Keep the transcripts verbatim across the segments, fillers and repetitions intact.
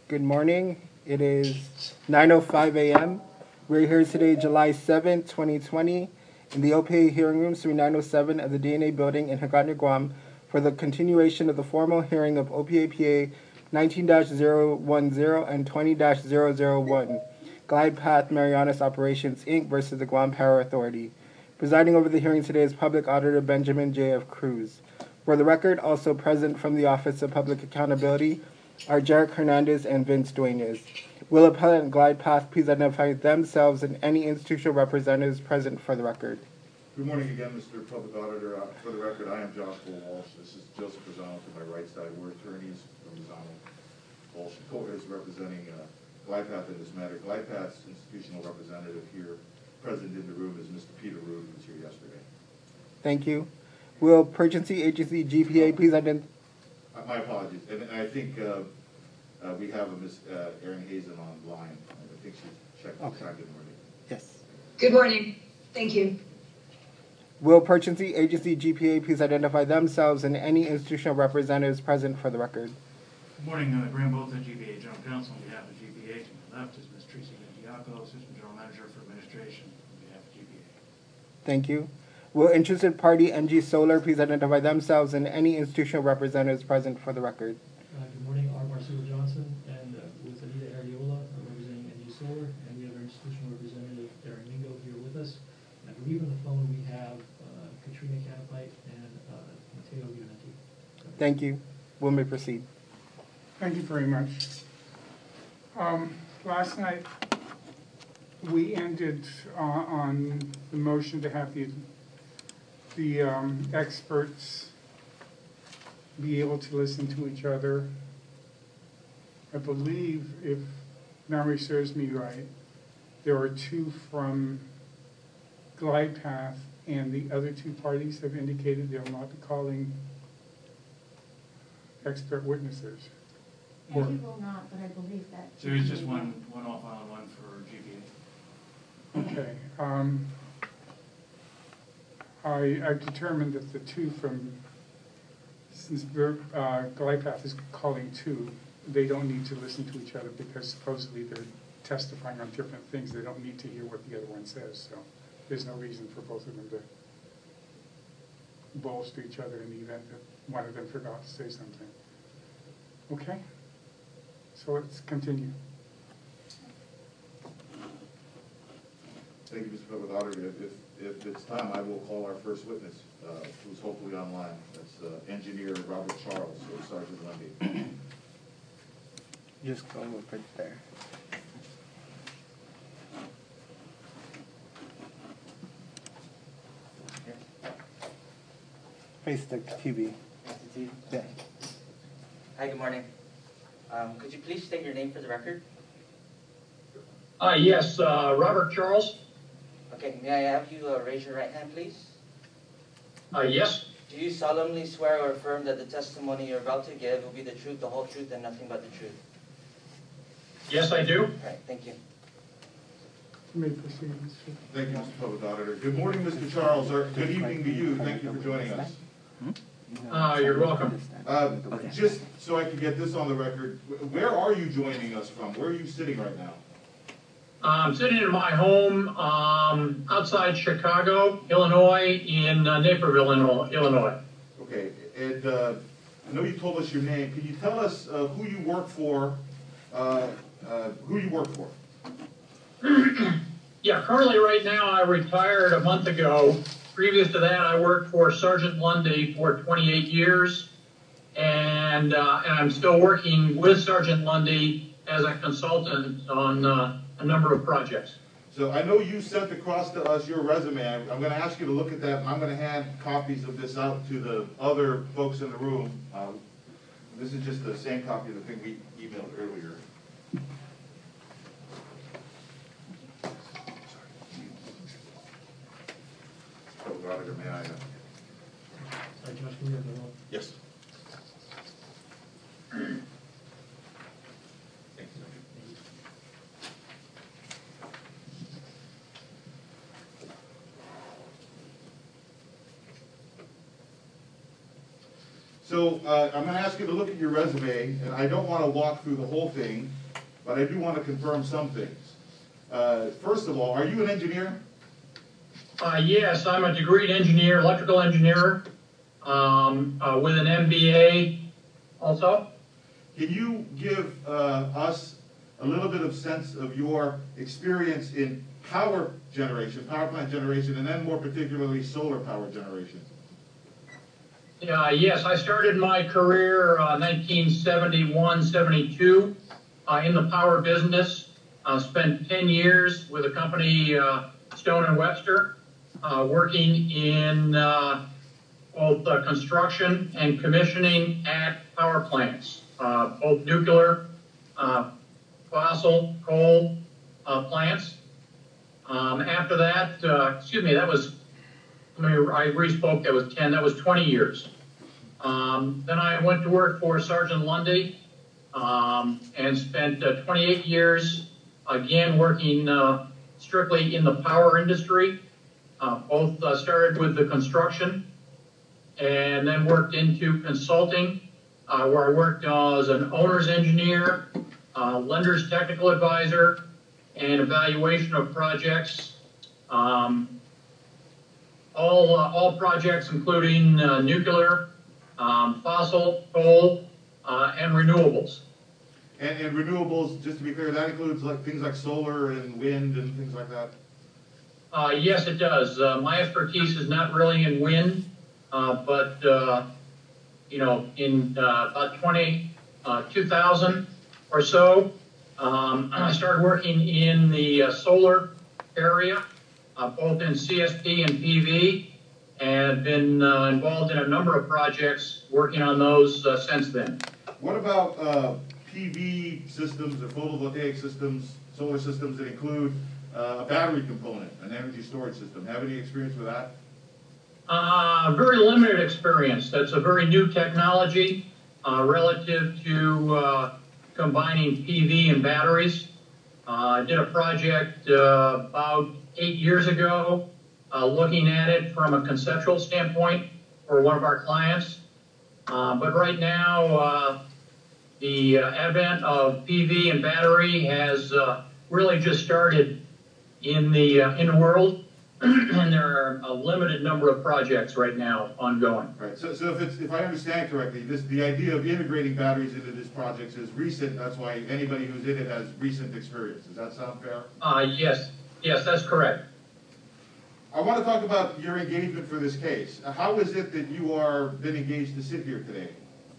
Good morning. It is nine oh five a m We're here today, July seventh, twenty twenty, in the O P A hearing room, Suite nine oh seven of the D N A building in Hagåtña, Guam, for the continuation of the formal hearing of O P A P A nineteen dash zero one zero and twenty dash zero zero one, Glide Path Marianas Operations, Incorporated versus the Guam Power Authority. Presiding over the hearing today is Public Auditor Benjamin J F Cruz. For the record, also present from the Office of Public Accountability are Jarek Hernandez and Vince Dueñas. Will appellant and Glide Path please identify themselves and any institutional representatives present for the record? Good morning again, Mister Public Auditor. Uh, for the record, I am Joshua Walsh. This is Joseph Rosano to my right side. We're attorneys from Rosano. Walsh is representing uh, Glide Path in this matter. Glide Path's institutional representative here present in the room is Mister Peter Rood, who was here yesterday. Thank you. Will Purchasing Agency G P A please identify? Uh, my apologies. And, and I think uh, uh, we have a Miss uh, Erin Hazen online. I think she checked the Okay. time. Good morning. Yes. Good morning. Thank you. Will Purchasing Agency G P A please identify themselves and any institutional representatives present for the record? Good morning, uh, Graham Bolton, G B A General Counsel, on behalf of G B A. To my left is Miz Tracy Diaco, Assistant General Manager for Administration, on behalf of G B A. Thank you. Will interested party N G Solar please identify themselves and any institutional representatives present for the record? Uh, Good morning, R. Marcelo Johnson, and uh, with Anita Ariola, uh, representing N G Solar, and we have our institutional representative, Darren Mingo, here with us. And I believe on the phone we have uh, Katrina Canapite and uh, Mateo Unity. Thank you. Will may proceed. Thank you very much. Um, Last night, we ended uh, on the motion to have the, the um, experts be able to listen to each other. I believe, if memory serves me right, there are two from Glide Path, and the other two parties have indicated they'll not be calling expert witnesses. And he will not, but I believe that. So there's just one, one off island, one for G B A. Okay, um, I, I've determined that the two from, since uh, Glide Path is calling two, they don't need to listen to each other because supposedly they're testifying on different things. They don't need to hear what the other one says, so there's no reason for both of them to bolster each other in the event that one of them forgot to say something. Okay? So let's continue. Thank you, Mister Public Auditor. If, if it's time, I will call our first witness, uh, who's hopefully online. That's uh, Engineer Robert Charles, or Sergeant Lundy. Just go right there. Face the T V. Yeah. Hi, good morning. Um, could you please state your name for the record? Uh, yes, uh, Robert Charles. Okay, may I have you uh, raise your right hand, please? Uh, yes, Do you solemnly swear or affirm that the testimony you're about to give will be the truth, the whole truth, and nothing but the truth? yes, I do. All right, thank you. You may proceed, Mister Thank you, Mister Public Auditor. Good morning, Mister Charles, or good evening to you. Thank you for joining us. Uh, you're welcome. Uh, just so I can get this on the record, where are you joining us from? Where are you sitting right now? I'm sitting in my home um, outside Chicago, Illinois, in uh, Naperville, Illinois- Illinois. Okay, and uh, I know you told us your name. Can you tell us uh, who you work for? Uh, uh, who you work for? Yeah, currently right now I retired a month ago. Previous to that, I worked for Sergeant Lundy for twenty-eight years, and uh, and I'm still working with Sergeant Lundy as a consultant on uh, a number of projects. So I know you sent across to us your resume. I'm going to ask you to look at that, and I'm going to hand copies of this out to the other folks in the room. Uh, this is just the same copy of the thing we emailed earlier. Public Auditor, may I? uh, Sorry, Josh, can we have the roll? Yes. So uh, I'm going to ask you to look at your resume, and I don't want to walk through the whole thing, but I do want to confirm some things. Uh, first of all, are you an engineer? Uh, yes, I'm a degreed engineer, electrical engineer, um, uh, with an M B A also. Can you give uh, us a little bit of sense of your experience in power generation, power plant generation, and then more particularly solar power generation? Uh, yes, I started my career uh, nineteen seventy-one, seventy-two uh, in the power business. Uh, spent ten years with a company, uh, Stone and Webster, uh, working in uh, both uh, construction and commissioning at power plants, uh, both nuclear, uh, fossil, coal uh, plants. Um, after that, uh, excuse me, that was, I mean, I respoke, that was ten, that was twenty years. Um, then I went to work for Sergeant Lundy um, and spent uh, twenty-eight years, again, working uh, strictly in the power industry. Uh, both uh, started with the construction and then worked into consulting, uh, where I worked uh, as an owner's engineer, uh, lender's technical advisor, and evaluation of projects. Um, all, uh, all projects including uh, nuclear, um, fossil, coal, uh, and renewables. And, and renewables, just to be clear, that includes like things like solar and wind and things like that? Uh, yes, it does. Uh, my expertise is not really in wind, uh, but, uh, you know, in uh, about twenty, uh, two thousand or so, um, I started working in the uh, solar area, uh, both in C S P and P V, and been uh, involved in a number of projects working on those uh, since then. What about uh, P V systems or photovoltaic systems, solar systems that include uh, a battery component, an energy storage system? Have any experience with that? Uh, very limited experience. That's a very new technology uh, relative to uh, combining P V and batteries. Uh, I did a project uh, about eight years ago uh, looking at it from a conceptual standpoint for one of our clients. Uh, but right now, uh, the uh, advent of P V and battery has uh, really just started in the uh, in the world, and there are a limited number of projects right now ongoing. Right. So, so if it's, if I understand correctly, this the idea of integrating batteries into these projects is recent. That's why anybody who's in it has recent experience. Does that sound fair? Uh, yes, yes, that's correct. I want to talk about your engagement for this case. How is it that you are been engaged to sit here today?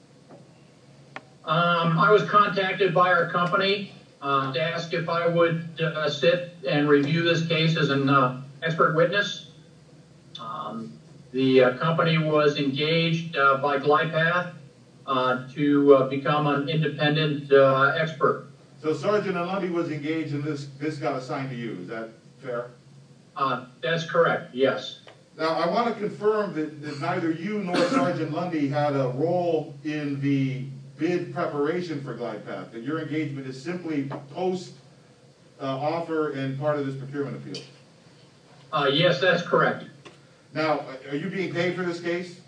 Um, I was contacted by our company uh, to ask if I would uh, sit and review this case as an uh, expert witness. Um, the uh, company was engaged uh, by GlidePath uh, to uh, become an independent uh, expert. So Sergeant Lundy was engaged and this, this got assigned to you. Is that fair? Uh, that's correct, yes. Now, I want to confirm that, that neither you nor Sergeant Lundy had a role in the bid preparation for GlidePath, that your engagement is simply post uh, offer and part of this procurement appeal. Uh, yes, that's correct. Now, are you being paid for this case?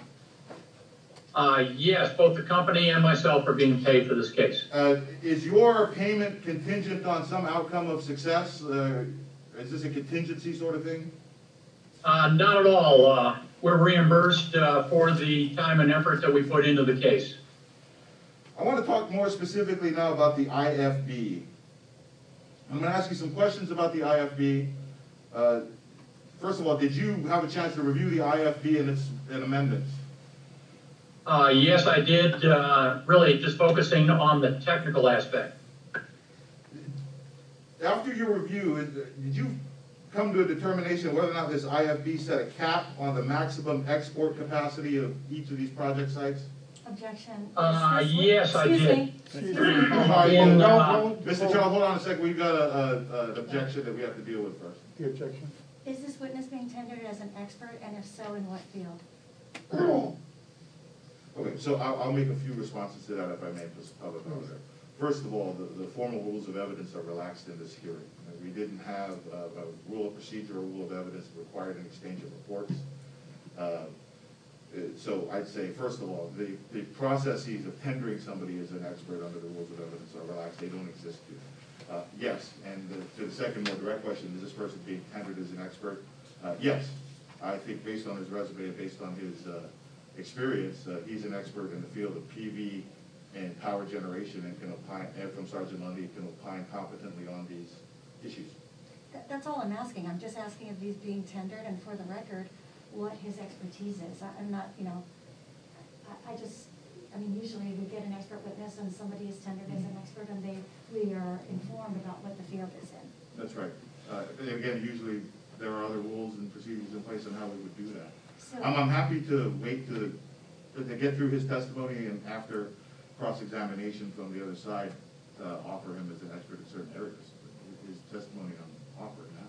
Uh, yes, both the company and myself are being paid for this case. Uh, is your payment contingent on some outcome of success? Uh, is this a contingency sort of thing? Uh, not at all. Uh, we're reimbursed uh, for the time and effort that we put into the case. I want to talk more specifically now about the I F B. I'm going to ask you some questions about the I F B. Uh, first of all, did you have a chance to review the I F B and its and amendments? Uh, yes, I did, uh, really just focusing on the technical aspect. After your review, did you come to a determination whether or not this I F B set a cap on the maximum export capacity of each of these project sites? Objection. Uh, Is this what- yes, I excuse did. me. Excuse me. Oh, In, no, uh, no, Mister Charles, hold on a second. We've got a, a, an objection that we have to deal with first. The objection. Is this witness being tendered as an expert, and if so, in what field? Okay, so I'll, I'll make a few responses to that if I may, Mister Public Auditor. First of all, the, the formal rules of evidence are relaxed in this hearing. We didn't have a, a rule of procedure or rule of evidence that required an exchange of reports. Uh, Uh, So I'd say, first of all, the, the processes of tendering somebody as an expert under the rules of evidence are relaxed, they don't exist here. Uh, yes, and the- to the second more direct question, is this person being tendered as an expert? Uh, yes, I think based on his resume, and based on his uh, experience, uh, he's an expert in the field of P V and power generation and can opine, and from Sergeant Lundy, can opine competently on these issues. That- That's all I'm asking. I'm just asking if he's being tendered, and for the record, what his expertise is. I- I'm not, you know, I, I just, I mean, usually we get an expert witness and somebody is tendered as an expert and they, we are informed about what the field is in. That's right. Uh, and again, usually there are other rules and procedures in place on how we would do that. So- I'm, I'm happy to wait to, to get through his testimony and after cross-examination from the other side, uh, offer him as an expert in certain areas. His testimony I'm offering now.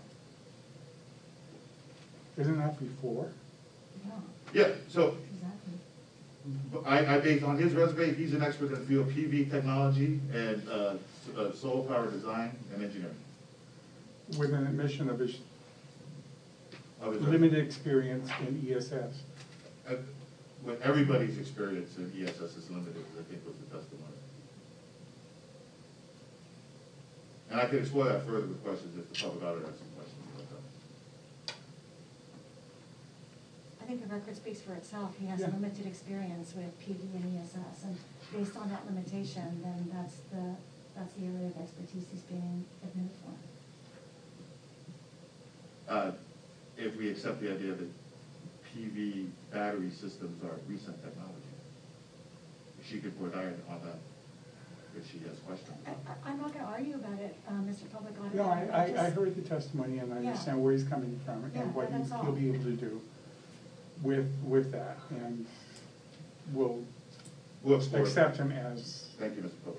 Isn't that before? Yeah, Yeah, so exactly. I, I based on his resume, he's an expert in the field of P V technology and uh, s- uh, solar power design and engineering. With an admission of his Of his limited experience in E S S. Uh, With everybody's experience in E S S is limited, I think was the testimony. And I can explore that further with questions if the public auditor has some questions about that. I think the record speaks for itself. He has Yeah. limited experience with P V and E S S, and based on that limitation, then that's the, that's the area of expertise he's being admitted for. Uh, If we accept the idea that P V battery systems are recent technology, she could put iron on that if she has questions. I, I- I'm not gonna argue about it, uh, Mister Public Auditor. No, I, I, I just- heard the testimony and I Yeah. understand where he's coming from Yeah, and what that's all. he'll be able to do with, with that. And we'll We'll explore it. accept him as, Thank you, Mister Public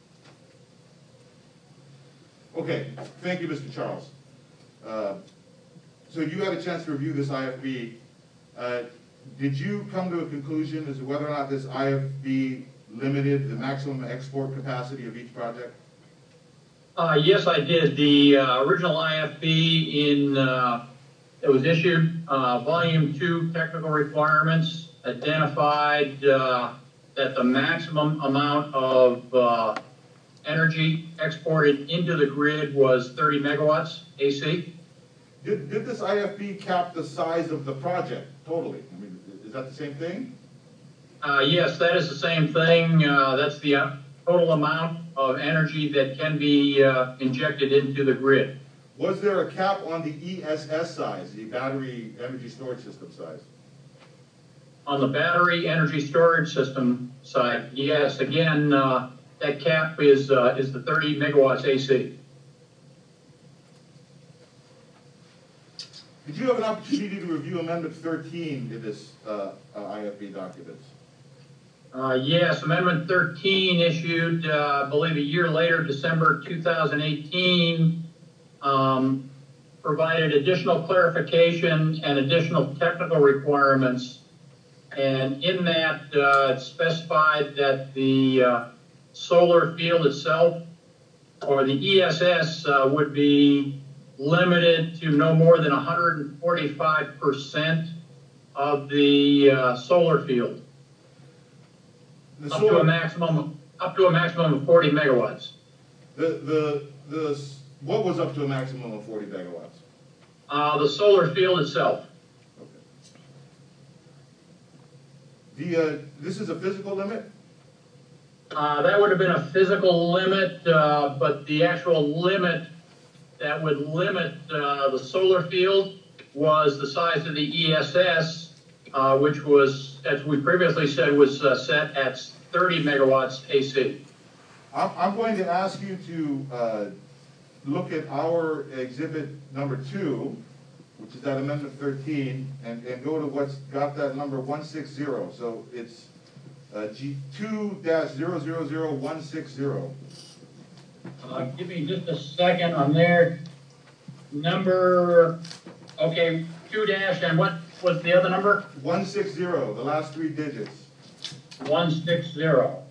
Auditor. Okay, thank you, Mister Charles. Uh, So you had a chance to review this I F B. Uh, Did you come to a conclusion as to whether or not this I F B limited the maximum export capacity of each project? Uh, yes, I did. The uh, original I F B in, uh, it was issued, uh, volume two technical requirements identified uh, that the maximum amount of uh, energy exported into the grid was thirty megawatts A C. Did, did this I F B cap the size of the project totally? I mean, is that the same thing? Uh, yes, that is the same thing. Uh, that's the uh, total amount of energy that can be uh, injected into the grid. Was there a cap on the E S S size, the battery energy storage system size? On the battery energy storage system side, yes, again, uh, that cap is, uh, is the thirty megawatts A C. Did you have an opportunity to review Amendment thirteen in this uh, uh, I F B documents? Uh, yes, Amendment thirteen issued, uh, I believe a year later, December two thousand eighteen, um, provided additional clarification and additional technical requirements. And in that, uh, it specified that the uh, solar field itself, or the E S S, uh, would be limited to no more than one hundred forty-five percent of the uh, solar field. The Up to a solar, maximum, up to a maximum of forty megawatts. the, the, the, s- what was up to a maximum of forty megawatts? Uh, the solar field itself. The, uh, this is a physical limit? Uh, that would have been a physical limit, uh, but the actual limit that would limit, uh, the solar field was the size of the E S S, uh, which was, as we previously said, was uh, set at thirty megawatts A C. I'm, I'm going to ask you to, uh, look at our exhibit number two, which is that amendment thirteen, and, and go to what's got that number one six zero. So it's, uh, G two dash zero zero zero one six zero. Uh, give me just a second on there. Number, okay, two dash, and what was the other number? one six zero, the last three digits. one six zero.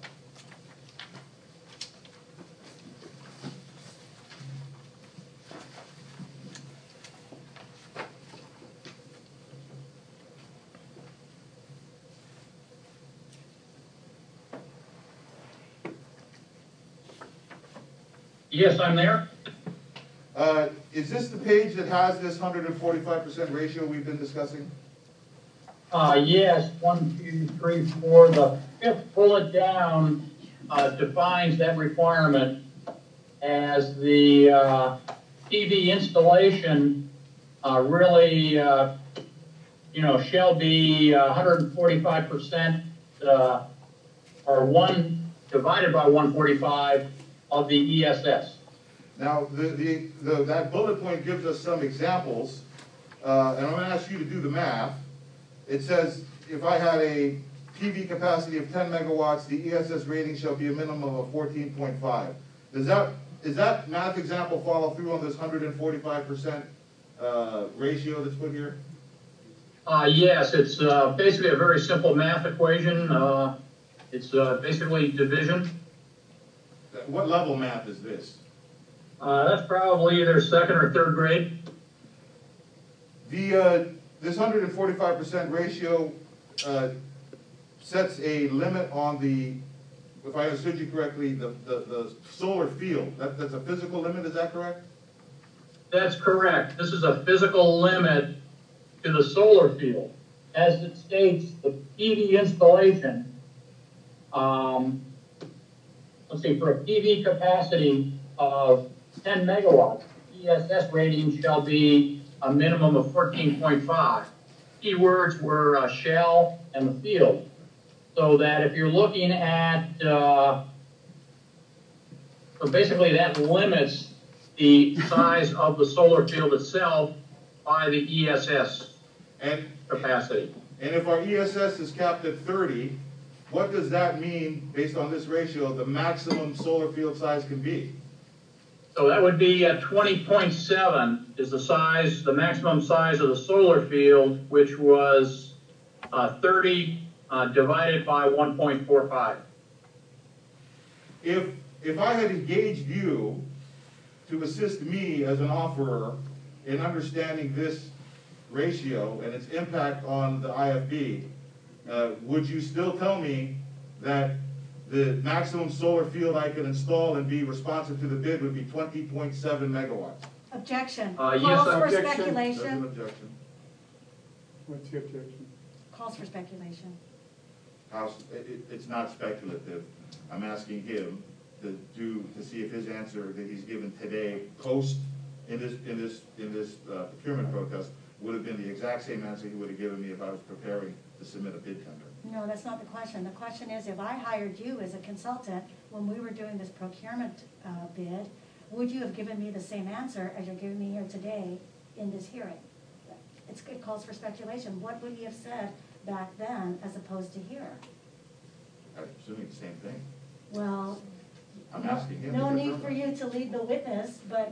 Yes, I'm there. Uh, is this the page that has this one hundred forty-five percent ratio we've been discussing? Uh, yes, one, two, three, four. The fifth bullet down uh, defines that requirement as the uh, P V installation uh, really, uh, you know, shall be uh, one hundred forty-five percent uh, or one divided by one forty-five of the E S S. Now, the, the, the, that bullet point gives us some examples, uh, and I'm going to ask you to do the math. It says if I had a P V capacity of ten megawatts, the E S S rating shall be a minimum of fourteen point five. Does that, does that math example follow through on this one hundred forty-five percent uh, ratio that's put here? Uh, yes, it's uh, basically a very simple math equation. Uh, it's uh, basically division. What level math is this? Uh, that's probably either second or third grade. The, uh, this one hundred forty-five percent ratio uh, sets a limit on the, if I understood you correctly, the, the, the solar field. That, that's a physical limit, is that correct? That's correct. This is a physical limit to the solar field. As it states, the P V installation, um, let's see, for a P V capacity of ten megawatts, E S S rating shall be a minimum of fourteen point five. Key words were uh, shall and the field. So that if you're looking at, uh, so basically that limits the size of the solar field itself by the E S S And, capacity. and if our E S S is capped at thirty, what does that mean, based on this ratio, the maximum solar field size can be? So that would be uh, twenty point seven is the size, the maximum size of the solar field, which was uh, thirty uh, divided by one point four five. If, if I had engaged you to assist me as an offerer in understanding this ratio and its impact on the I F B, uh, would you still tell me that the maximum solar field I could install and be responsive to the bid would be twenty point seven megawatts? Objection. Uh, yes, Calls for objection. That's an speculation. objection. What's the objection? Calls for speculation. House, it, it- it's not speculative. I'm asking him to do, to see if his answer that he's given today, post, in this, in this, in this uh, procurement protest, would have been the exact same answer he would have given me if I was preparing to submit a bid tender. No, that's not the question. The question is, if I hired you as a consultant when we were doing this procurement uh, bid, would you have given me the same answer as you're giving me here today in this hearing? It's, it calls for speculation. What would he have said back then as opposed to here? I'm assuming the same thing. Well, I'm no- asking him. no to need confirm for it. you to lead the witness, but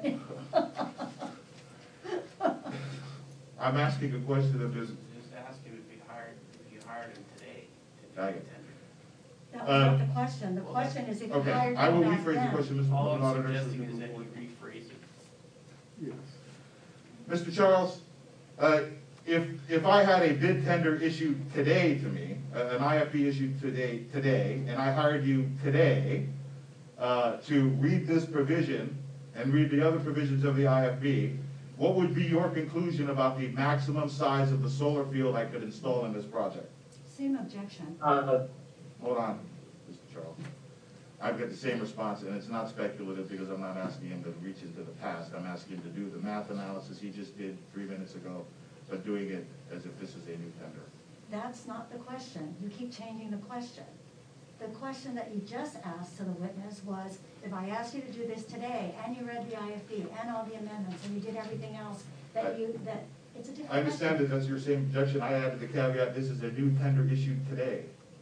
I'm asking a question of his, Just ask him if you hired, if you hired him today to do I- the tender. that was not Um, the question. The well, question is if you okay, hired I will him back rephrase the then. question, Mister All I'm Auditor. suggesting is that you rephrase it. Yes. Mister Charles, uh, if, if I had a bid tender issued today to me, uh, an I F B issued today, today, and I hired you today uh, to read this provision and read the other provisions of the I F B, what would be your conclusion about the maximum size of the solar field I could install in this project? Same objection. Uh, Hold on, Mister Charles. I've got the same response, and it's not speculative because I'm not asking him to reach into the past. I'm asking him to do the math analysis he just did three minutes ago, but doing it as if this is a new tender. That's not the question. You keep changing the question. The question that you just asked to the witness was, if I asked you to do this today, and you read the I F B, and all the amendments, and you did everything else, that you, that, it's a different question. I understand that that's your same objection. I added the caveat, this is a new tender issued today.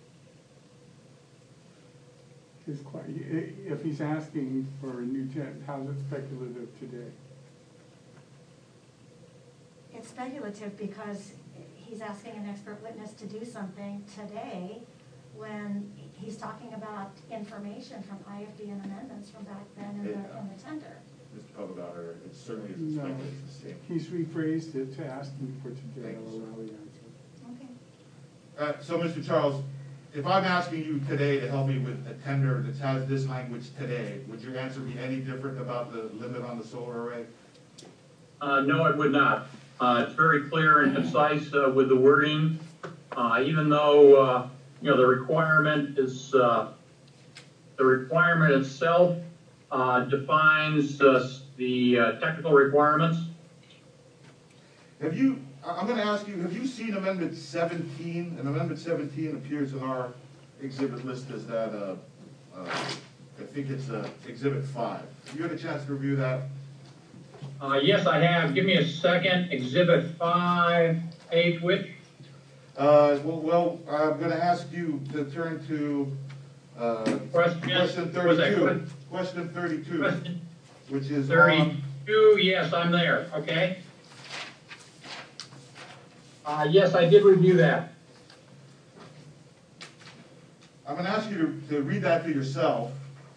His que- if he's asking for a new tent, how's it speculative today? It's speculative because he's asking an expert witness to do something today when he's talking about information from I F B and amendments from back then in the, in the tender. Mister Public Auditor, it certainly isn't No. speculative, it's the same. He's rephrased it to ask him for today, Thank you, I'll sir. allow the answer. Okay. Uh, so, Mister Charles, if I'm asking you today to help me with a tender that has this language today, would your answer be any different about the limit on the solar array? Uh, no, it would not. Uh, it's very clear and concise uh, with the wording, uh, even though, uh, you know, the requirement is, uh, the requirement itself uh, defines uh, the uh, technical requirements. Have you, I- I'm gonna ask you, have you seen Amendment seventeen? And Amendment seventeen appears in our exhibit list as that, uh, uh, I think it's uh, Exhibit five. Have you had a chance to review that? Uh, yes, I have. Give me a second. Exhibit five, page which? Uh, well, well, I'm gonna ask you to turn to, uh, Question- question was that thirty-two. question? Question thirty-two, Question which is on, thirty-two, yes, I'm there, okay. Uh, yes, I did review that. I'm gonna ask you to, to read that to yourself.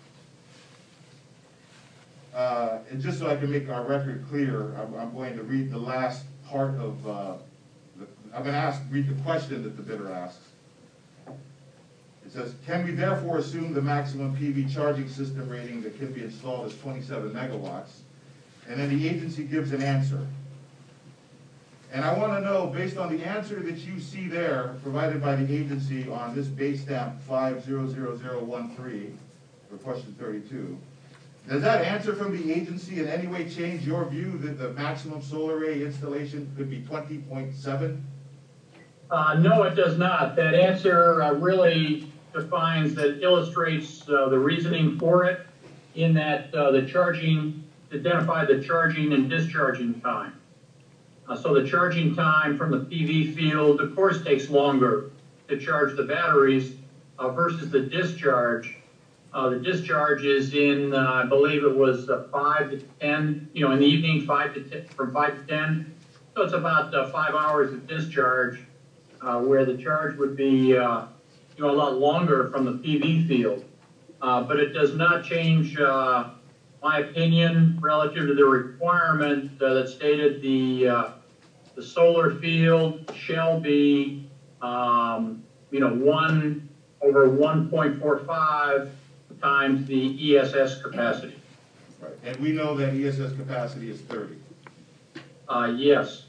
Uh, and just so I can make our record clear, I'm, I'm going to read the last part of, uh, the, I'm gonna ask, read the question that the bidder asks. It says, can we therefore assume the maximum P V charging system rating that can be installed is twenty-seven megawatts? And then the agency gives an answer. And I wanna know, based on the answer that you see there, provided by the agency on this base stamp five zero zero zero one three, for question thirty-two, does that answer from the agency in any way change your view that the maximum solar array installation could be twenty point seven? Uh, no, it does not. That answer uh, really defines, that illustrates uh, the reasoning for it, in that uh, the charging, identify the charging and discharging time. Uh, so the charging time from the P V field, of course, takes longer to charge the batteries uh, versus the discharge. Uh, the discharge is in, uh, I believe it was uh, five to ten, you know, in the evening, five to ten, from five to ten. So it's about uh, five hours of discharge, uh, where the charge would be, uh, you know, a lot longer from the P V field. Uh, but it does not change uh, my opinion relative to the requirement uh, that stated the uh, the solar field shall be, um, you know, one over one point four five times the E S S capacity. Right, and we know that E S S capacity is thirty. Uh, yes.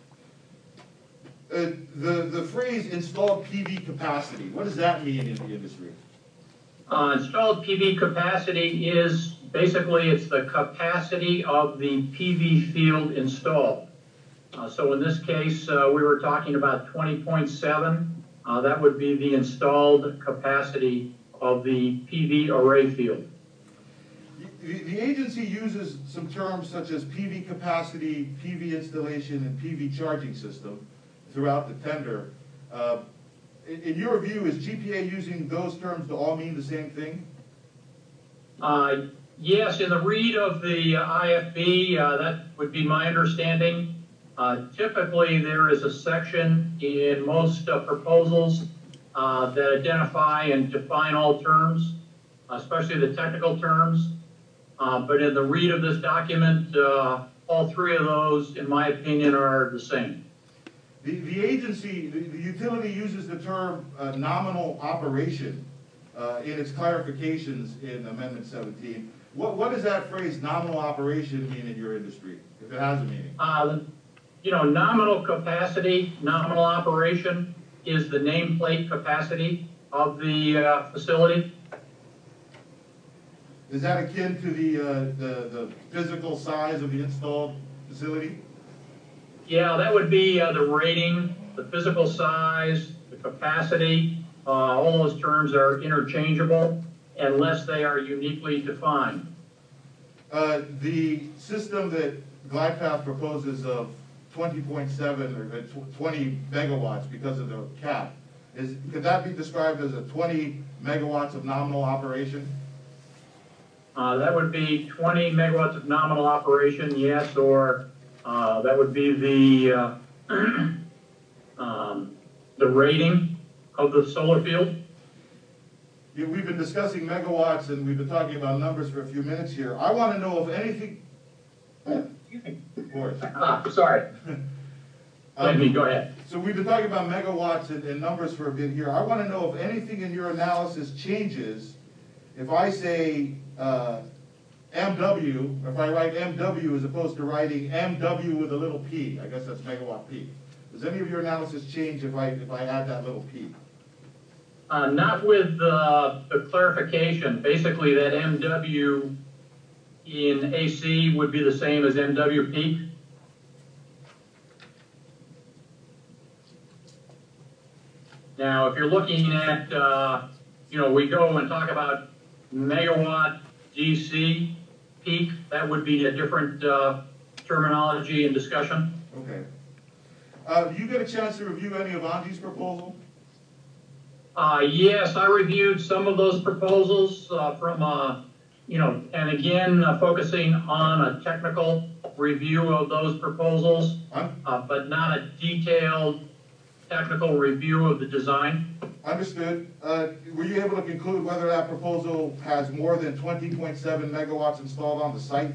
Uh, the, the phrase installed P V capacity, what does that mean in the industry? Uh, installed P V capacity is, basically, it's the capacity of the P V field installed. Uh, so in this case, uh, we were talking about twenty point seven. Uh, that would be the installed capacity of the P V array field. The, the agency uses some terms such as P V capacity, P V installation, and P V charging system throughout the tender. Uh, in, in your view, is G P A using those terms to all mean the same thing? Uh, yes, in the read of the uh, I F B, uh, that would be my understanding. Uh, typically, there is a section in most uh, proposals uh, that identify and define all terms, especially the technical terms. Uh, but in the read of this document, uh, all three of those, in my opinion, are the same. The, the agency, the, the utility uses the term uh, nominal operation uh, in its clarifications in Amendment seventeen. What, what does that phrase nominal operation mean in your industry, if it has a meaning? Uh, you know, nominal capacity, nominal operation is the nameplate capacity of the uh, facility. Is that akin to the, uh, the, the physical size of the installed facility? Yeah, that would be uh, the rating, the physical size, the capacity. Uh, all those terms are interchangeable unless they are uniquely defined. Uh, the system that GlidePath proposes of twenty point seven or twenty megawatts because of the cap, is, could that be described as a twenty megawatts of nominal operation? Uh, that would be twenty megawatts of nominal operation, yes, or uh, that would be the uh, um, the rating of the solar field. Yeah, we've been discussing megawatts and we've been talking about numbers for a few minutes here. I want to know if anything. Of course. Ah, sorry. let me, go ahead. So we've been talking about megawatts and, and numbers for a bit here. I want to know if anything in your analysis changes if I say uh, M W, if I write M W as opposed to writing M W with a little p. I guess that's megawatt peak. Does any of your analysis change if I if I add that little p? Uh, not with uh, the clarification. Basically, that M W in A C would be the same as M W peak. Now, if you're looking at, uh, you know, we go and talk about megawatt D C peak, that would be a different uh, terminology and discussion. Okay. Uh, did you get a chance to review any of Angie's proposal? Uh, yes, I reviewed some of those proposals uh, from, uh, you know, and again, uh, focusing on a technical review of those proposals, Huh? uh, but not a detailed technical review of the design. Understood. Uh, were you able to conclude whether that proposal has more than twenty point seven megawatts installed on the site?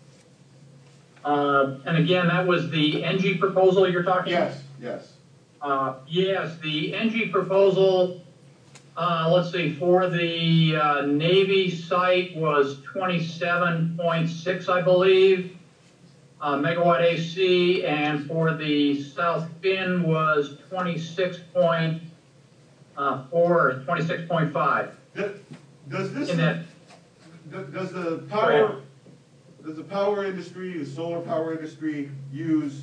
Uh, and again, that was the N G proposal you're talking about? Yes, yes. Uh, yes, the N G proposal, uh, let's see, for the uh, Navy site was twenty-seven point six, I believe, uh, megawatt A C, and for the South Fin was twenty-six point four or twenty-six point five. Does this, In that, does the power, does the power industry, the solar power industry use,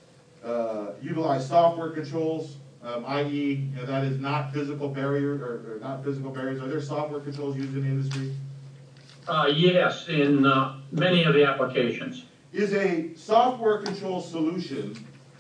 uh, utilize software controls, um, that is, you know, that is not physical barrier, or, or not physical barriers? Are there software controls used in the industry? uh, yes, in uh, many of the applications. Is a software control solution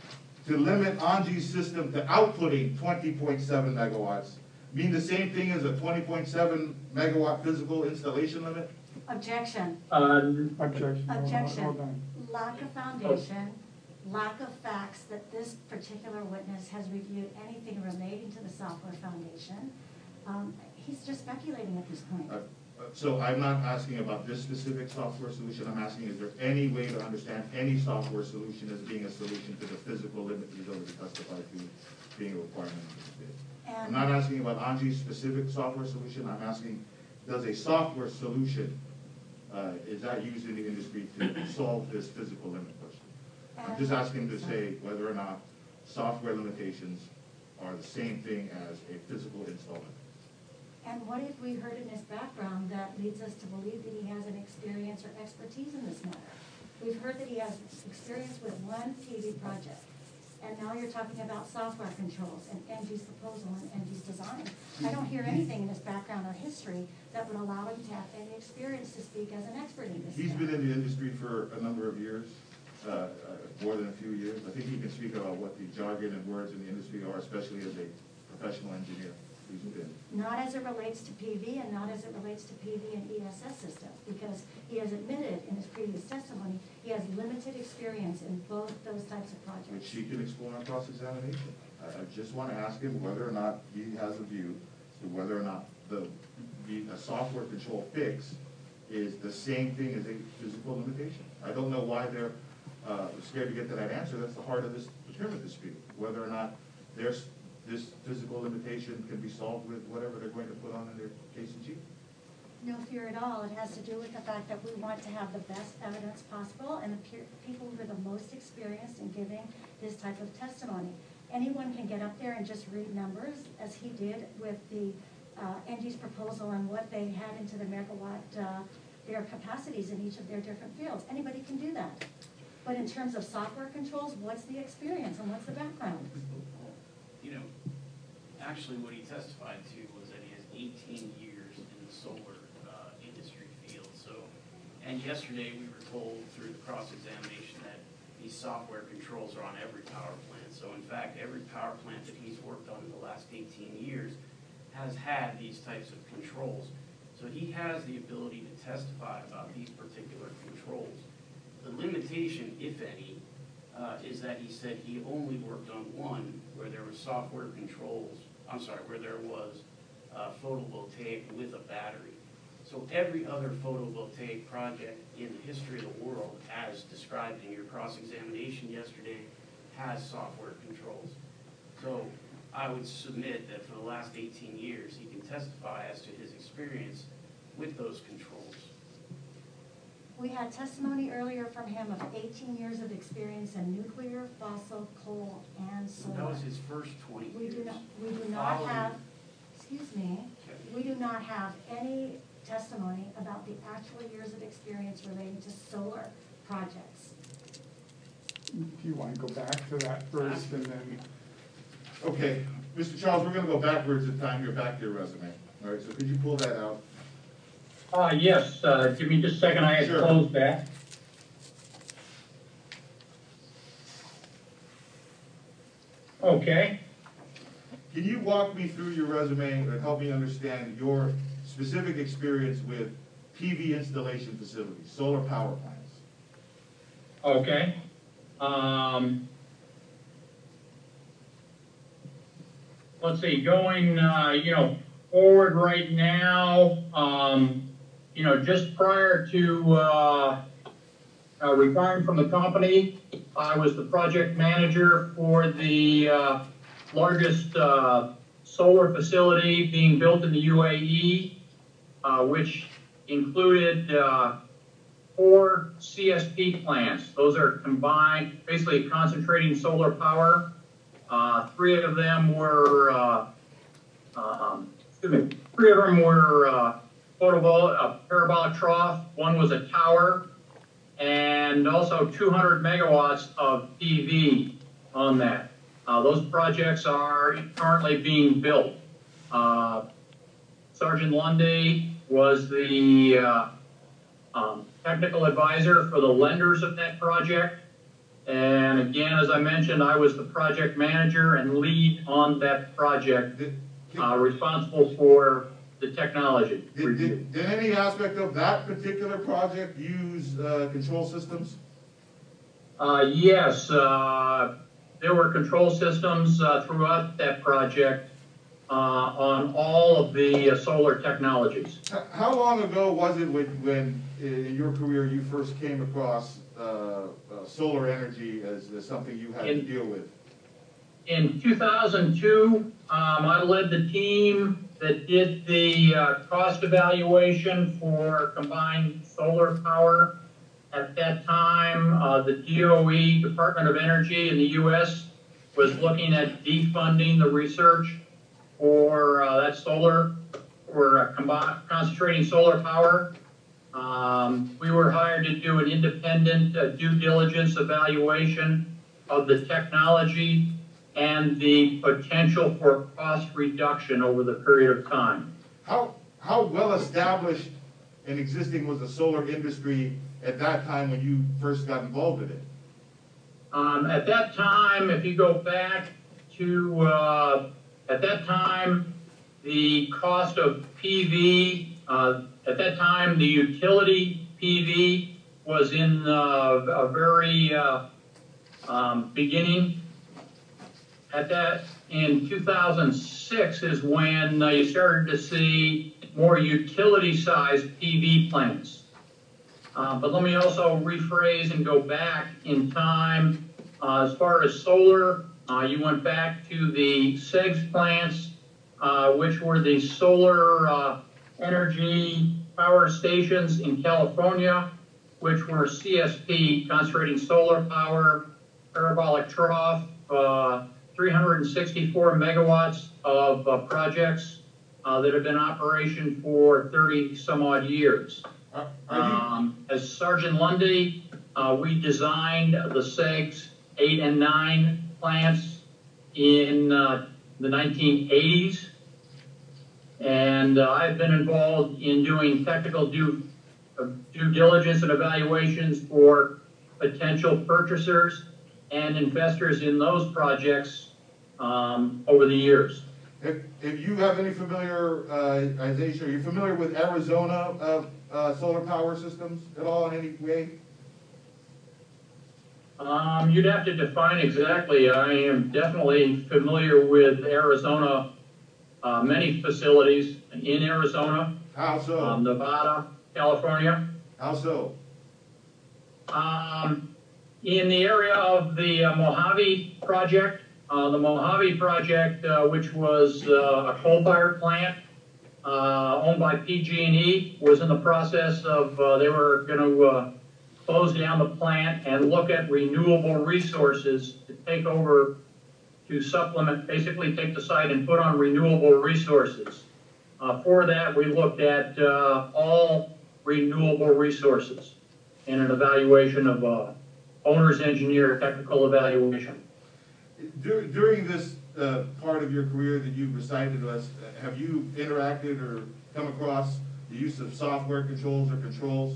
to limit Angie's system to outputting twenty point seven megawatts mean the same thing as a twenty point seven megawatt physical installation limit? Objection, Uh, Objection. Hold on, objection, hold on. lack of foundation, lack of facts that this particular witness has reviewed anything relating to the software foundation. Um, he's just speculating at this point. Uh, So I'm not asking about this specific software solution, I'm asking is there any way to understand any software solution as being a solution to the physical limit you've already testified to being a requirement of this bid? I'm And not asking about Angie's specific software solution, I'm asking, does a software solution, uh, is that used in the industry to solve this physical limit question? I'm just asking to say whether or not software limitations are the same thing as a physical installment. And what if we heard in his background that leads us to believe that he has an experience or expertise in this matter? We've heard that he has experience with one P V project, and now you're talking about software controls and N G's proposal and N G's design. I don't hear anything in his background or history that would allow him to have any experience to speak as an expert in this He's matter. been in the industry for a number of years, uh, uh, more than a few years. I think he can speak about what the jargon and words in the industry are, especially as a professional engineer. He's been. Not as it relates to P V and not as it relates to P V and E S S systems, because he has admitted in his previous testimony, he has limited experience in both those types of Which projects. he can explore on cross-examination. I, I just want to ask him whether or not he has a view to whether or not the, the, a software control fix is the same thing as a physical limitation. I don't know why they're, uh, scared to get to that answer. That's the heart of this procurement dispute, whether or not there's, this physical limitation can be solved with whatever they're going to put on in their case in chief. No fear at all. It has to do with the fact that we want to have the best evidence possible and the peer, people who are the most experienced in giving this type of testimony. Anyone can get up there and just read numbers, as he did with the uh, N G's proposal and what they had into the megawatt, uh, their capacities in each of their different fields. Anybody can do that. But in terms of software controls, what's the experience and what's the background? You know, actually what he testified to was that he has eighteen years in the solar uh, industry field. So, and yesterday we were told through the cross-examination that these software controls are on every power plant. So in fact, every power plant that he's worked on in the last eighteen years has had these types of controls. So he has the ability to testify about these particular controls. The limitation, if any, uh, is that he said he only worked on one where there was software controls, I'm sorry, where there was uh, photovoltaic with a battery. So every other photovoltaic project in the history of the world, as described in your cross-examination yesterday, has software controls. So I would submit that for the last eighteen years, he can testify as to his experience with those controls. We had testimony earlier from him of eighteen years of experience in nuclear, fossil, coal, and solar. That was his first twenty We years. do not, we do not Following- have, excuse me, we do not have any testimony about the actual years of experience relating to solar projects. Do you want to go back to that first and then? Okay, Mister Charles, we're gonna go backwards in time here, back to your resume. All right, so could you pull that out? Uh, yes, uh, give me just a second, I had Sure. closed that. Okay, Can you walk me through your resume and help me understand your specific experience with P V installation facilities, solar power plants? okay. Um, let's see, going, uh, you know, forward right now, um, you know, just prior to, uh, uh, retiring from the company, I was the project manager for the, uh, largest, uh, solar facility being built in the U A E, uh, which included, uh, four C S P plants. Those are combined, basically concentrating solar power. Uh, three of them were, uh, um, excuse me, three of them were uh, photovol- a parabolic trough. One was a tower, and also two hundred megawatts of P V on that. Uh, those projects are currently being built. Uh, Sergeant Lundy was the uh, um, technical advisor for the lenders of that project. And again, as I mentioned, I was the project manager and lead on that project, Did, uh, responsible for the technology. did, did, did any aspect of that particular project use uh, control systems? Uh, yes, uh, there were control systems uh, throughout that project uh, on all of the uh, solar technologies. H- How long ago was it when, when in your career you first came across uh, uh, solar energy as, as something you had to In- deal with? In two thousand two, um, I led the team that did the uh, cost evaluation for combined solar power. At that time, uh, the D O E, Department of Energy in the U S, was looking at defunding the research for uh, that solar, for uh, combi- concentrating solar power. Um, we were hired to do an independent uh, due diligence evaluation of the technology and the potential for cost reduction over the period of time. How, how well established and existing was the solar industry at that time when you first got involved in it? Um, at that time, if you go back to, uh, at that time, the cost of P V, uh, at that time, the utility P V was in uh, a very uh, um, beginning. At that, in two thousand six is when uh, you started to see more utility-sized P V plants. Uh, but let me also rephrase and go back in time. Uh, as far as solar, uh, you went back to the S E G S plants, uh, which were the solar uh, energy power stations in California, which were C S P, concentrating solar power, parabolic trough, uh, three hundred sixty-four megawatts of uh, projects uh, that have been in operation for thirty some odd years. Are, are you, Um, as Sergeant Lundy, uh, we designed the S E G S eight and nine plants in uh, the nineteen eighties. And uh, I've been involved in doing technical due, uh, due diligence and evaluations for potential purchasers and investors in those projects um, over the years. if, if you have any familiarization, are you familiar with Arizona uh, uh, solar power systems at all in any way? Um, you'd have to define exactly. I am definitely familiar with Arizona, uh, many facilities in Arizona, How so? um, Nevada, California. How so? Um, in the area of the uh, Mojave project, uh, the Mojave project, uh, which was uh, a coal-fired plant uh, owned by P G and E, was in the process of, uh, they were going to uh, close down the plant and look at renewable resources to take over, to supplement, basically take the site and put on renewable resources. Uh, for that, we looked at uh, all renewable resources in an evaluation of uh, owner's engineer technical evaluation. Dur- During this uh, part of your career that you've recited to us, have you interacted or come across the use of software controls or controls?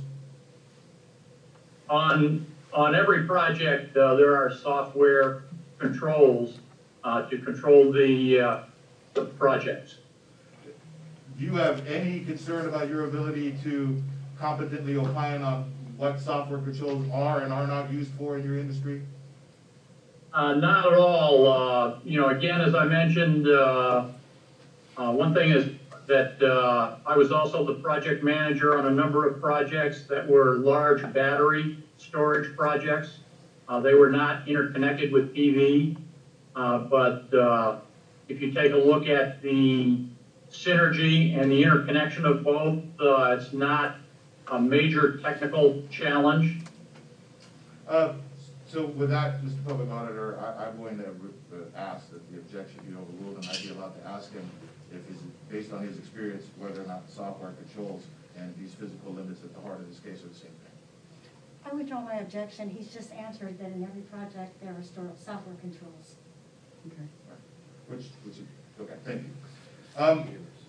On, on every project, uh, there are software controls uh, to control the, uh, the projects. Do you have any concern about your ability to competently opine on what software controls are and are not used for in your industry? Uh, not at all. Uh, you know, again, as I mentioned, uh, uh, one thing is that uh, I was also the project manager on a number of projects that were large battery storage projects. Uh, they were not interconnected with P V, uh, but uh, if you take a look at the synergy and the interconnection of both, uh, it's not a major technical challenge. Uh, so with that, Mister Public Auditor, I, I'm going to uh, ask that the objection be overruled, and I'd be allowed to ask him if he's, based on his experience, whether or not software controls and these physical limits at the heart of this case are the same thing. I withdraw my objection. He's just answered that in every project there are store- software controls. Okay. Which, which, okay, thank you. Um,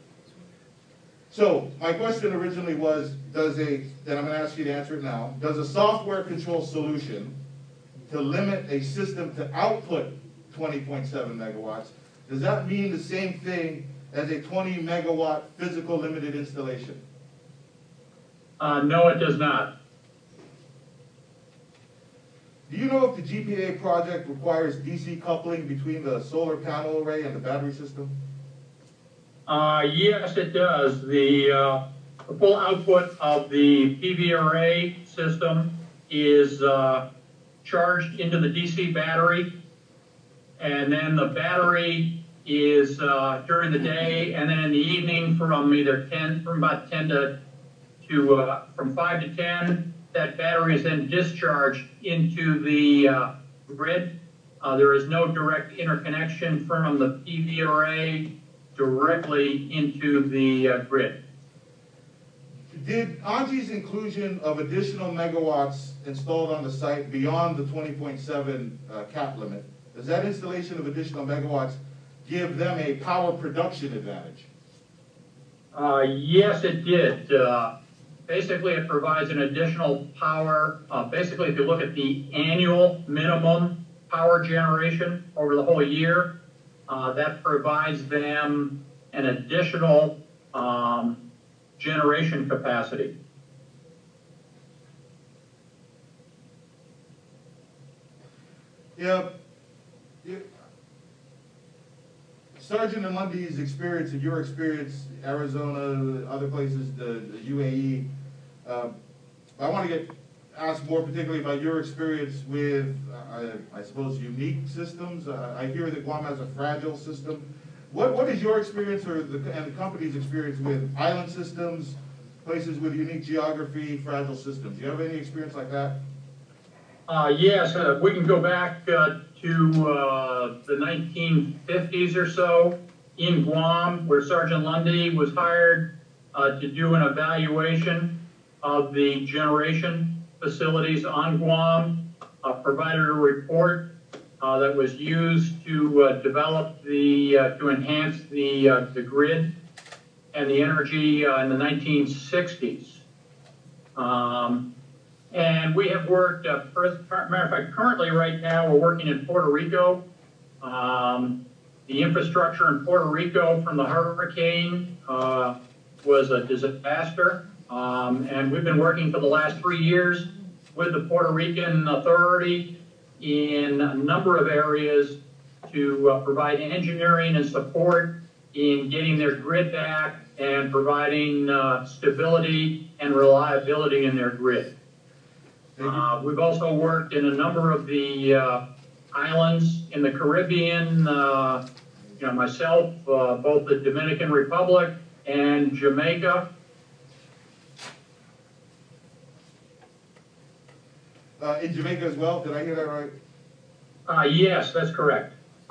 so my question originally was, does a, and I'm going to ask you to answer it now, does a software control solution to limit a system to output twenty point seven megawatts, does that mean the same thing as a twenty megawatt physical limited installation? Uh, no, it does not. Do you know if the G P A project requires D C coupling between the solar panel array and the battery system? Uh, yes, it does. The, uh, the full output of the P V array system is uh, charged into the D C battery, and then the battery is uh, during the day, and then in the evening from either ten, from about ten to, to uh, from five to ten, that battery is then discharged into the uh, grid. Uh, there is no direct interconnection from the P V array directly into the uh, grid. Did Angie's inclusion of additional megawatts installed on the site beyond the twenty point seven uh, cap limit, does that installation of additional megawatts give them a power production advantage? Uh, yes, it did. Uh, basically, it provides an additional power. Uh, basically, if you look at the annual minimum power generation over the whole year, uh, that provides them an additional um, generation capacity. Yeah. yeah. Sergeant and Lundy's experience and your experience, Arizona, other places, the, the U A E, uh, I want to get asked more particularly about your experience with, uh, I, I suppose, unique systems. Uh, I hear that Guam has a fragile system. What, what is your experience or the, and the company's experience with island systems, places with unique geography, fragile systems? Do you have any experience like that? Uh, yes, uh, we can go back uh, to uh, the nineteen fifties or so in Guam, where Sergeant Lundy was hired uh, to do an evaluation of the generation facilities on Guam, uh, provided a report uh, that was used to uh, develop the, uh, to enhance the, uh, the grid and the energy uh, in the nineteen sixties. Um, And we have worked, uh, for, matter of fact, currently right now we're working in Puerto Rico. Um, the infrastructure in Puerto Rico from the hurricane uh, was a disaster. Um, and we've been working for the last three years with the Puerto Rican Authority in a number of areas to uh, provide engineering and support in getting their grid back and providing uh, stability and reliability in their grid. Thank you. Uh, we've also worked in a number of the uh, islands in the Caribbean, uh, you know, myself, uh, both the Dominican Republic and Jamaica. Uh, in Jamaica as well, did I hear that right? Uh, yes, that's correct.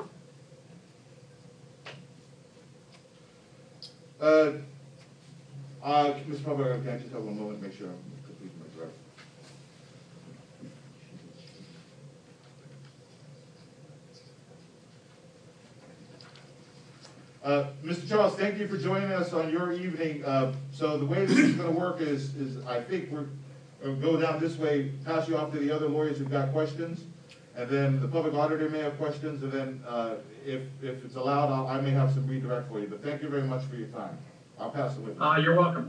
Uh, uh, Mister Public, can I just have one moment, make sure I'm completing my draft? Uh, Mister Charles, thank you for joining us on your evening. Uh, so the way this is going to work is, is I think we're going to go down this way, pass you off to the other lawyers who've got questions, and then the public auditor may have questions, and then uh, if, if it's allowed, I'll, I may have some redirect for you. But thank you very much for your time. I'll pass it with you. Uh, you're welcome.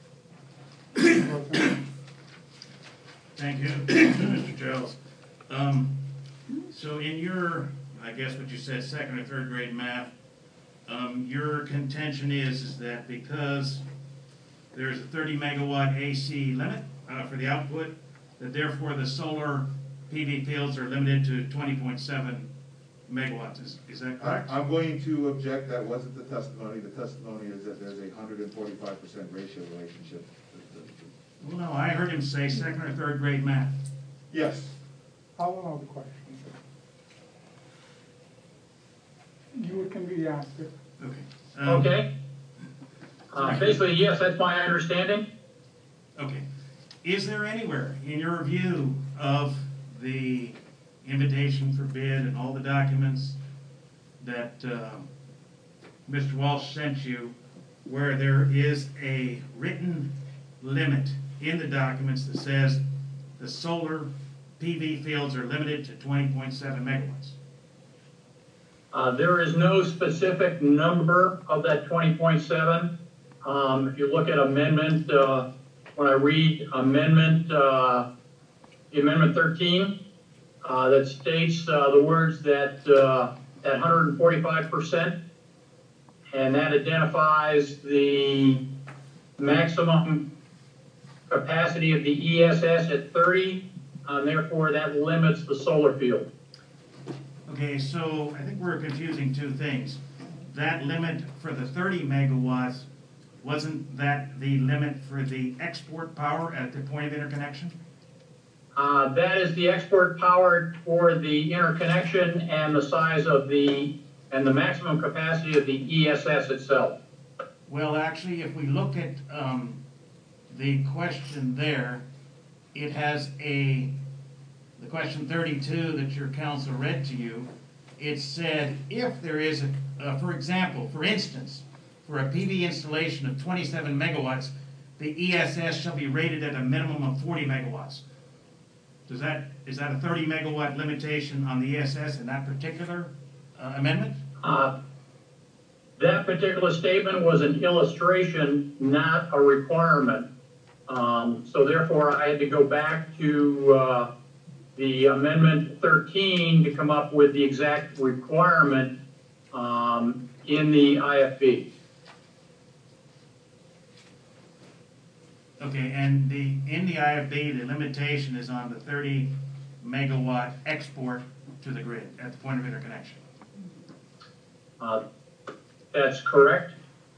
Thank you, Mister Giles. Um, so in your, I guess what you said, second or third grade math, um, your contention is, is that because there's a thirty megawatt A C limit uh, for the output, that therefore the solar P V fields are limited to twenty point seven megawatts. Is, is that correct? I- I'm going to object. That wasn't the testimony. The testimony is that there's a one hundred forty-five percent ratio relationship. Well, no, I heard him say second or third grade math. Yes. I'll allow the question. You can be asked it. Okay. Um, Okay. Uh, basically, yes, that's my understanding. Okay. Is there anywhere in your review of the invitation for bid and all the documents that uh, Mister Walsh sent you where there is a written limit in the documents that says the solar P V fields are limited to twenty point seven megawatts? Uh, there is no specific number of that twenty point seven. Um, if you look at amendment, uh, when I read amendment, uh, amendment thirteen, uh, that states uh, the words that uh, at one hundred forty-five percent, and that identifies the maximum capacity of the E S S at thirty, uh, and therefore that limits the solar field. Okay, so I think we're confusing two things. That limit for the thirty megawatts, wasn't that the limit for the export power at the point of interconnection? Uh, that is the export power for the interconnection and the size of the, and the maximum capacity of the E S S itself. Well, actually, if we look at um, the question there, it has a, the question thirty-two that your counsel read to you, it said if there is, a, uh, for example, for instance, for a P V installation of twenty-seven megawatts, the E S S shall be rated at a minimum of forty megawatts. Does that, is that a thirty megawatt limitation on the E S S in that particular uh, amendment? Uh, that particular statement was an illustration, not a requirement. Um, so therefore, I had to go back to uh, the amendment thirteen to come up with the exact requirement um, in the I F B. Okay, and the, in the I F B, the limitation is on the thirty megawatt export to the grid at the point of interconnection. Uh, that's correct.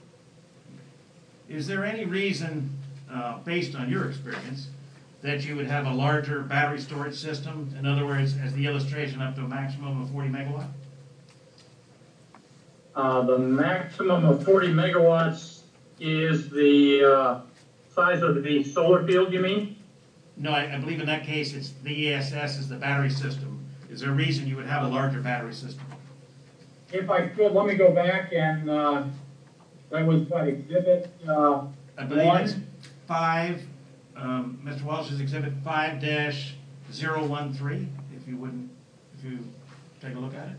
Is there any reason, uh, based on your experience, that you would have a larger battery storage system? In other words, as the illustration, up to a maximum of forty megawatt? Uh, the maximum of forty megawatts is the uh, size of the solar field, you mean? No, I, I believe in that case, it's the E S S is the battery system. Is there a reason you would have a larger battery system? If I could, let me go back and, uh, that was what, exhibit, uh, I believe one? it's five, um, Mister Walsh is exhibit five dash zero one three, if you wouldn't, if you take a look at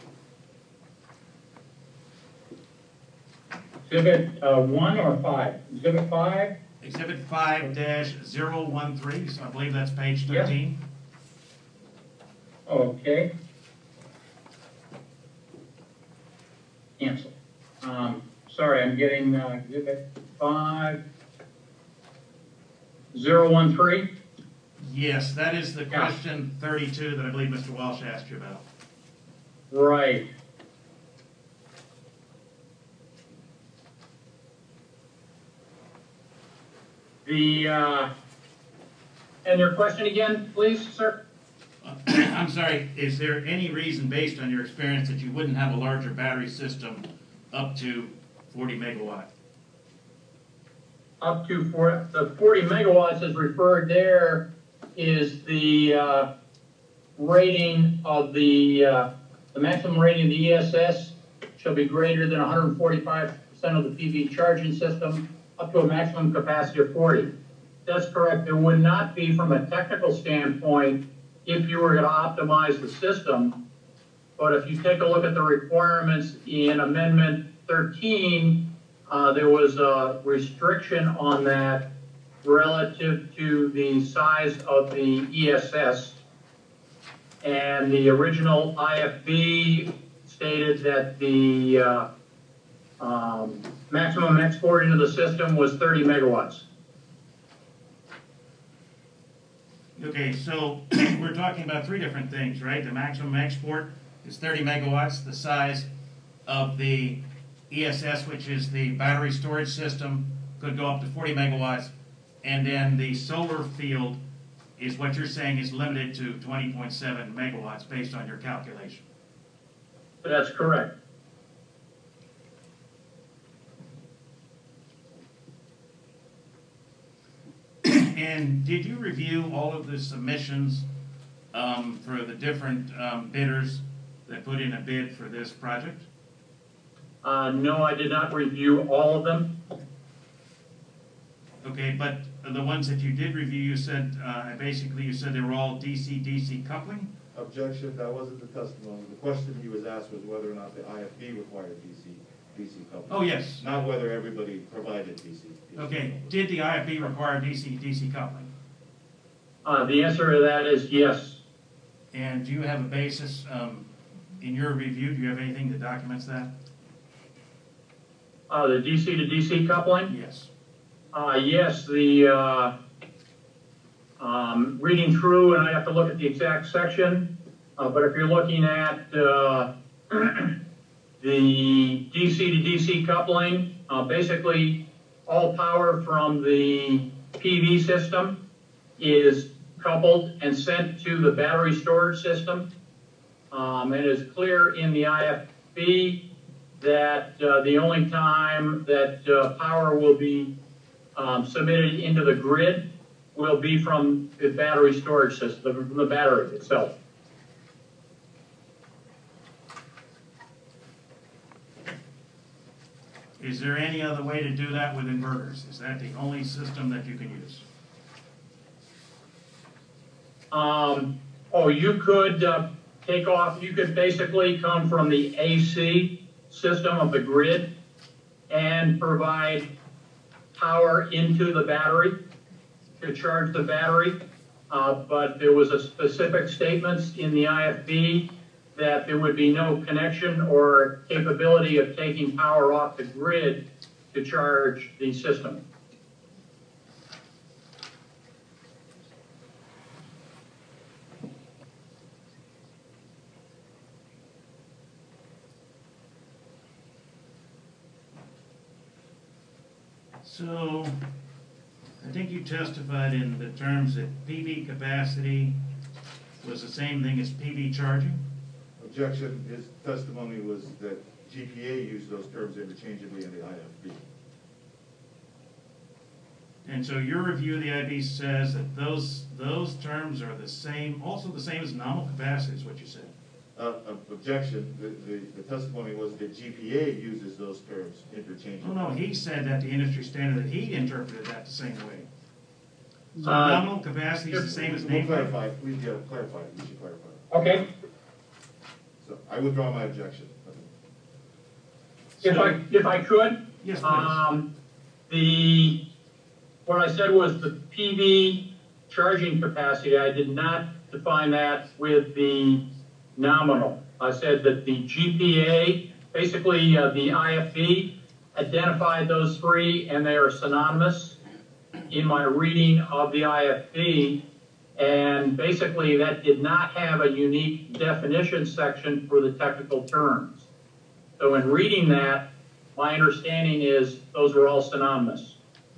it. Exhibit, uh, one or five? Exhibit five? Exhibit five dash zero one three, so I believe that's page thirteen. Okay. Cancel. Um, sorry, I'm getting, uh, exhibit five, zero one three? Yes, that is the Yeah. question thirty-two that I believe Mister Walsh asked you about. Right. The, uh, and your question again, please, sir? Uh, I'm sorry, is there any reason based on your experience that you wouldn't have a larger battery system up to forty megawatt? Up to four, the forty megawatts is referred there is the, uh, rating of the, uh, the maximum rating of the E S S shall be greater than one hundred forty-five percent of the P V charging system, up to a maximum capacity of forty. That's correct. There would not be, from a technical standpoint, if you were going to optimize the system. But if you take a look at the requirements in Amendment thirteen, uh, there was a restriction on that relative to the size of the E S S. And the original I F B stated that the uh, um, maximum export into the system was thirty megawatts. Okay, so we're talking about three different things, right? The maximum export is thirty megawatts, the size of the E S S, which is the battery storage system, could go up to forty megawatts, and then the solar field is what you're saying is limited to twenty point seven megawatts based on your calculation. That's correct. And did you review all of the submissions um, for the different um, bidders that put in a bid for this project? Uh, no, I did not review all of them. Okay, but the ones that you did review, you said, uh, basically you said they were all D C D C coupling? Objection, that wasn't the testimony. The question he was asked was whether or not the I F B required D C, D C coupling. Oh, yes. Not whether everybody provided D C. Okay, did the I F B require D C D C coupling? Uh, the answer to that is yes. And do you have a basis um, in your review? Do you have anything that documents that? Uh, the D C to D C coupling? Yes. Uh, yes, the, uh, um, reading through, and I have to look at the exact section, uh, but if you're looking at, uh, the D C to D C coupling, uh, basically all power from the P V system is coupled and sent to the battery storage system. Um, it is clear in the I F B that uh, the only time that uh, power will be um, submitted into the grid will be from the battery storage system, from the battery itself. Is there any other way to do that with inverters? Is that the only system that you can use? Um, oh, you could uh, take off, you could basically come from the A C system of the grid and provide power into the battery to charge the battery. Uh, but there was a specific statements in the I F B that there would be no connection or capability of taking power off the grid to charge the system. So, I think you testified in the terms that P V capacity was the same thing as P V charging? Objection, his testimony was that G P A used those terms interchangeably in the I F B. And so your review of the I B says that those those terms are the same, also the same as nominal capacity is what you said. Uh, objection, the, the, the testimony was that G P A uses those terms interchangeably. Oh, no, he said that the industry standard, that he interpreted that the same way. So Uh, nominal capacity is the same as We'll nameplate? clarify, please, yeah, clarify, we should clarify. Okay. So I withdraw my objection. If I, if I could? Yes, please. Um, the, what I said was the P V charging capacity, I did not define that with the nominal. I said that the G P A, basically uh, the I F B, identified those three and they are synonymous in my reading of the I F B. And basically that did not have a unique definition section for the technical terms. So in reading that, my understanding is those were all synonymous.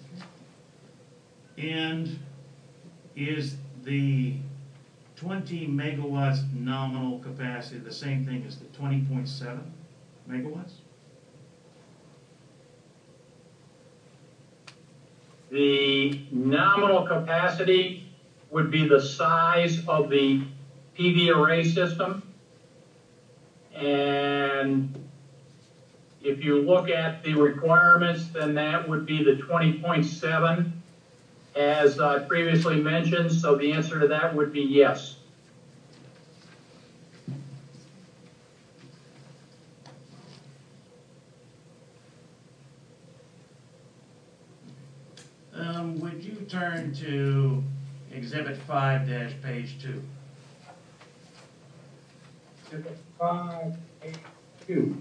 And is the twenty megawatts nominal capacity the same thing as the twenty point seven megawatts? The nominal capacity would be the size of the P V array system. And if you look at the requirements, then that would be the twenty point seven as I previously mentioned. So the answer to that would be yes. Um, would you turn to Exhibit five dash page two? Exhibit five, page two.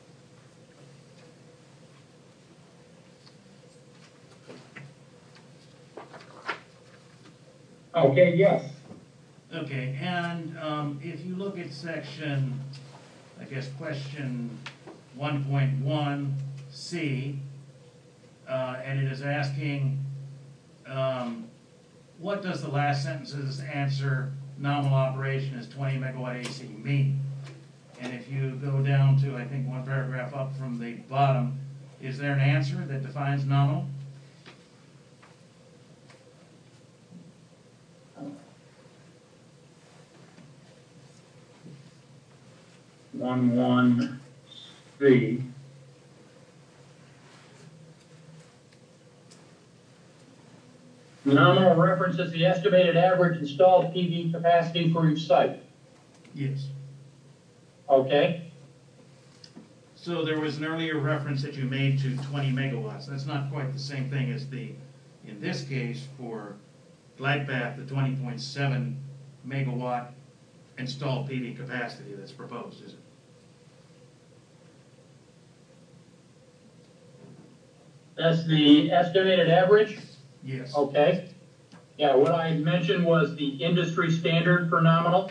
Okay, yes. Okay, and um, if you look at section, I guess, question one point one C, uh, and it is asking, um, what does the last sentence's answer, nominal operation is twenty megawatt A C, mean? And if you go down to, I think, one paragraph up from the bottom, is there an answer that defines nominal? One one C. Nominal references the estimated average installed P V capacity for each site. Yes. Okay. So there was an earlier reference that you made to twenty megawatts. That's not quite the same thing as the, in this case, for GlidePath, the twenty point seven megawatt installed P V capacity that's proposed, is it? That's the estimated average? Yes. Okay. Yeah, what I had mentioned was the industry standard for nominal.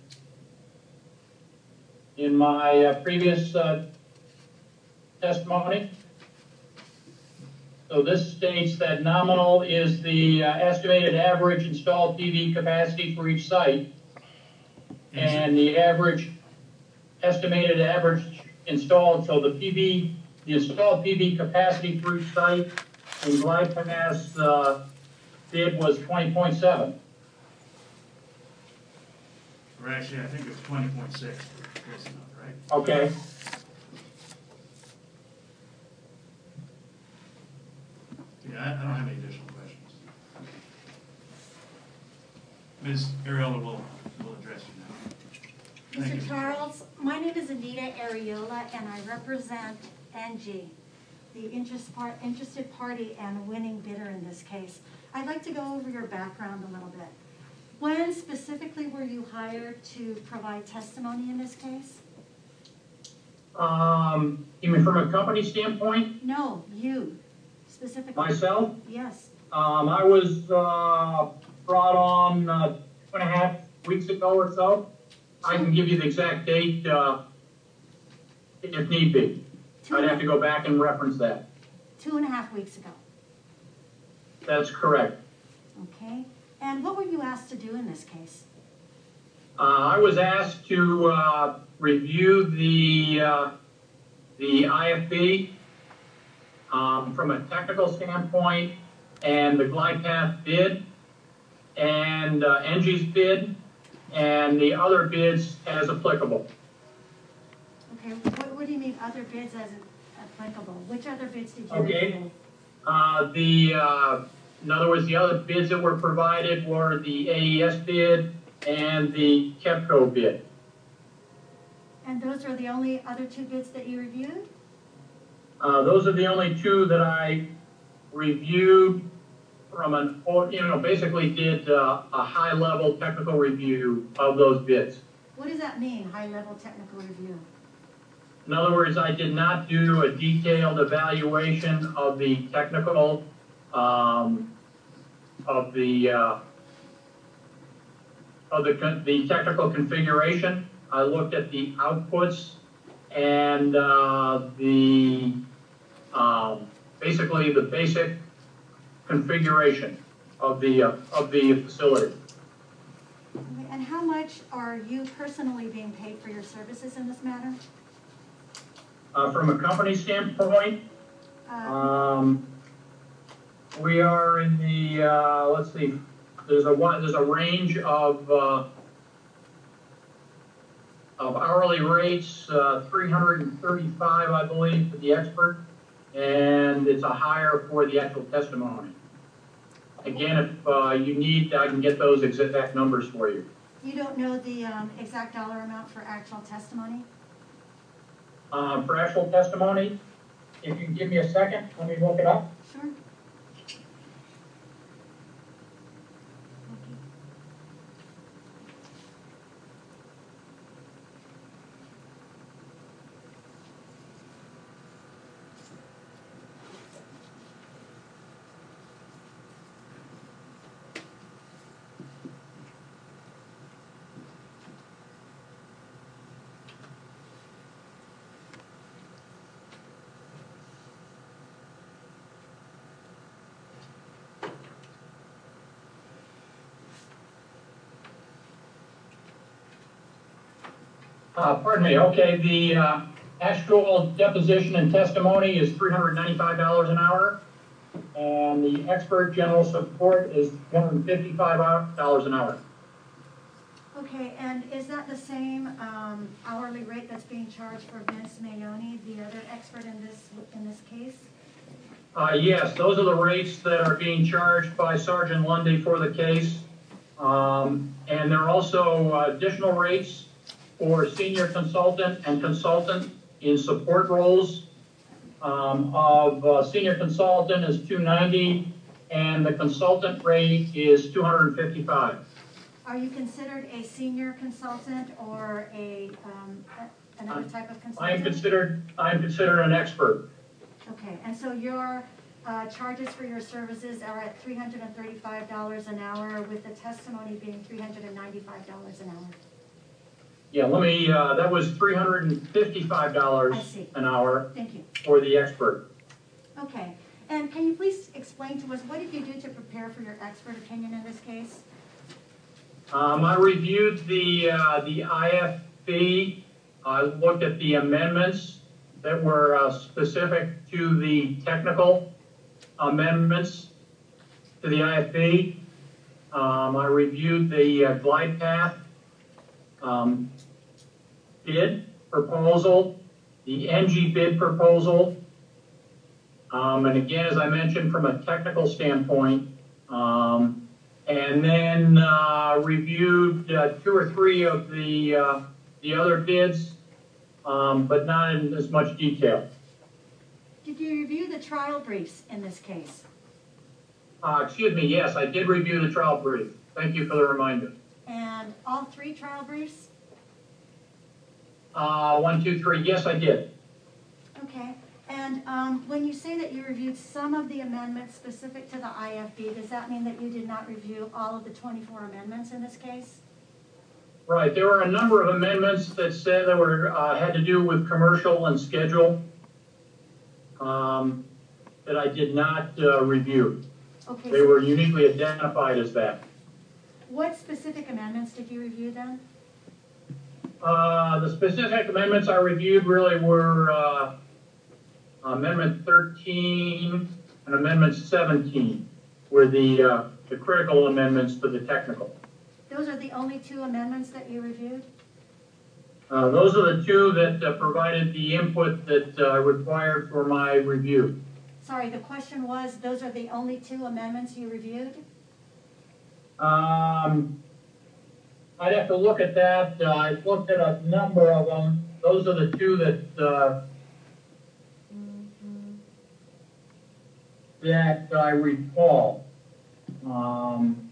In my uh, previous uh, testimony. So this states that nominal is the uh, estimated average installed P V capacity for each site. And the average, estimated average installed, so the P V, the installed P V capacity for each site in GlidePath's uh, bid was twenty point seven. Or actually, I think it's twenty point six. Close enough, right? Okay. Yeah, I, I don't have any additional questions. Miz Ariola will, will address you now. Thank Mister you. Charles, my name is Anita Ariola, and I represent N G, the interest part, interested party and winning bidder in this case. I'd like to go over your background a little bit. When specifically were you hired to provide testimony in this case? Um, you mean from a company standpoint? No, you specifically. Myself? Yes. Um, I was uh, brought on uh, two and a half weeks ago or so. I can give you the exact date uh, if need be. Two I'd have to go back and reference that. Two and a half weeks ago. That's correct. Okay. And what were you asked to do in this case? Uh, I was asked to uh, review the uh, the I F B um, from a technical standpoint, and the GlidePath bid, and uh, N G's bid, and the other bids as applicable. Okay. What, what do you mean other bids as applicable? Which other bids did you Okay. review? Uh, the uh, in other words, the other bids that were provided were the A E S bid and the KEPCO bid. And those are the only other two bids that you reviewed? Uh, those are the only two that I reviewed from an, or, you know, basically did uh, a high-level technical review of those bids. What does that mean, high-level technical review? In other words, I did not do a detailed evaluation of the technical, um, of the, uh, of the, con- the technical configuration. I looked at the outputs and uh, the, um, basically the basic configuration of the, uh, of the facility. Okay, and how much are you personally being paid for your services in this matter? Uh, from a company standpoint, Uh, um, we are in the, uh, let's see, there's a one, there's a range of, uh, of hourly rates, uh, three hundred thirty-five, I believe, for the expert, and it's a higher for the actual testimony. Again, if uh, you need, I can get those exact numbers for you. You don't know the um, exact dollar amount for actual testimony? Um, for actual testimony, if you can give me a second, let me look it up. Sure. Uh, pardon me, okay, the uh, actual deposition and testimony is three hundred ninety-five dollars an hour, and the expert general support is one hundred fifty-five dollars an hour. Okay, and is that the same um, hourly rate that's being charged for Vince Mayoni, the other expert in this, in this case? Uh, yes, those are the rates that are being charged by Sergeant Lundy for the case. Um, and there are also uh, additional rates for senior consultant and consultant in support roles. Um, of uh, senior consultant is two hundred ninety dollars and the consultant rate is two hundred fifty-five dollars. Are you considered a senior consultant or a, um, a- another type of I consultant? am considered, I am considered an expert. Okay, and so your uh, charges for your services are at three hundred thirty-five dollars an hour, with the testimony being three hundred ninety-five dollars an hour. Yeah, let me, uh, that was three hundred fifty-five dollars I see. an hour Thank you. for the expert. Okay, and can you please explain to us, what did you do to prepare for your expert opinion in this case? Um, I reviewed the, uh, the I F B. I looked at the amendments that were uh, specific to the technical amendments to the I F B. Um, I reviewed the uh, glide path um, bid proposal, the N G bid proposal. Um, and again, as I mentioned, from a technical standpoint, um, and then uh, reviewed uh, two or three of the uh, the other bids, um, but not in as much detail. Did you review the trial briefs in this case? Uh, excuse me, yes, I did review the trial brief. Thank you for the reminder. And all three trial briefs? Uh, one, two, three, yes, I did. Okay, and um, when you say that you reviewed some of the amendments specific to the I F B, does that mean that you did not review all of the twenty-four amendments in this case? Right, there were a number of amendments that said that were uh, had to do with commercial and schedule um, that I did not uh, review. Okay, They so were uniquely identified as that. what specific amendments did you review then? Uh, the specific amendments I reviewed really were uh, Amendment thirteen and Amendment seventeen were the, uh, the critical amendments to the technical. Those are the only two amendments that you reviewed? Uh, those are the two that uh, provided the input that uh, required for my review. Sorry, the question was, those are the only two amendments you reviewed? Um, I'd have to look at that. Uh, I looked at a number of them. Those are the two that uh, that I recall. Um,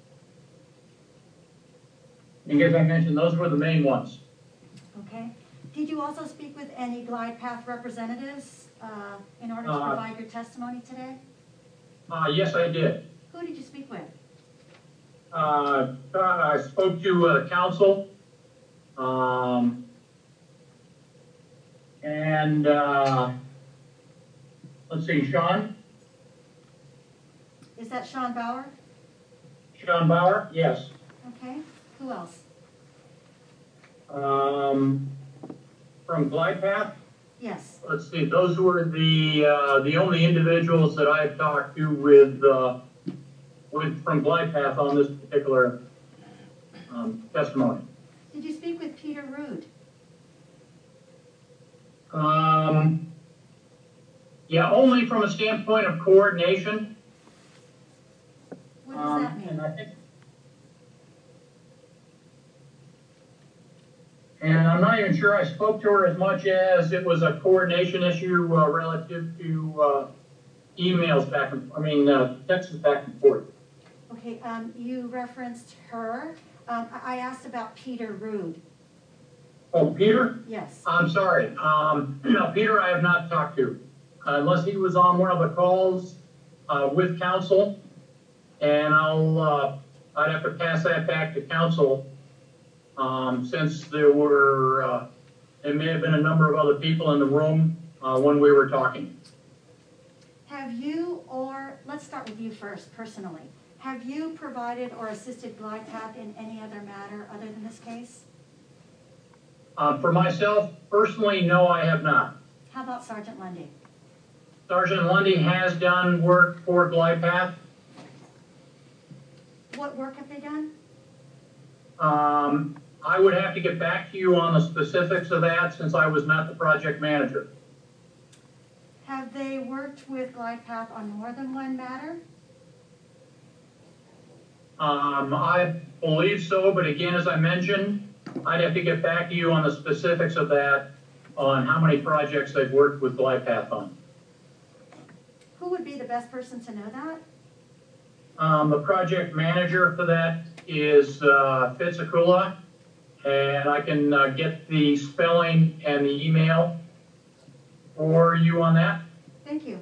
because I mentioned those were the main ones. Okay. Did you also speak with any glide path representatives uh, in order to Uh, provide your testimony today? Uh, yes, I did. Who did you speak with? Uh, I spoke to uh, council. Um, and, uh, let's see, Sean? Is that Sean Bauer? Sean Bauer? Yes. Okay. Who else? Um, from Glide Path? Yes. Let's see, those were the, uh, the only individuals that I've talked to with, uh, with, from Glide Path on this particular, um, testimony. Did you speak with Peter Rude? Um, yeah, only from a standpoint of coordination. What does Um, that mean? and I think, and I'm not even sure I spoke to her as much as it was a coordination issue uh, relative to uh, emails back and, I mean, uh, texts back and forth. Okay, um, you referenced her. Um, I I asked about Peter Rude. Oh, Peter? Yes. I'm sorry. Um, no, Peter I have not talked to, uh, unless he was on one of the calls uh, with council. And I'll, uh, I'd have to pass that back to council, um, since there were, uh, there may have been a number of other people in the room, uh, when we were talking. Have you, or let's start with you first, personally. Have you provided or assisted Glide Path in any other matter other than this case? Uh, for myself, personally, no, I have not. How about Sergeant Lundy? Sergeant Lundy has done work for Glide Path. What work have they done? Um, I would have to get back to you on the specifics of that since I was not the project manager. Have they worked with Glide Path on more than one matter? Um, I believe so, but again, as I mentioned, I'd have to get back to you on the specifics of that, on how many projects they've worked with Glide Path on. Who would be the best person to know that? Um, the project manager for that is uh, Fitzakula, and I can uh, get the spelling and the email for you on that. Thank you.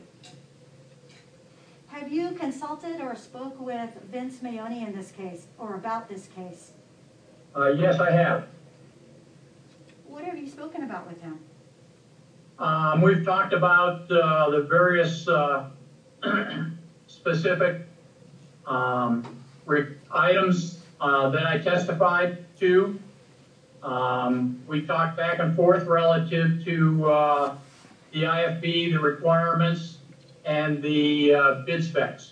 Have you consulted or spoke with Vince Mayoni in this case, or about this case? Uh, yes, I have. What have you spoken about with him? Um, we've talked about uh, the various uh, specific um, items uh, that I testified to. Um, we talked back and forth relative to uh, the I F B, the requirements, and the uh, bid specs.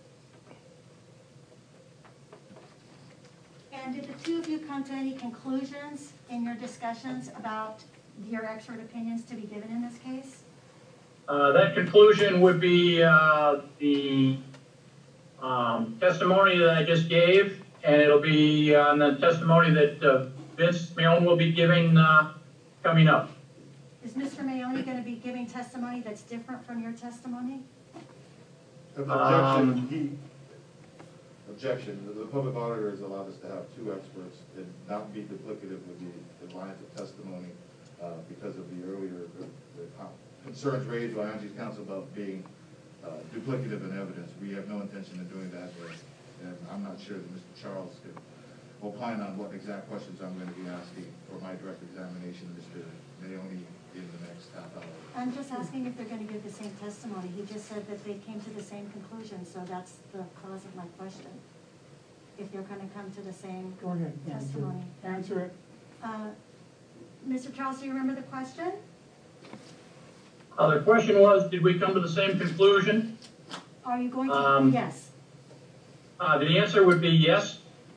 And did the two of you come to any conclusions in your discussions about your expert opinions to be given in this case? Uh, that conclusion would be uh, the um, testimony that I just gave, and it'll be on the testimony that uh, Vince Mayone will be giving uh, coming up. Is Mister Mayoni going to be giving testimony that's different from your testimony? Objection, Um, he, objection, the, the public auditor has allowed us to have two experts and not be duplicative with the, the lines of testimony, uh, because of the earlier, the, the concerns raised by Angie's counsel about being, uh, duplicative in evidence. We have no intention of doing that, and, and I'm not sure that Mister Charles can opine on what exact questions I'm gonna be asking for my direct examination of Mister Mayoni in the next half hour. I'm just asking if they're going to give the same testimony. He just said that they came to the same conclusion, so that's the cause of my question. If they're going to come to the same Go ahead, answer, testimony. answer it. Uh, Mister Charles, do you remember the question? Uh, the question was, did we come to the same conclusion? Are you going to? Um, Yes. Uh, the answer would be yes.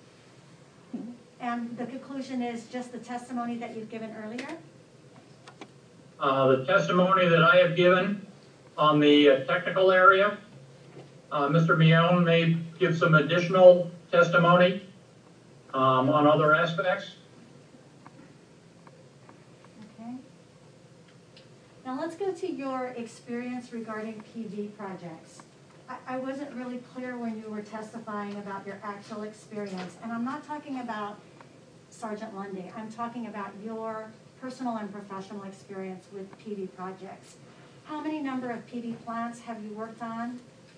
And the conclusion is just the testimony that you've given earlier? Uh, the testimony that I have given on the uh, technical area, uh, Mister Mayone may give some additional testimony um, on other aspects. Okay. Now let's go to your experience regarding P V projects. I, I wasn't really clear when you were testifying about your actual experience, and I'm not talking about Sergeant Lundy. I'm talking about your personal and professional experience with P V projects. How many number of P V plants have you worked on?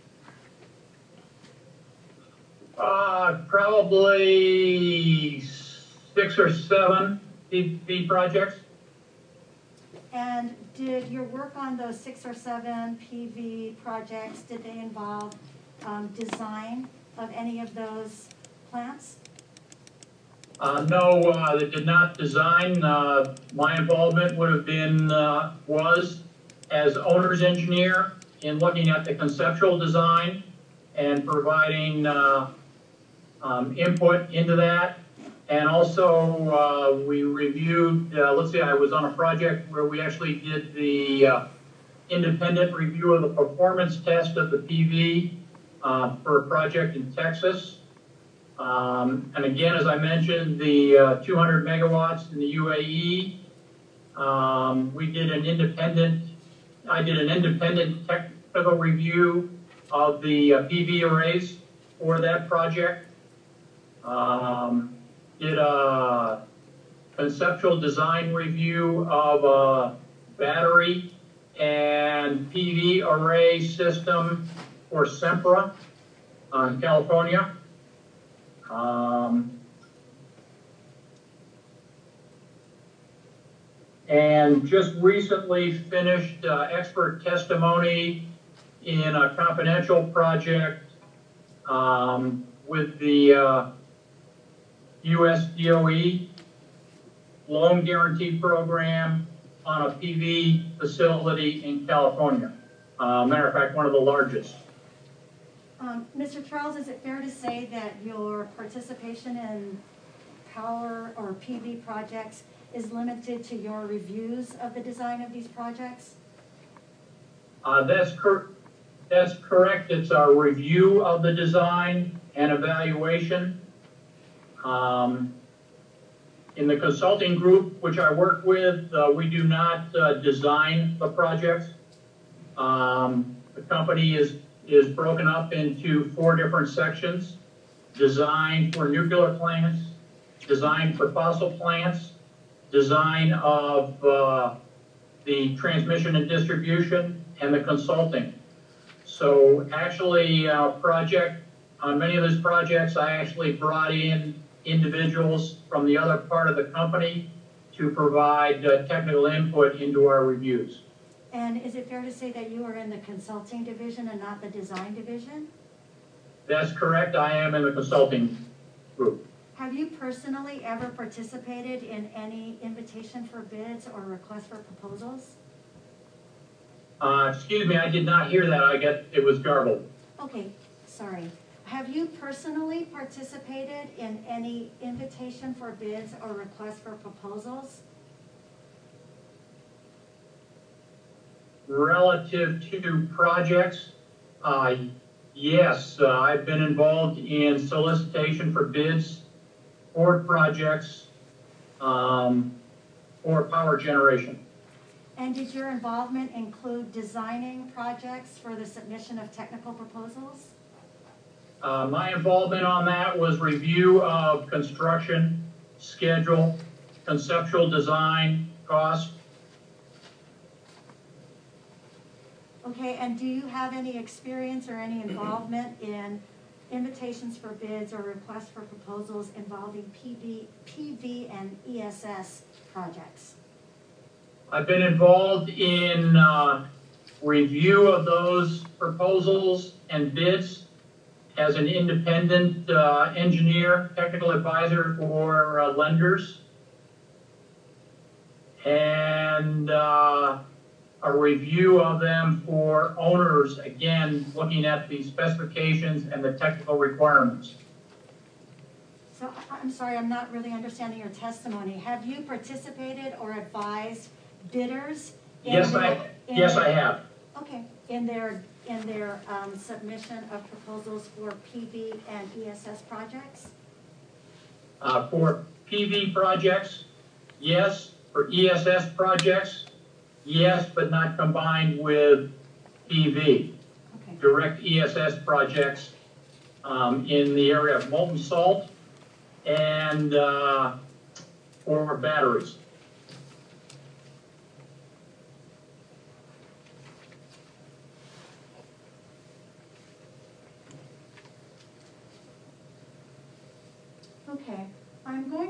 Uh, probably six or seven P V projects. And did your work on those six or seven P V projects, did they involve um, design of any of those plants? Uh, no, uh, they did not design. Uh, my involvement would have been, uh, was as owner's engineer in looking at the conceptual design and providing uh, um, input into that. And also, uh, we reviewed, uh, let's say I was on a project where we actually did the uh, independent review of the performance test of the P V uh, for a project in Texas. Um, and again, as I mentioned, the uh, two hundred megawatts in the U A E, um, we did an independent, I did an independent technical review of the uh, P V arrays for that project. Um, did a conceptual design review of a battery and P V array system for Sempra in California. Um, and just recently finished uh, expert testimony in a confidential project um, with the uh, U S D O E loan guarantee program on a P V facility in California. Uh, matter of fact, one of the largest. Um, Mister Charles, is it fair to say that your participation in power or P V projects is limited to your reviews of the design of these projects? Uh, that's, cor that's correct. It's a review of the design and evaluation. Um, in the consulting group, which I work with, uh, we do not uh, design the projects. Um, the company is is broken up into four different sections: design for nuclear plants, design for fossil plants, design of uh, the transmission and distribution, and the consulting. So actually, uh, project on many of those projects, I actually brought in individuals from the other part of the company to provide uh, technical input into our reviews. And is it fair to say that you are in the consulting division and not the design division? That's correct. I am in the consulting group. Have you personally ever participated in any invitation for bids or request for proposals? Uh, excuse me, I did not hear that. I guess it was garbled. Okay, sorry. Have you personally participated in any invitation for bids or request for proposals? Relative to projects, uh, yes, uh, I've been involved in solicitation for bids for projects um, for power generation. And did your involvement include designing projects for the submission of technical proposals? Uh, my involvement on that was review of construction, schedule, conceptual design, cost. Okay, and do you have any experience or any involvement in invitations for bids or requests for proposals involving P V, P V and E S S projects? I've been involved in uh, review of those proposals and bids as an independent uh, engineer, technical advisor for uh, lenders. And uh, a review of them for owners, again, looking at the specifications and the technical requirements. So I- I'm sorry, I'm not really understanding your testimony. Have you participated or advised bidders? in Yes, their- I, in yes, their- I have. Okay, in their, in their um, submission of proposals for P V and E S S projects? Uh, for P V projects, yes. For E S S projects, yes, but not combined with P V. Okay. Direct E S S projects um, in the area of molten salt and uh, for batteries.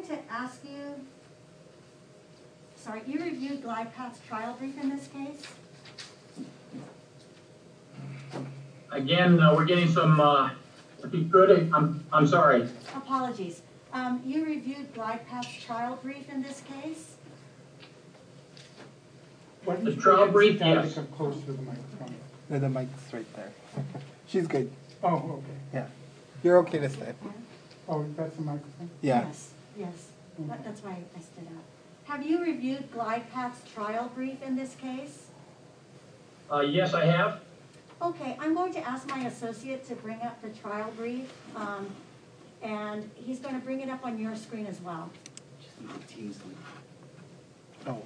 to ask you, sorry, you reviewed GlidePath's trial brief in this case? Again, uh, we're getting some, uh, if you could, I'm, I'm sorry. Apologies. Um, you reviewed GlidePath's trial brief in this case? Why don't The you go trial ahead and brief, sit down and yes. come close to the microphone? No, the mic's right there. She's good. Oh, okay. Yeah. You're okay to stay. Oh, that's the microphone? Yeah. Yes, yes. That, that's why I stood up. Have you reviewed GlidePath's trial brief in this case? Uh, yes, I have. Okay, I'm going to ask my associate to bring up the trial brief, um, and he's going to bring it up on your screen as well. Just need the Teams link. Oh.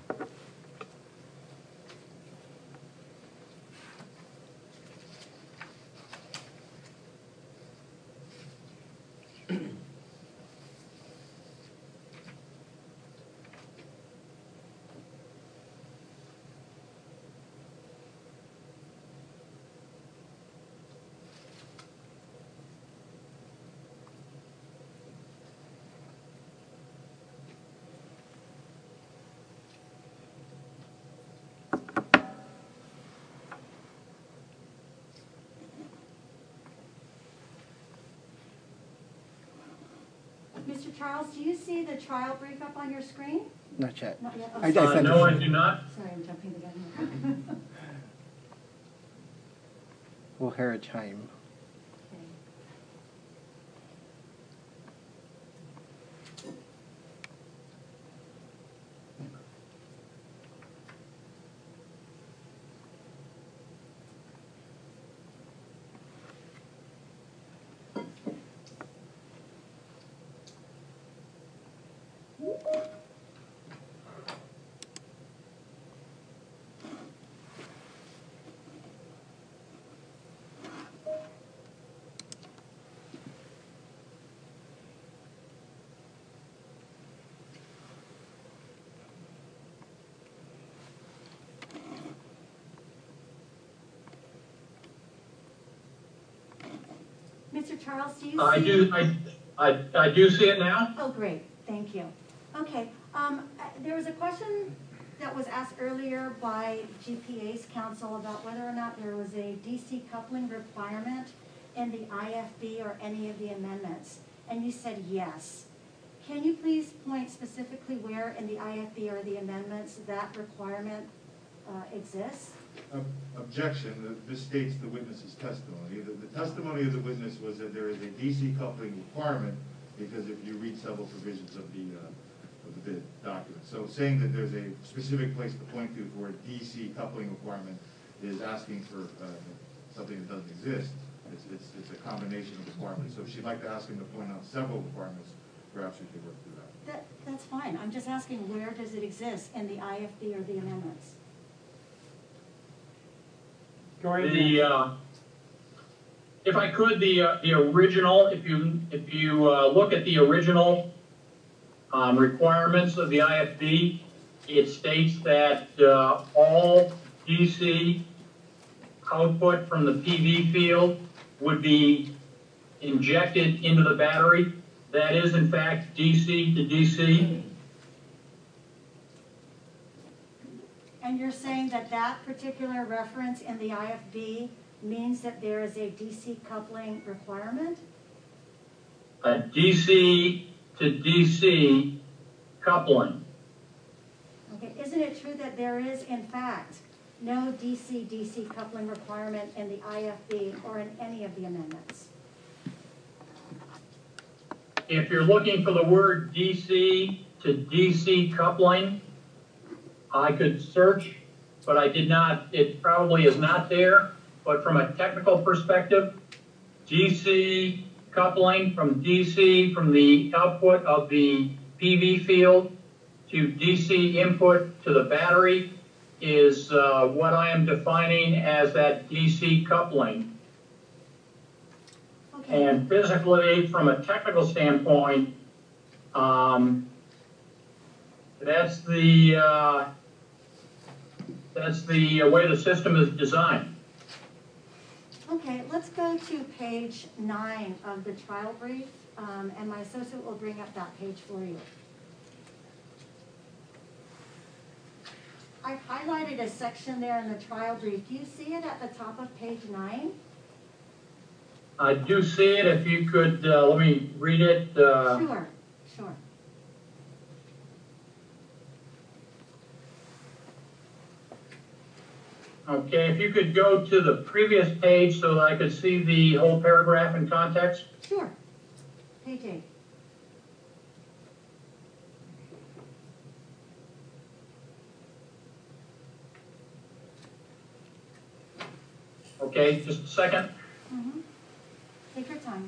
Mister Charles, do you see the trial brief up on your screen? Not yet. Not yet? Oh, I, I sorry. Uh, sent no, I it. do not. Sorry, I'm jumping the gun here. We'll hear a chime. Okay. Mister Charles, do you see? I do, I, I, I do see it now. Oh, great, thank you. Okay, um, uh, there was a question that was asked earlier by G P A's counsel about whether or not there was a D C coupling requirement in the I F B or any of the amendments, and you said yes. Can you please point specifically where in the I F B or the amendments that requirement uh, exists? Ob- Objection, Th- this states the witness's testimony. The, the testimony of the witness was that there is a D C coupling requirement, because if you read several provisions of the, uh, of the bid document. So saying that there's a specific place to point to for a D C coupling requirement is asking for uh, something that doesn't exist. It's, it's, it's a combination of requirements. So if she'd like to ask him to point out several requirements, perhaps we could work through that. That, that's fine. I'm just asking, where does it exist in the I F B or the amendments? Go ahead. The, uh, if I could, the, uh, the original, if you, if you, uh, look at the original, um, requirements of the I F B, it states that, uh, all D C output from the P V field would be injected into the battery. That is in fact D C to D C. And you're saying that that particular reference in the I F B means that there is a D C coupling requirement? A D C to D C coupling. Okay, isn't it true that there is in fact no D C D C coupling requirement in the I F B or in any of the amendments? If you're looking for the word D C to D C coupling, I could search, but I did not, it probably is not there. But from a technical perspective, D C coupling from D C, from the output of the P V field to D C input to the battery is uh, what I am defining as that D C coupling. Okay. And physically, from a technical standpoint, um, that's the uh, that's the way the system is designed. Okay, let's go to page nine of the trial brief. um, and my associate will bring up that page for you. I've highlighted a section there in the trial brief. Do you see it at the top of page nine? I do see it. If you could, uh, let me read it. Uh, Sure, sure. Okay, if you could go to the previous page so that I could see the whole paragraph in context. Sure. Page eight. Okay, just a second. Mm-hmm. Take your time.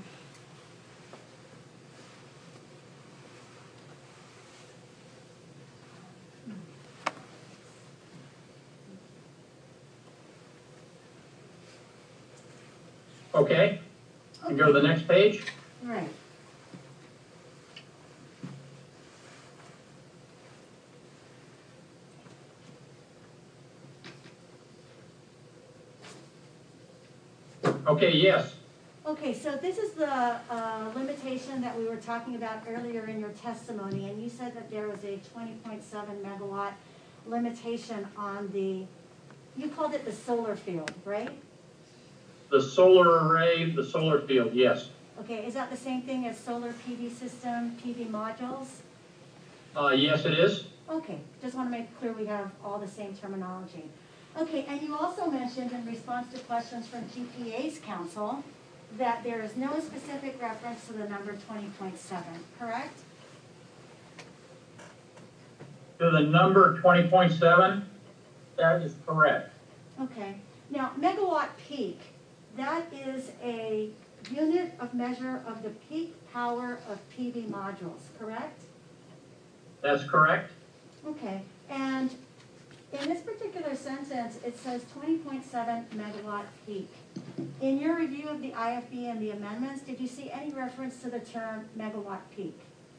Okay, and go to the next page. Right. Okay, yes. Okay, so this is the uh, limitation that we were talking about earlier in your testimony, and you said that there was a twenty point seven megawatt limitation on the, you called it the solar field, right? The solar array, the solar field, yes. Okay, is that the same thing as solar P V system, P V modules? Uh, yes, it is. Okay, just want to make clear we have all the same terminology. Okay, and you also mentioned in response to questions from G P A's counsel that there is no specific reference to the number twenty point seven, correct? To the number twenty point seven, that is correct. Okay, now megawatt peak, that is a unit of measure of the peak power of P V modules, correct? That's correct. Okay, and in this particular sentence, it says twenty point seven megawatt peak. In your review of the I F B and the amendments, did you see any reference to the term megawatt peak?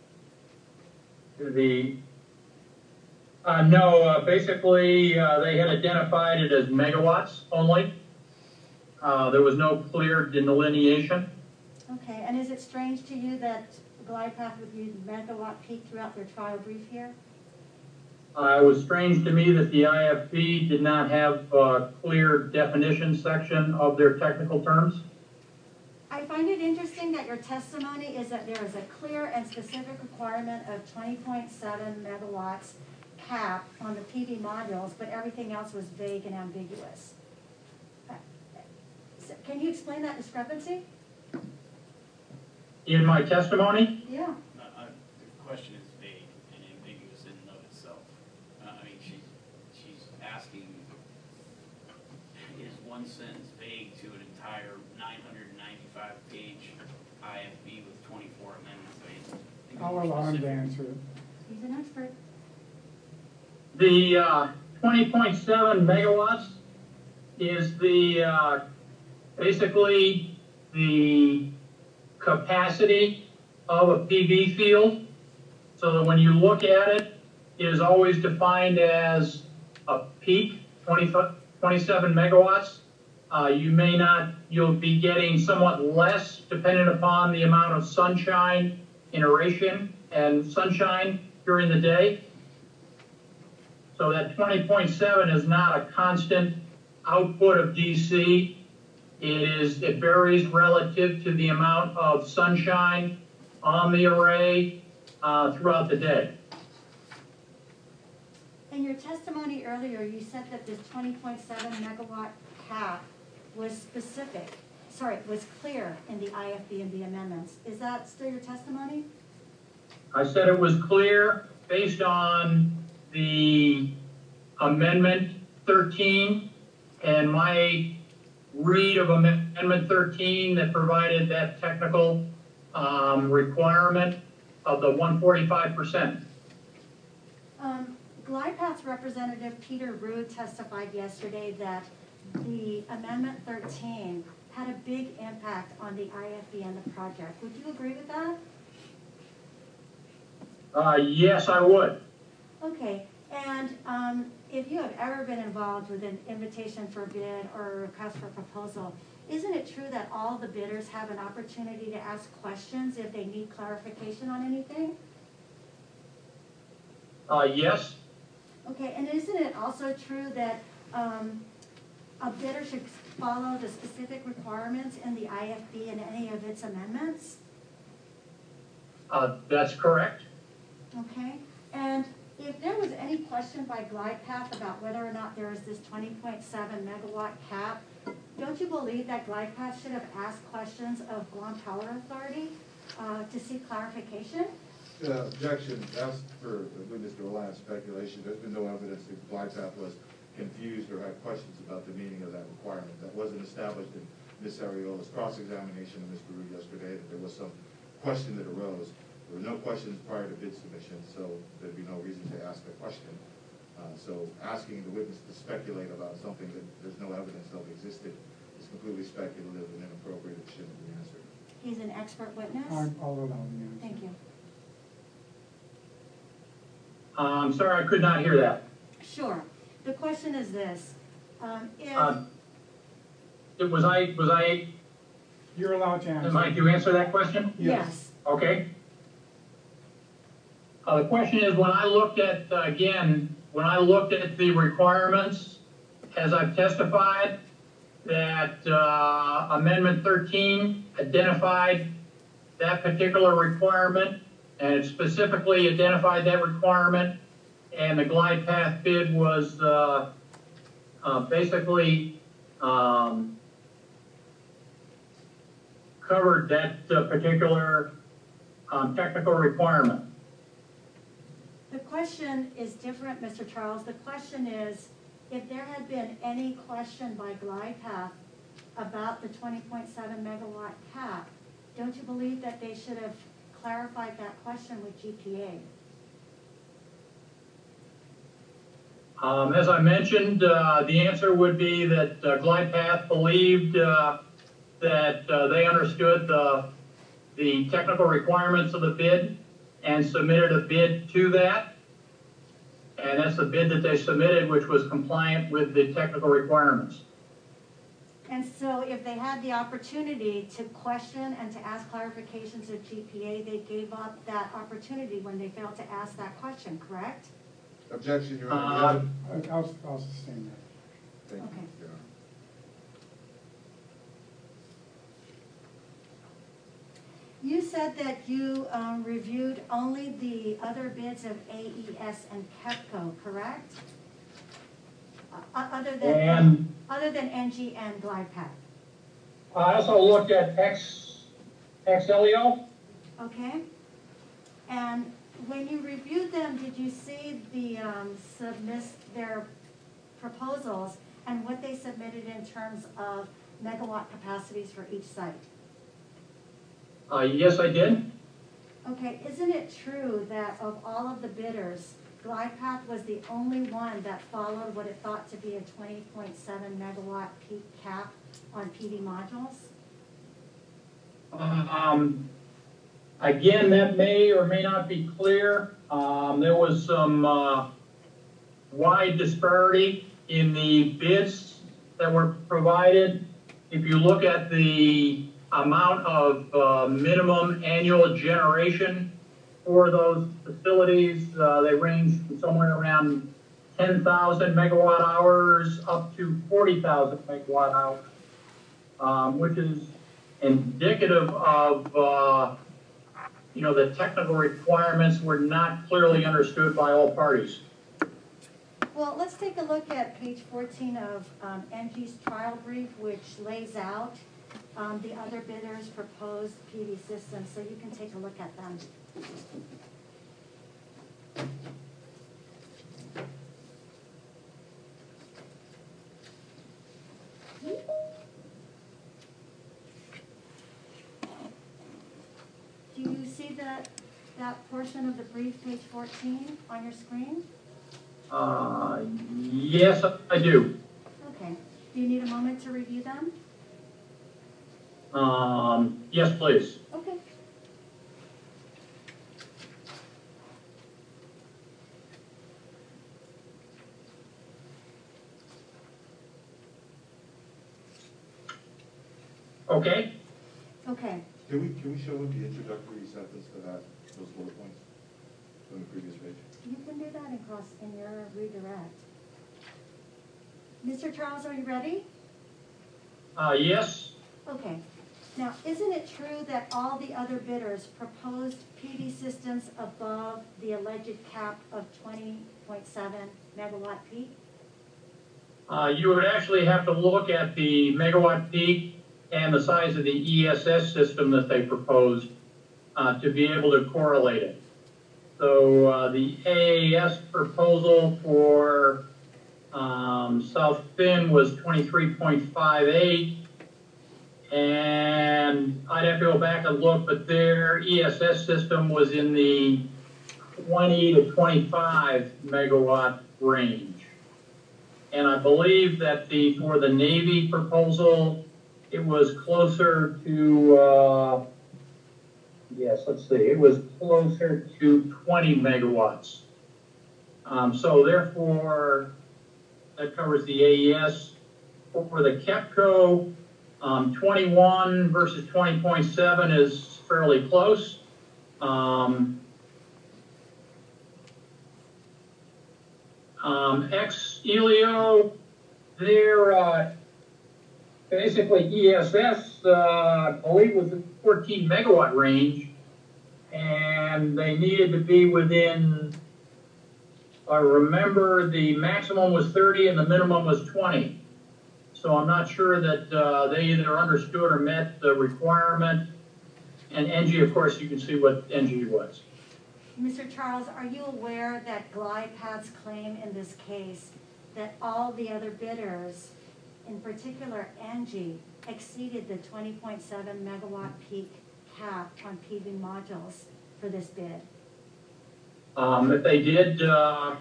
The, uh, no, uh, basically, uh, they had identified it as megawatts only. Uh, there was no clear delineation. Okay, and is it strange to you that GlidePath would use megawatt peak throughout their trial brief here? Uh, it was strange to me that the I F B did not have a clear definition section of their technical terms. I find it interesting that your testimony is that there is a clear and specific requirement of twenty point seven megawatts cap on the P V modules, but everything else was vague and ambiguous. Uh, so can you explain that discrepancy? In my testimony, Yeah. Uh, uh, The question is vague and ambiguous in and of itself. Uh, I mean, she's, she's asking, is one sentence vague to an entire nine hundred ninety-five page I F B with twenty-four amendments? I mean, I think I'll more allow him to specific. answer it. He's an expert. the uh, twenty point seven megawatts is the, uh, basically the capacity of a P V field. So that when you look at it, it is always defined as a peak, twenty, twenty-seven megawatts. Uh, you may not, you'll be getting somewhat less dependent upon the amount of sunshine, aeration, and sunshine during the day. So that twenty point seven is not a constant output of D C. It is, it varies relative to the amount of sunshine on the array uh, throughout the day. In your testimony earlier, you said that this twenty point seven megawatt cap was specific, sorry, was clear in the I F B and the amendments. Is that still your testimony? I said it was clear based on the Amendment thirteen and my read of Amendment thirteen that provided that technical um, requirement of the one hundred forty-five percent. Um, GlidePath's representative Peter Rude testified yesterday that the Amendment thirteen had a big impact on the I F B and the project. Would you agree with that? Uh, yes, I would. Okay, and um, if you have ever been involved with an invitation for bid or a request for proposal, isn't it true that all the bidders have an opportunity to ask questions if they need clarification on anything? Uh, yes, Okay, and isn't it also true that um, a bidder should follow the specific requirements in the I F B and any of its amendments? uh, that's correct. Okay, and if there was any question by GlidePath about whether or not there is this twenty point seven megawatt cap, don't you believe that GlidePath should have asked questions of Guam Power Authority uh, to seek clarification? Uh, Objection, that's for the witness to rely on speculation. There's been no evidence that GlidePath was confused or had questions about the meaning of that requirement. That wasn't established in Miz Ariola's cross-examination of Mister Rue yesterday, that there was some question that arose. There were no questions prior to bid submission, so there'd be no reason to ask a question. Uh, so asking the witness to speculate about something that there's no evidence of existed is completely speculative and inappropriate. It shouldn't be answered. He's an expert witness? I- I'll allow the answer. Thank you. Uh, I'm sorry, I could not hear that. Sure. The question is this. Um, if, Uh, it- Was I, was I, You're allowed to answer. am I to answer that question? yes. Okay. Uh, the question is, when I looked at, uh, again, when I looked at the requirements, as I've testified, that uh, Amendment thirteen identified that particular requirement, and it specifically identified that requirement, and the glide path bid was uh, uh, basically um, covered that uh, particular um, technical requirement. The question is different, Mister Charles. The question is, if there had been any question by GlidePath about the twenty point seven megawatt cap, don't you believe that they should have clarified that question with G P A? Um, as I mentioned, uh, the answer would be that uh, GlidePath believed uh, that uh, they understood the, the technical requirements of the bid and submitted a bid to that. And that's the bid that they submitted, which was compliant with the technical requirements. And so if they had the opportunity to question and to ask clarifications of G P A, they gave up that opportunity when they failed to ask that question, correct? Objection, Your Uh, Honor. I- I'll, I'll sustain that. Thank you, Okay. Your Honor. You said that you um, reviewed only the other bids of A E S and KEPCO, correct? Uh, Other than, And other than N G and GlidePath, I also looked at X, Xelio. okay? And when you reviewed them, did you see the um, submit their proposals and what they submitted in terms of megawatt capacities for each site? Uh, yes, I did. Okay, isn't it true that of all of the bidders, GlidePath was the only one that followed what it thought to be a twenty point seven megawatt peak cap on P V modules? Um, again, that may or may not be clear. Um, there was some uh, wide disparity in the bids that were provided. If you look at the amount of uh, minimum annual generation for those facilities, uh, they range from somewhere around ten thousand megawatt hours up to forty thousand megawatt hours, um, which is indicative of, uh, you know, the technical requirements were not clearly understood by all parties. Well, let's take a look at page fourteen of um, N G's trial brief, which lays out um, the other bidders' proposed P V systems, so you can take a look at them. Do you see that, that portion of the brief, page fourteen, on your screen? Uh, yes, I do. Okay. Do you need a moment to review them? Um, yes, please. Okay. Okay? Okay, Can we, can we show them the introductory sentence to that, those bullet points from the previous page? you can do that in cross, in your redirect. Mister Charles, are you ready? Uh, yes? Okay. Now, isn't it true that all the other bidders proposed P V systems above the alleged cap of twenty point seven megawatt peak? Uh, you would actually have to look at the megawatt peak and the size of the E S S system that they proposed uh, to be able to correlate it. So uh, the A A S proposal for um, South Finn was twenty-three point five eight, and I'd have to go back and look, but their E S S system was in the twenty to twenty-five megawatt range. And I believe that the for the Navy proposal, it was closer to, uh, yes, let's see, it was closer to twenty megawatts. Um, so therefore, that covers the A E S. For the KEPCO, um, twenty-one versus twenty point seven is fairly close. Um, Um, ex-Elio, they're uh, basically E S S, uh, I believe, was in the fourteen megawatt range, and they needed to be within, I remember the maximum was thirty and the minimum was twenty. So I'm not sure that uh, they either understood or met the requirement. And Engie, of course, you can see what Engie was. Mister Charles, are you aware that GlidePath's claim in this case that all the other bidders, in particular Engie, exceeded the twenty point seven megawatt peak cap on P V modules for this bid? Um, if they did, uh,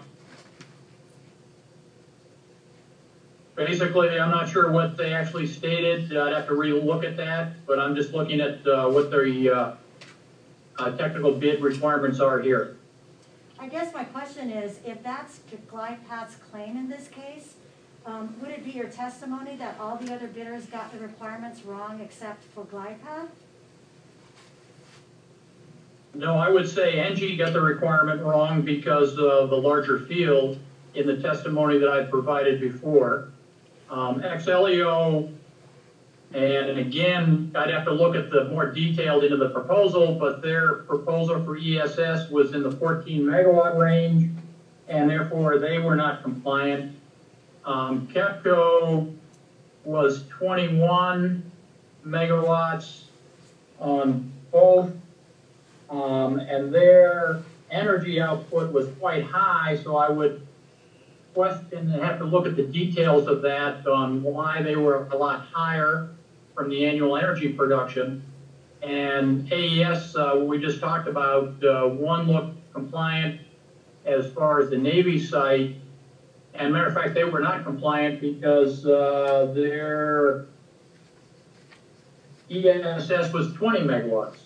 basically, I'm not sure what they actually stated. I'd have to re-look at that, but I'm just looking at uh, what their uh, uh, technical bid requirements are here. I guess my question is, if that's GlidePath's claim in this case, um, would it be your testimony that all the other bidders got the requirements wrong except for GlidePath? No, I would say Engie got the requirement wrong because of the larger field in the testimony that I provided before. Um, X-Elio, and again, I'd have to look at the more detailed into the proposal, but their proposal for E S S was in the fourteen megawatt range, and therefore they were not compliant. Um, KEPCO was twenty-one megawatts on both, um, and their energy output was quite high, so I would question and have to look at the details of that on why they were a lot higher from the annual energy production. And A E S, uh, we just talked about, uh, one looked compliant as far as the Navy site. And matter of fact, they were not compliant because uh, their E S S was twenty megawatts.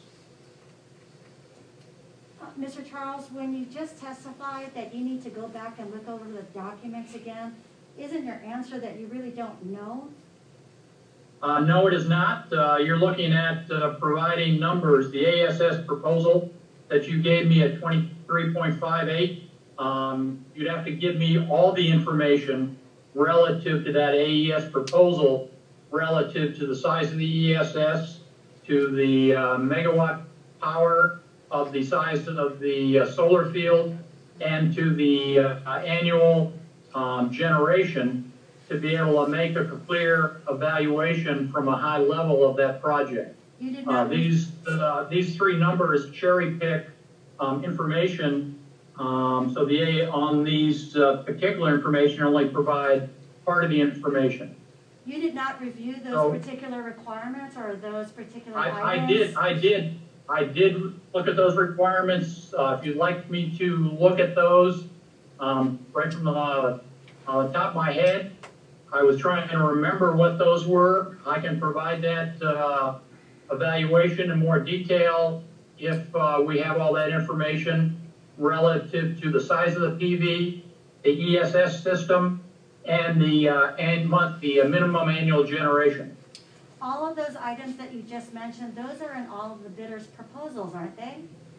Uh, Mister Charles, when you just testified that you need to go back and look over the documents again, isn't your answer that you really don't know? Uh, no, it is not. Uh, you're looking at uh, providing numbers. The A S S proposal that you gave me at twenty-three point five eight, um, you'd have to give me all the information relative to that A E S proposal, relative to the size of the E S S, to the uh, megawatt power of the size of the uh, solar field, and to the uh, annual um, generation, to be able to make a clear evaluation from a high level of that project. You did Uh, not. these, uh, these three numbers cherry pick um, information, um, so the on these uh, particular information only provide part of the information. You did not review those So- particular requirements or those particular I, I items? did, I did, I did look at those requirements. Uh, if you'd like me to look at those, um, right from the, uh, on the top of my head, I was trying to remember what those were. I can provide that uh, evaluation in more detail if uh, we have all that information relative to the size of the P V, the E S S system, and the uh, and month the uh, minimum annual generation. all of those items that you just mentioned, those are in all of the bidders' proposals, aren't they?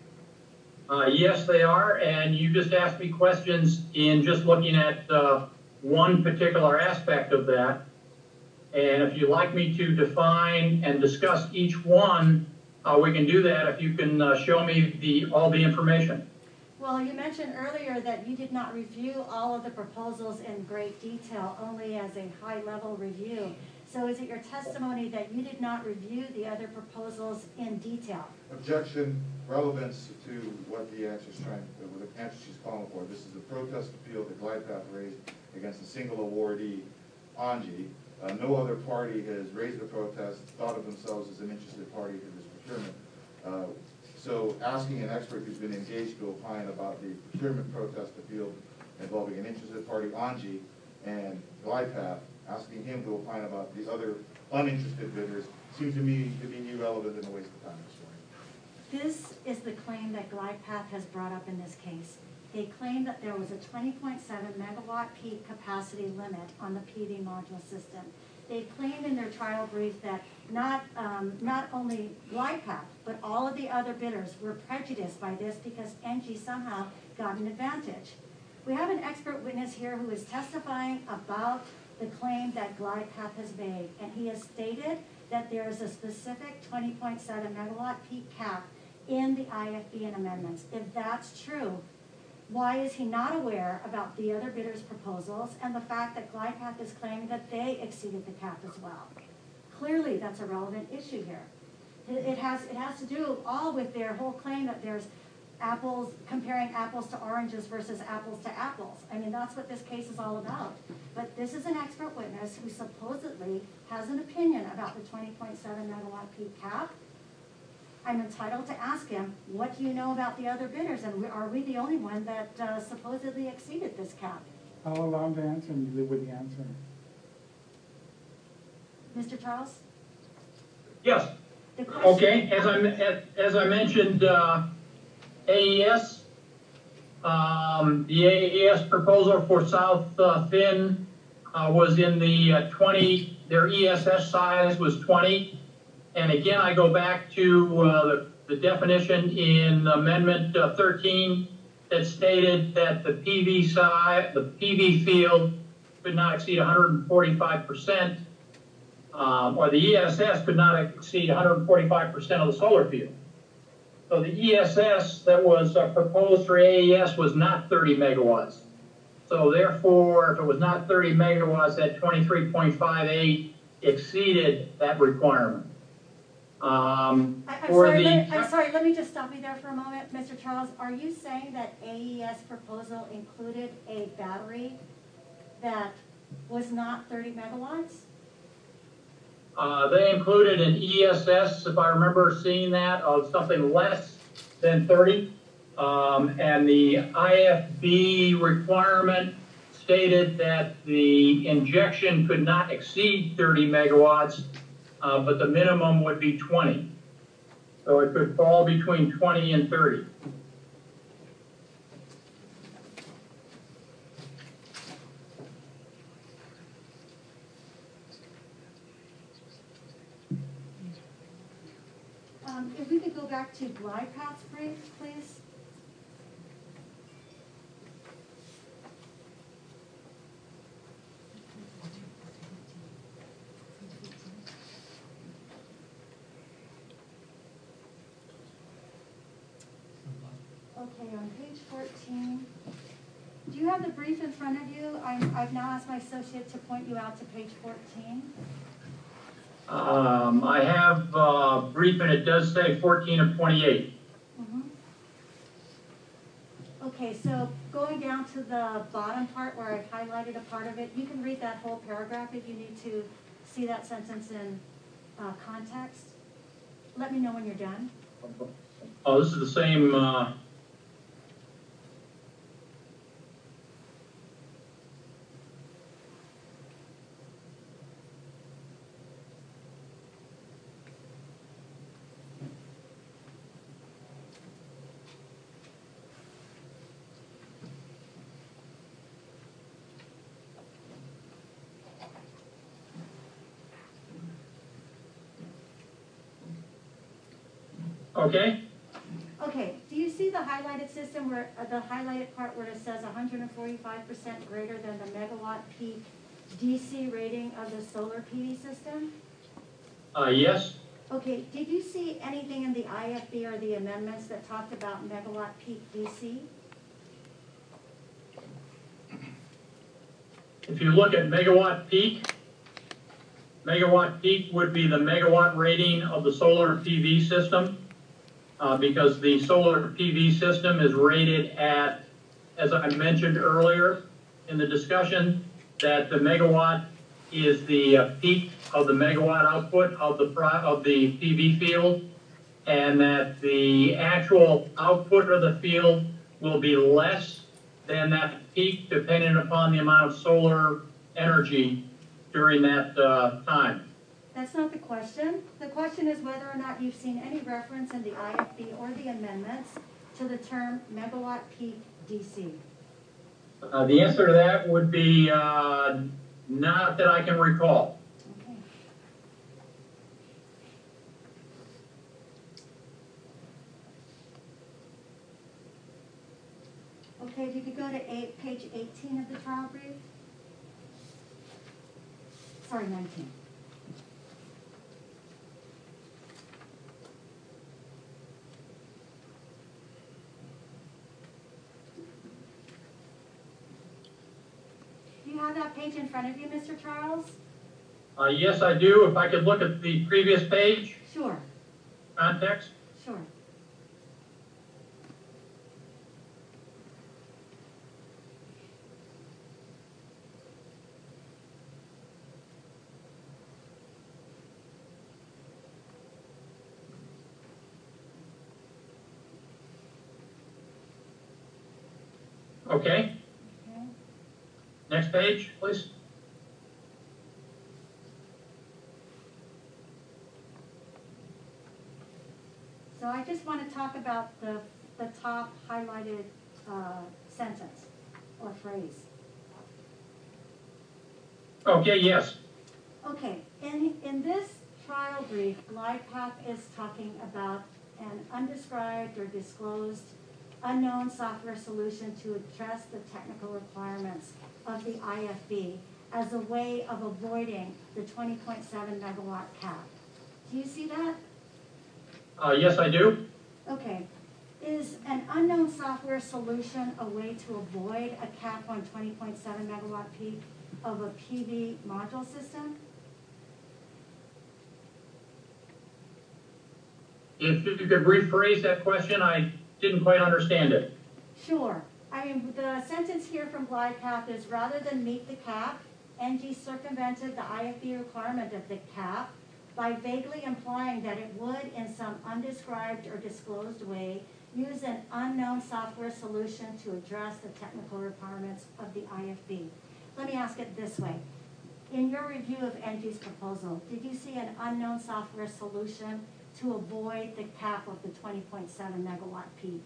Uh, yes, they are, and you just asked me questions in just looking at uh, one particular aspect of that. And if you'd like me to define and discuss each one, uh, we can do that if you can uh, show me the all the information. Well, you mentioned earlier that you did not review all of the proposals in great detail, only as a high-level review. So is it your testimony that you did not review the other proposals in detail? Objection, relevance to what the answer's trying, what the answer she's calling for. This is a protest appeal that GlidePath raised against a single awardee, Anji. Uh, no other party has raised a protest, thought of themselves as an interested party to this procurement. Uh, so asking an expert who's been engaged to opine about the procurement protest appeal involving an interested party, Anji, and GlidePath, asking him to opine about the other uninterested bidders, seems to me to be irrelevant and a waste of time this morning. This is the claim that GlidePath has brought up in this case. They claim that there was a twenty point seven megawatt peak capacity limit on the P V module system. They claimed in their trial brief that not, um, not only GlidePath, but all of the other bidders were prejudiced by this because Engie somehow got an advantage. We have an expert witness here who is testifying about the claim that GlidePath has made, and he has stated that there is a specific twenty point seven megawatt peak cap in the I F B and amendments. If that's true, why is he not aware about the other bidders' proposals and the fact that GlidePath is claiming that they exceeded the cap as well? Clearly, that's a relevant issue here. It, it has it has to do all with their whole claim that there's apples, comparing apples to oranges versus apples to apples. I mean, that's what this case is all about. But this is an expert witness who supposedly has an opinion about the twenty point seven megawatt peak cap. I'm entitled to ask him, what do you know about the other bidders? And we, are we the only one that uh, supposedly exceeded this cap? I'll allow him to answer and you live with the answer. Mister Charles? Yes. The question- Okay. As I as, as I mentioned, uh, A E S, um, the A E S proposal for South uh, Finn uh, was in the uh, twenty. Their E S S size was twenty. And again, I go back to uh, the, the definition in Amendment uh, thirteen that stated that the P V side, the P V field could not exceed one hundred forty-five percent, um, or the E S S could not exceed one hundred forty-five percent of the solar field. So the E S S that was uh, proposed for A E S was not thirty megawatts. So therefore, if it was not thirty megawatts, that twenty-three point five eight exceeded that requirement. Um, I, I'm, for sorry, the, let, I'm sorry, let me just stop you there for a moment, Mister Charles. Are you saying that A E S proposal included a battery that was not thirty megawatts? Uh, they included an E S S, if I remember seeing that, of something less than thirty. Um, and the I F B requirement stated that the injection could not exceed thirty megawatts, uh, but the minimum would be twenty. So it could fall between twenty and thirty. Um, if we could go back to GlidePath's brief, please. Okay, on page fourteen, do you have the brief in front of you? I'm, I've now asked my associate to point you out to page fourteen. Um, I have uh, brief, and it does say fourteen of twenty-eight. Mm-hmm. Okay, so going down to the bottom part where I've highlighted a part of it, you can read that whole paragraph if you need to see that sentence in uh, context. Let me know when you're done. Oh, this is the same. Uh, Okay? Okay, do you see the highlighted system where, uh, the highlighted part where it says one hundred forty-five percent greater than the megawatt peak D C rating of the solar P V system? Uh, yes? Okay, did you see anything in the I F B or the amendments that talked about megawatt peak D C? If you look at megawatt peak, megawatt peak would be the megawatt rating of the solar P V system, uh, because the solar P V system is rated at, as I mentioned earlier in the discussion, that the megawatt is the uh, peak of the megawatt output of the pro of the P V field, and that the actual output of the field will be less than that peak depending upon the amount of solar energy during that uh, time. That's not the question. The question is whether or not you've seen any reference in the I F B or the amendments to the term megawatt peak D C. Uh, the answer to that would be uh, not that I can recall. Okay. Okay, if you could go to eight, page eighteen of the trial brief. Sorry, nineteen. Do you have that page in front of you, Mister Charles? Uh, yes, I do. If I could look at the previous page, Sure, context. sure. Okay. Okay. Next page, please. So I just want to talk about the, the top highlighted uh, sentence or phrase. Okay, yes. Okay, in, in this trial brief, GlidePath is talking about an undescribed or disclosed unknown software solution to address the technical requirements of the I F B as a way of avoiding the twenty point seven megawatt cap. Do you see that? Uh, yes, I do. Okay. Is an unknown software solution a way to avoid a cap on twenty point seven megawatt peak of a P V module system? If you could rephrase that question, I didn't quite understand it. Sure. I mean, the sentence here from GlidePath is rather than meet the cap, N G circumvented the I F B requirement of the cap by vaguely implying that it would, in some undescribed or disclosed way, use an unknown software solution to address the technical requirements of the I F B. Let me ask it this way. In your review of N G's proposal, did you see an unknown software solution to avoid the cap of the twenty point seven megawatt peak?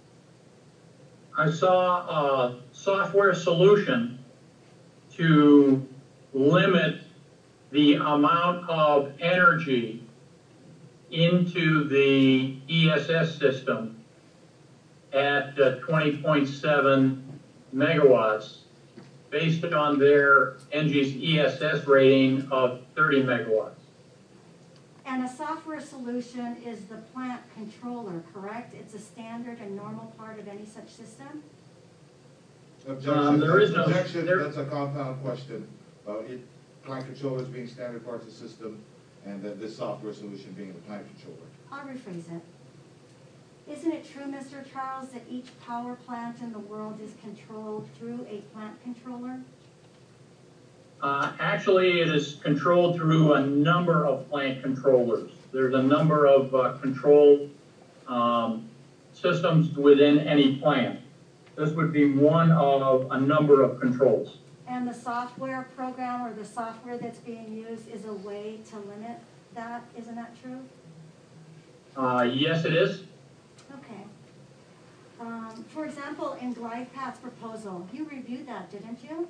I saw a software solution to limit the amount of energy into the E S S system at uh, twenty point seven megawatts based on their N G's E S S rating of thirty megawatts. And a software solution is the plant controller, correct? It's a standard and normal part of any such system? Objection, Um, there is no- objection, there- that's a compound question. Uh, it, plant controllers being standard parts of the system, and that this software solution being the plant controller. I'll rephrase it. Isn't it true, Mister Charles, that each power plant in the world is controlled through a plant controller? Uh, actually, it is controlled through a number of plant controllers. There's a number of uh, control um, systems within any plant. This would be one of a number of controls. And the software program or the software that's being used is a way to limit that, isn't that true? Uh, yes, it is. Okay. Um, for example, in GlidePath's proposal, you reviewed that, didn't you?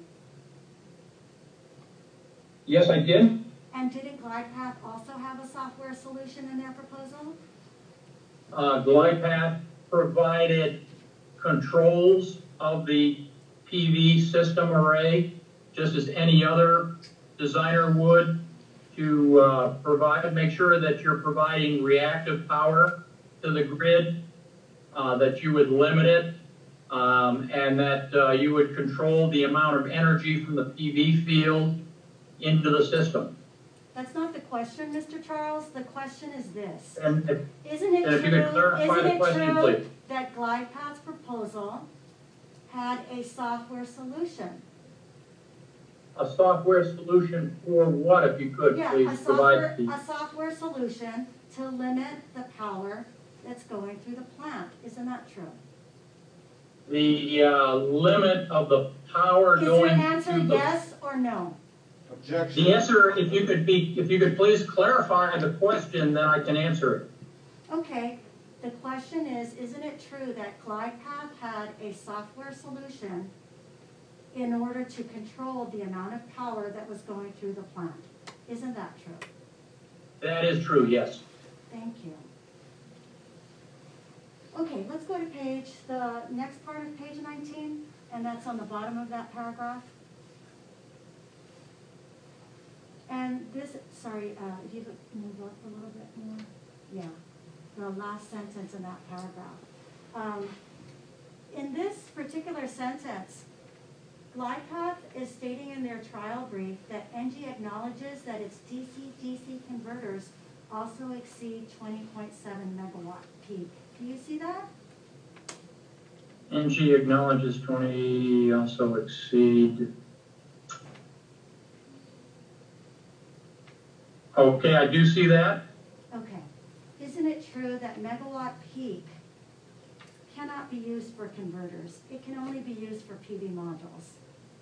Yes, I did. And didn't GlidePath also have a software solution in their proposal? uh, GlidePath provided controls of the P V system array, just as any other designer would, to uh, provide, make sure that you're providing reactive power to the grid, uh, that you would limit it, um, and that uh, you would control the amount of energy from the P V field into the system. That's not the question, Mister Charles. The question is this. And if, Isn't it and if you could true, clarify isn't the it question, true please. that GlidePath's proposal had a software solution? A software solution for what, if you could, Yeah, please a provide software, the... a software solution to limit the power that's going through the plant. Isn't that true? The uh, limit of the power Is going your answer to the... yes or no? Objection. The answer, if you could be, if you could please clarify the question, then I can answer it. Okay, the question is, isn't it true that GlidePath had a software solution in order to control the amount of power that was going through the plant? Isn't that true? That is true, yes. Thank you. Okay, let's go to page, the next part of page nineteen, and that's on the bottom of that paragraph. And this, sorry, uh, if you could move up a little bit more. Yeah, the last sentence in that paragraph. Um, in this particular sentence, GlidePath is stating in their trial brief that N G acknowledges that its D C D C converters also exceed twenty point seven megawatt peak. Do you see that? N G acknowledges twenty also exceed. Okay, I do see that. Okay. Isn't it true that megawatt peak cannot be used for converters? It can only be used for P V modules.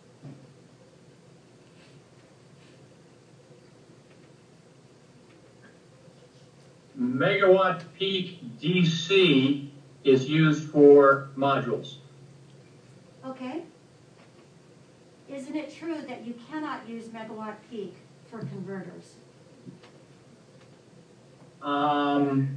Megawatt peak D C is used for modules. Okay? Isn't it true that you cannot use megawatt peak for converters? Um,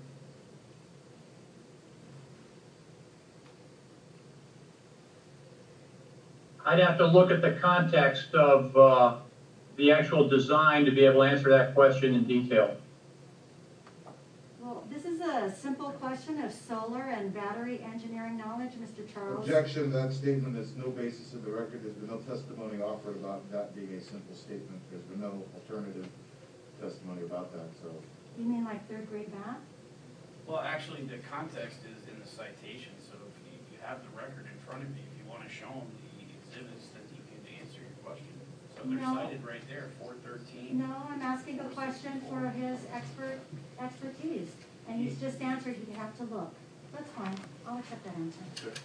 I'd have to look at the context of uh, the actual design to be able to answer that question in detail. Well, this is a simple question of solar and battery engineering knowledge, Mister Charles. Objection, that statement has no basis in the record. There's been no testimony offered about that being a simple statement. There's been no alternative testimony about that, so. You mean like third grade math? Well, actually, the context is in the citation, so if you, you have the record in front of you, if you want to show them the exhibits, then you can answer your question. So they're No. cited right there, four thirteen. No, I'm asking a question for his expert expertise, and he's just answered, you have to look. That's fine, I'll accept that answer.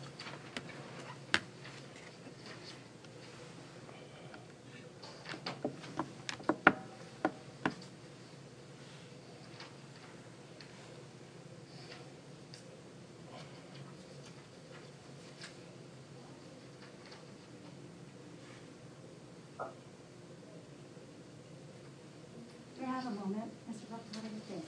Do you have a moment, Mister Buck, what do you think?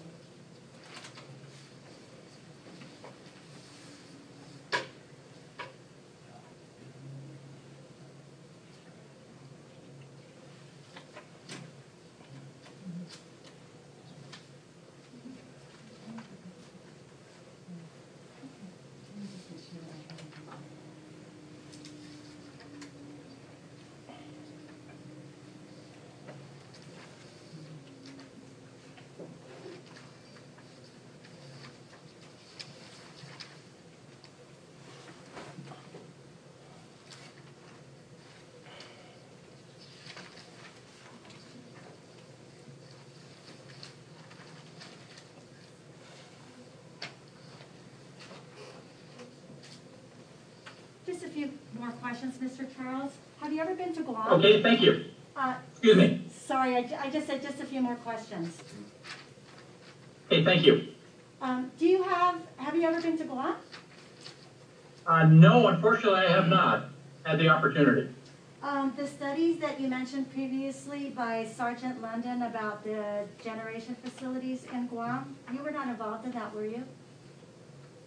Just a few more questions, Mister Charles. Have you ever been to Guam? Okay, thank you. Uh, Excuse me. Sorry, I, ju- I just said just a few more questions. Okay, thank you. Um, do you have, have you ever been to Guam? Uh, no, unfortunately, I have not had the opportunity. Um, the studies that you mentioned previously by Sergeant London about the generation facilities in Guam, you were not involved in that, were you?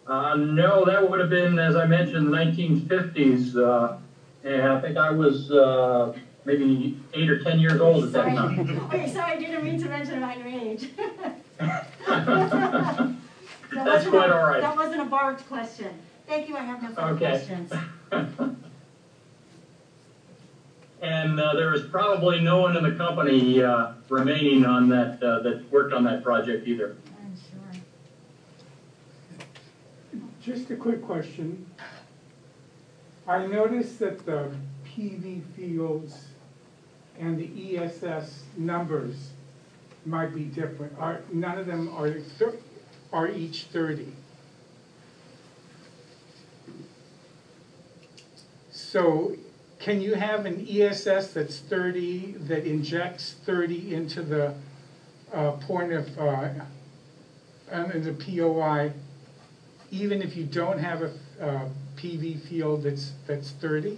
Uh, no, that would have been, as I mentioned, the nineteen fifties. Uh, and I think I was uh, maybe eight or ten years old at that Sorry. time. Okay, sorry, I didn't mean to mention my age. That That's wasn't quite a- all right. That wasn't a barbed question. Thank you, I have no further Okay. questions. And uh, there is probably no one in the company uh, remaining on that, uh, that worked on that project either. I'm sure. Just a quick question. I noticed that the P V fields and the E S S numbers might be different. Are, none of them are, thir- are each thirty. So can you have an E S S that's thirty, that injects thirty into the uh, point of, uh, um, in the P O I, even if you don't have a uh, P V field that's, that's thirty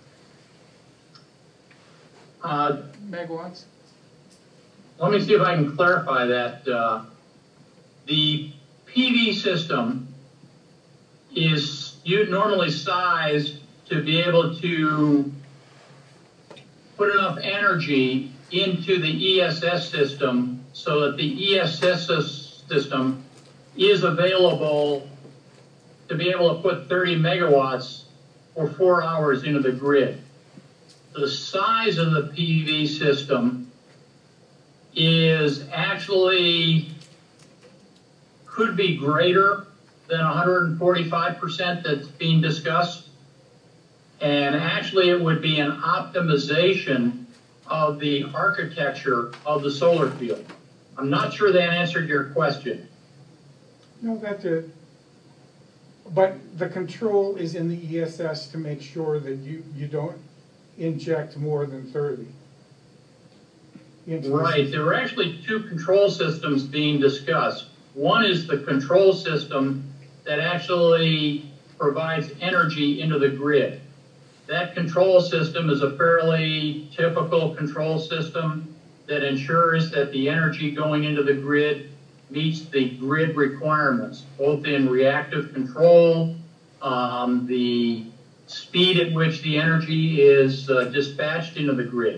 Uh, megawatts? Let me see if I can clarify that. Uh, the P V system is you normally sized to be able to put enough energy into the E S S system so that the E S S system is available to be able to put thirty megawatts for four hours into the grid. The size of the P V system is actually, could be greater than one hundred forty-five percent that's being discussed. And actually it would be an optimization of the architecture of the solar field. I'm not sure that answered your question. No, that did. But the control is in the E S S to make sure that you, you don't inject more than thirty. into the Right, there were actually two control systems being discussed. One is the control system that actually provides energy into the grid. That control system is a fairly typical control system that ensures that the energy going into the grid meets the grid requirements, both in reactive control, um, the speed at which the energy is uh, dispatched into the grid.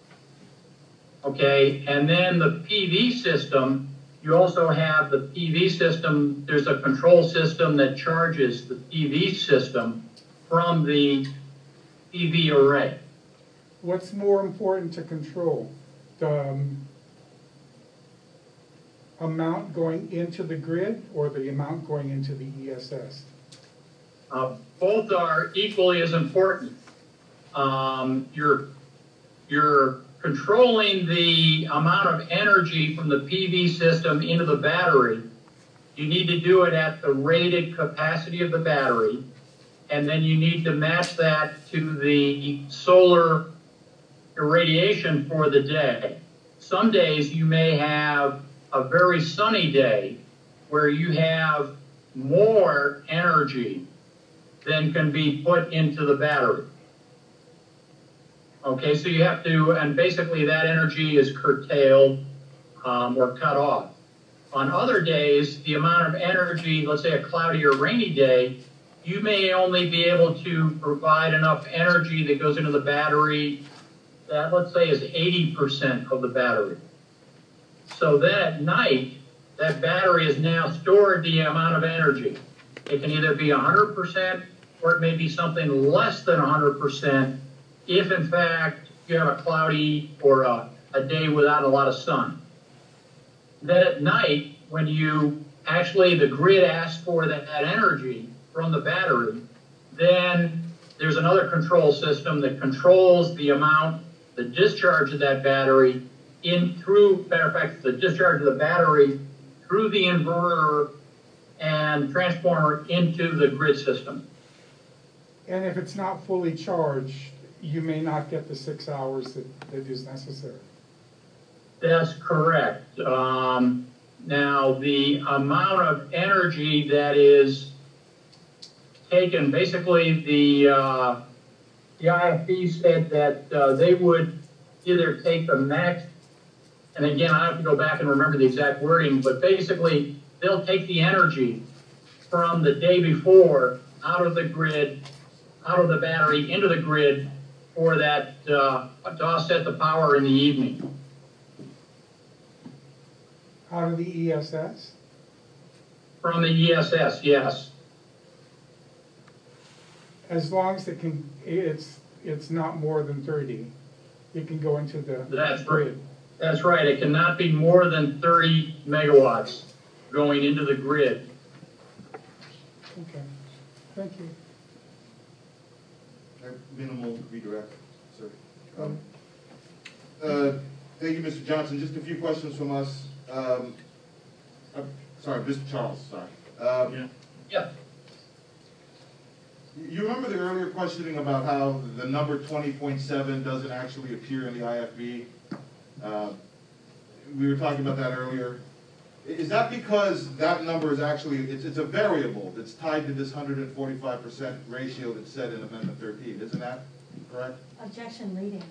Okay, and then the P V system, you also have the P V system, there's a control system that charges the P V system from the P V array. What's more important to control? The um, amount going into the grid or the amount going into the E S S? Uh, both are equally as important. Um, you're, you're controlling the amount of energy from the P V system into the battery. You need to do it at the rated capacity of the battery, and then you need to match that to the solar irradiation for the day. Some days you may have a very sunny day where you have more energy than can be put into the battery. Okay, so you have to, and basically that energy is curtailed um, or cut off. On other days, the amount of energy, let's say a cloudy or rainy day, you may only be able to provide enough energy that goes into the battery that, let's say, is eighty percent of the battery. So then at night, that battery has now stored the amount of energy. It can either be one hundred percent or it may be something less than one hundred percent if, in fact, you have a cloudy or a, a day without a lot of sun. Then at night, when you actually, the grid asks for that, that energy from the battery, then there's another control system that controls the amount, the discharge of that battery in through, matter of fact, the discharge of the battery through the inverter and transformer into the grid system. And if it's not fully charged, you may not get the six hours that, that is necessary. That's correct. Um, now, the amount of energy that is taken, basically the, uh, the I F B said that uh, they would either take the max, and again, I have to go back and remember the exact wording, but basically they'll take the energy from the day before out of the grid, out of the battery into the grid for that, uh, to offset the power in the evening. Out of the E S S? From the E S S, yes. As long as it can, it's, it's not more than thirty. It can go into the That's right. grid. That's right. It cannot be more than thirty megawatts going into the grid. Okay, thank you. Uh, Minimal redirect, sir. Um, uh, Thank you, Mister Johnson. Just a few questions from us. Um, uh, Sorry, Mister Charles, sorry. Um, Yeah. Yeah. You remember the earlier questioning about how the number twenty point seven doesn't actually appear in the I F B? Uh, We were talking about that earlier. I- Is that because that number is actually, it's, it's a variable that's tied to this one hundred forty-five percent ratio that's set in Amendment thirteen, isn't that correct? Objection leading.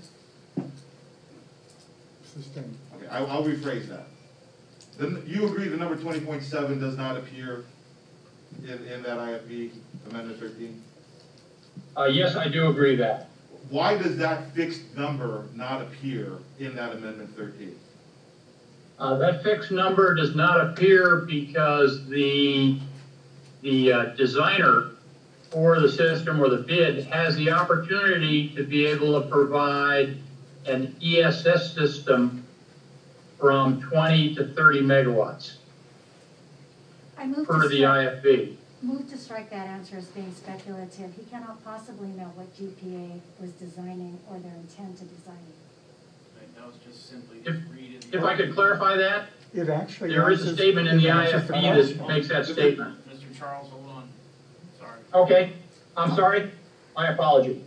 Sustained. Okay, I- I'll rephrase that. Then you agree the number twenty point seven does not appear in, in that I F B Amendment thirteen? Uh, yes, I do agree that. Why does that fixed number not appear in that Amendment thirteen? Uh, that fixed number does not appear because the, the uh, designer for the system or the bid has the opportunity to be able to provide an E S S system from twenty to thirty megawatts I move per to the I strike, F B. move to strike that answer as being speculative. He cannot possibly know what G P A was designing or their intent to designing. Right, that was just simply If, read in the. if I could clarify that, It actually. there is a answers- statement in it the I answers F the B question. that makes that statement. Mister Charles, hold on. Sorry. Okay, I'm sorry, my apology.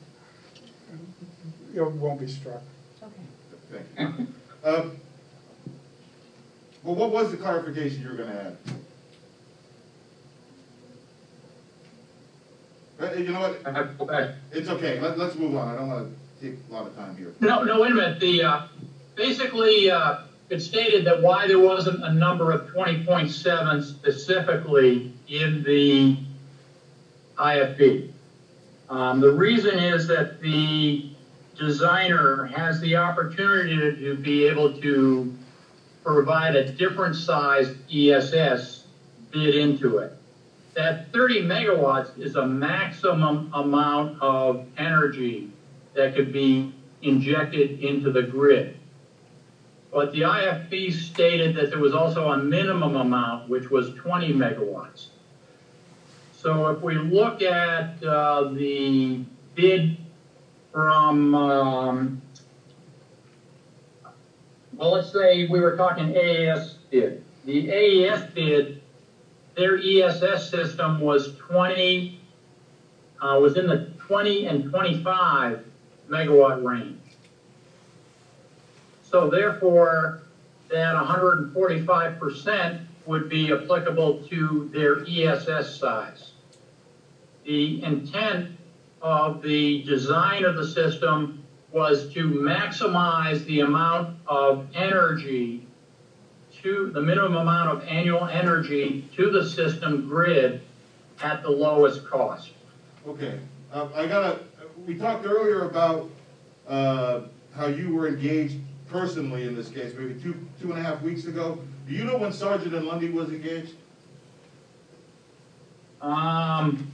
It won't be struck. Okay. Thank you. Um, Well, what was the clarification you were gonna add? Uh, You know what, Uh, it's okay, Let, let's move on, I don't wanna take a lot of time here. No, no, wait a minute, the, uh, basically, uh, it stated that why there wasn't a number of twenty point seven specifically in the I F B. Um, the reason is that the designer has the opportunity to, to be able to provide a different size E S S bid into it. That thirty megawatts is a maximum amount of energy that could be injected into the grid. But the I F B stated that there was also a minimum amount, which was twenty megawatts. So if we look at uh, the bid from, um, well, let's say we were talking A E S bid. The A E S bid, their E S S system was twenty, uh, was in the twenty and twenty-five megawatt range. So therefore, that one hundred forty-five percent would be applicable to their E S S size. The intent of the design of the system was to maximize the amount of energy to the minimum amount of annual energy to the system grid at the lowest cost. Okay, uh, I gotta, we talked earlier about, uh, how you were engaged personally in this case, maybe two, two and a half weeks ago. Do you know when Sergeant and Lundy was engaged? Um,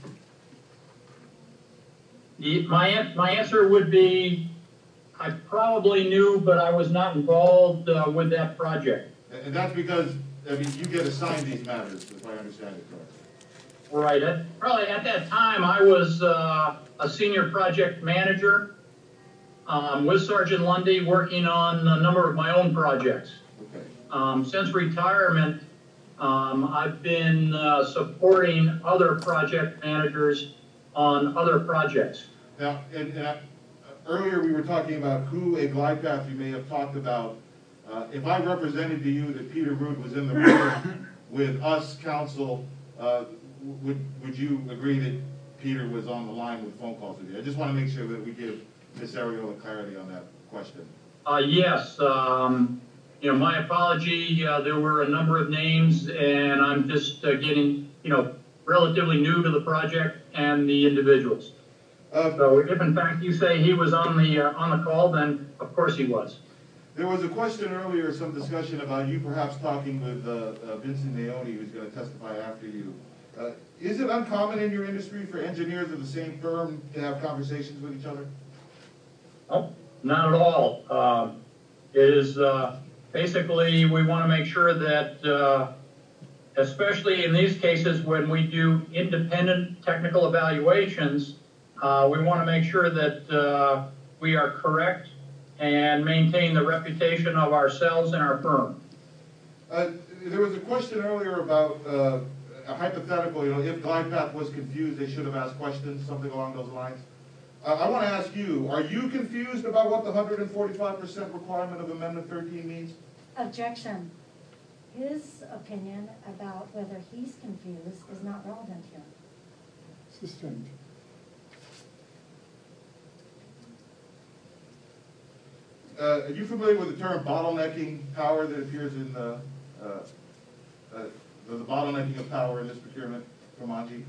the- my, an- my answer would be, I probably knew, but I was not involved uh, with that project. And and that's because, I mean, you get assigned these matters, if I understand it correctly. Right, at, probably at that time, I was uh, a senior project manager um, with Sergeant Lundy, working on a number of my own projects. Okay. Um, since retirement, um, I've been uh, supporting other project managers on other projects. Now, and, and I, earlier we were talking about who a glide path you may have talked about. Uh, if I represented to you that Peter Rood was in the room with us, council, uh, would, would you agree that Peter was on the line with phone calls with you? I just want to make sure that we give Miz Ariola clarity on that question. Uh, yes, um, you know, my apology, uh, there were a number of names, and I'm just uh, getting, you know, relatively new to the project and the individuals. Uh, So if in fact you say he was on the, uh, on the call, then of course he was. There was a question earlier, some discussion about you perhaps talking with uh, uh, Vincent Naoni, who's going to testify after you. Uh, Is it uncommon in your industry for engineers of the same firm to have conversations with each other? Oh, not at all. Uh, It is, uh, basically, we want to make sure that, uh, especially in these cases when we do independent technical evaluations, uh, we want to make sure that uh, we are correct and maintain the reputation of ourselves and our firm. Uh, There was a question earlier about uh, a hypothetical, you know, if GlidePath was confused, they should have asked questions, something along those lines. Uh, I want to ask you, are you confused about what the one hundred forty-five percent requirement of Amendment thirteen means? Objection. His opinion about whether he's confused is not relevant here. Sustained. Uh, Are you familiar with the term bottlenecking power that appears in the, uh, uh, the the bottlenecking of power in this procurement from Anji?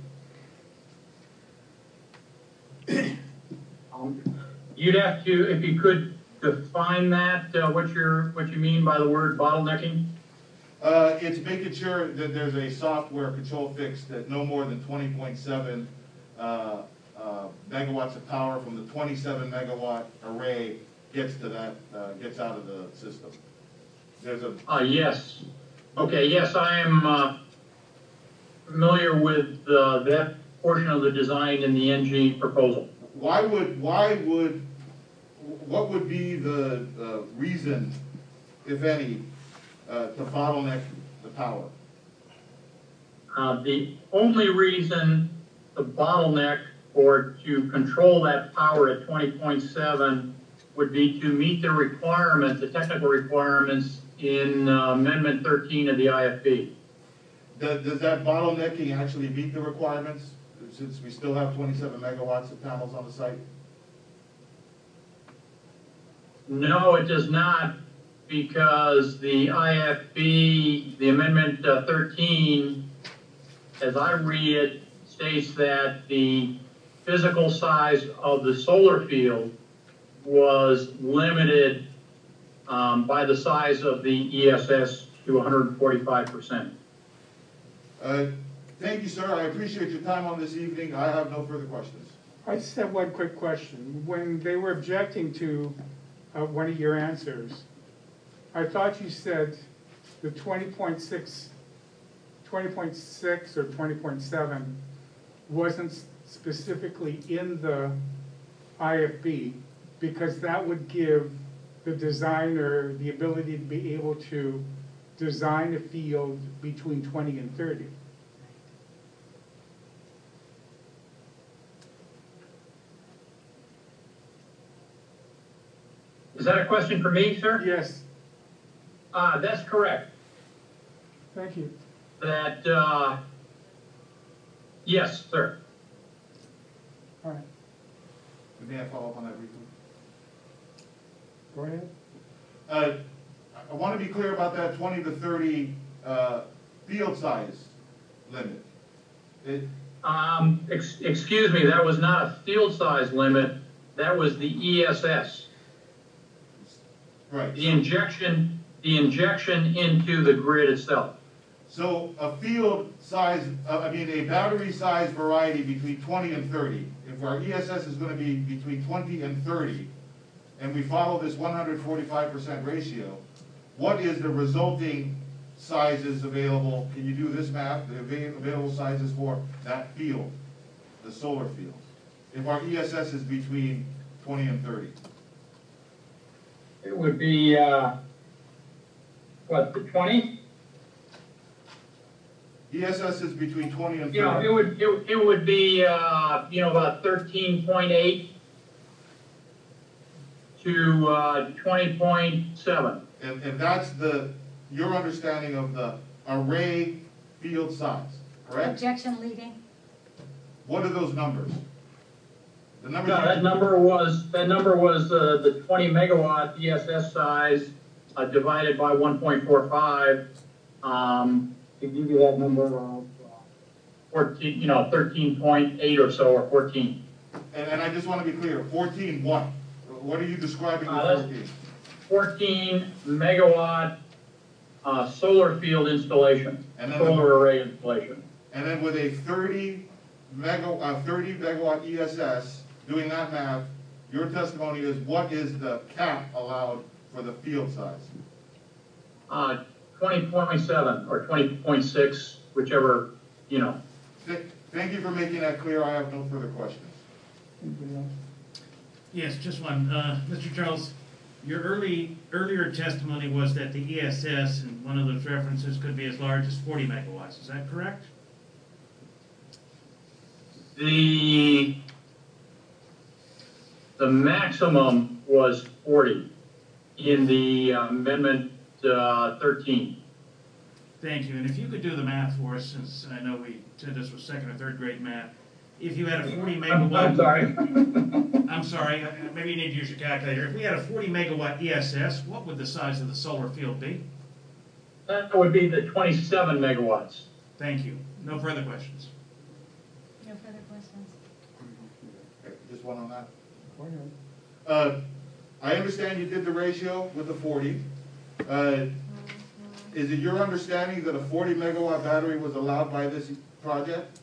You'd have to, if you could define that, uh, what you're, what you mean by the word bottlenecking? Uh, it's making sure that there's a software control fix that no more than twenty point seven uh, uh, megawatts of power from the twenty-seven megawatt array gets to that, uh, gets out of the system. There's a, Uh, yes. Okay, yes, I am uh, familiar with uh, that portion of the design in the N G proposal. why would, why would, what would be the uh, reason, if any, uh, to bottleneck the power? Uh, the only reason the bottleneck or to control that power at twenty point seven would be to meet the requirements, the technical requirements in uh, Amendment thirteen of the I F B. Does, does that bottlenecking actually meet the requirements, since we still have twenty-seven megawatts of panels on the site? No, it does not, because the I F B, the Amendment uh, thirteen, as I read it, states that the physical size of the solar field was limited um, by the size of the E S S to one hundred forty-five percent. Uh, Thank you, sir. I appreciate your time on this evening. I have no further questions. I just have one quick question. When they were objecting to uh, one of your answers, I thought you said the twenty point six, twenty point six or twenty point seven wasn't specifically in the I F B, because that would give the designer the ability to be able to design a field between twenty and thirty. Is that a question for me, sir? Yes, Uh, that's correct. thank you. That, uh, yes, sir. All right, May I follow up on that briefly? go ahead. Uh, I want to be clear about that twenty to thirty uh, field size limit. It, Um, ex- excuse me, that was not a field size limit, that was the E S S. right. The injection, the injection into the grid itself. So a field size, uh, I mean, a battery size variety between twenty and thirty. If our E S S is going to be between twenty and thirty, and we follow this one hundred forty-five percent ratio, what is the resulting sizes available? Can you do this math? The ava- available sizes for that field, the solar field, if our E S S is between twenty and thirty? It would be, uh, what, the twenty? E S S is between twenty and You know, thirty. it would, it, it would be, uh, you know, about thirteen point eight to, uh, twenty point seven. And, and that's the, your understanding of the array field size, correct? Objection leading. What are those numbers? The numbers. No, you- that number was, that number was, uh, the twenty megawatt E S S size, uh, divided by one point four five. Um, to give you that number, uh, fourteen, you know, thirteen point eight or so, or fourteen. And, and I just want to be clear, fourteen what? What are you describing Uh, as that's- fourteen? fourteen megawatt uh, solar field installation, And then solar array installation. And then with a thirty mega, uh, thirty megawatt E S S, doing that math, your testimony is what is the cap allowed for the field size? Uh, twenty point seven or twenty point six, whichever, you know. Th- Thank you for making that clear. I have no further questions. Anybody else? Yes, just one. Uh, Mister Charles, your early, earlier testimony was that the E S S, and one of those references could be as large as forty megawatts. Is that correct? The, the maximum was forty in the amendment uh, thirteen. Thank you. And if you could do the math for us, since I know we said this was second or third grade math, if you had a forty megawatt. I'm sorry. I'm sorry, uh, maybe you need to use your calculator. If we had a forty megawatt E S S, what would the size of the solar field be? That would be the twenty-seven megawatts. Thank you. No further questions. No further questions? Okay, just one on that. Go ahead. Uh, I understand you did the ratio with the forty. Uh, Is it your understanding that a forty megawatt battery was allowed by this project?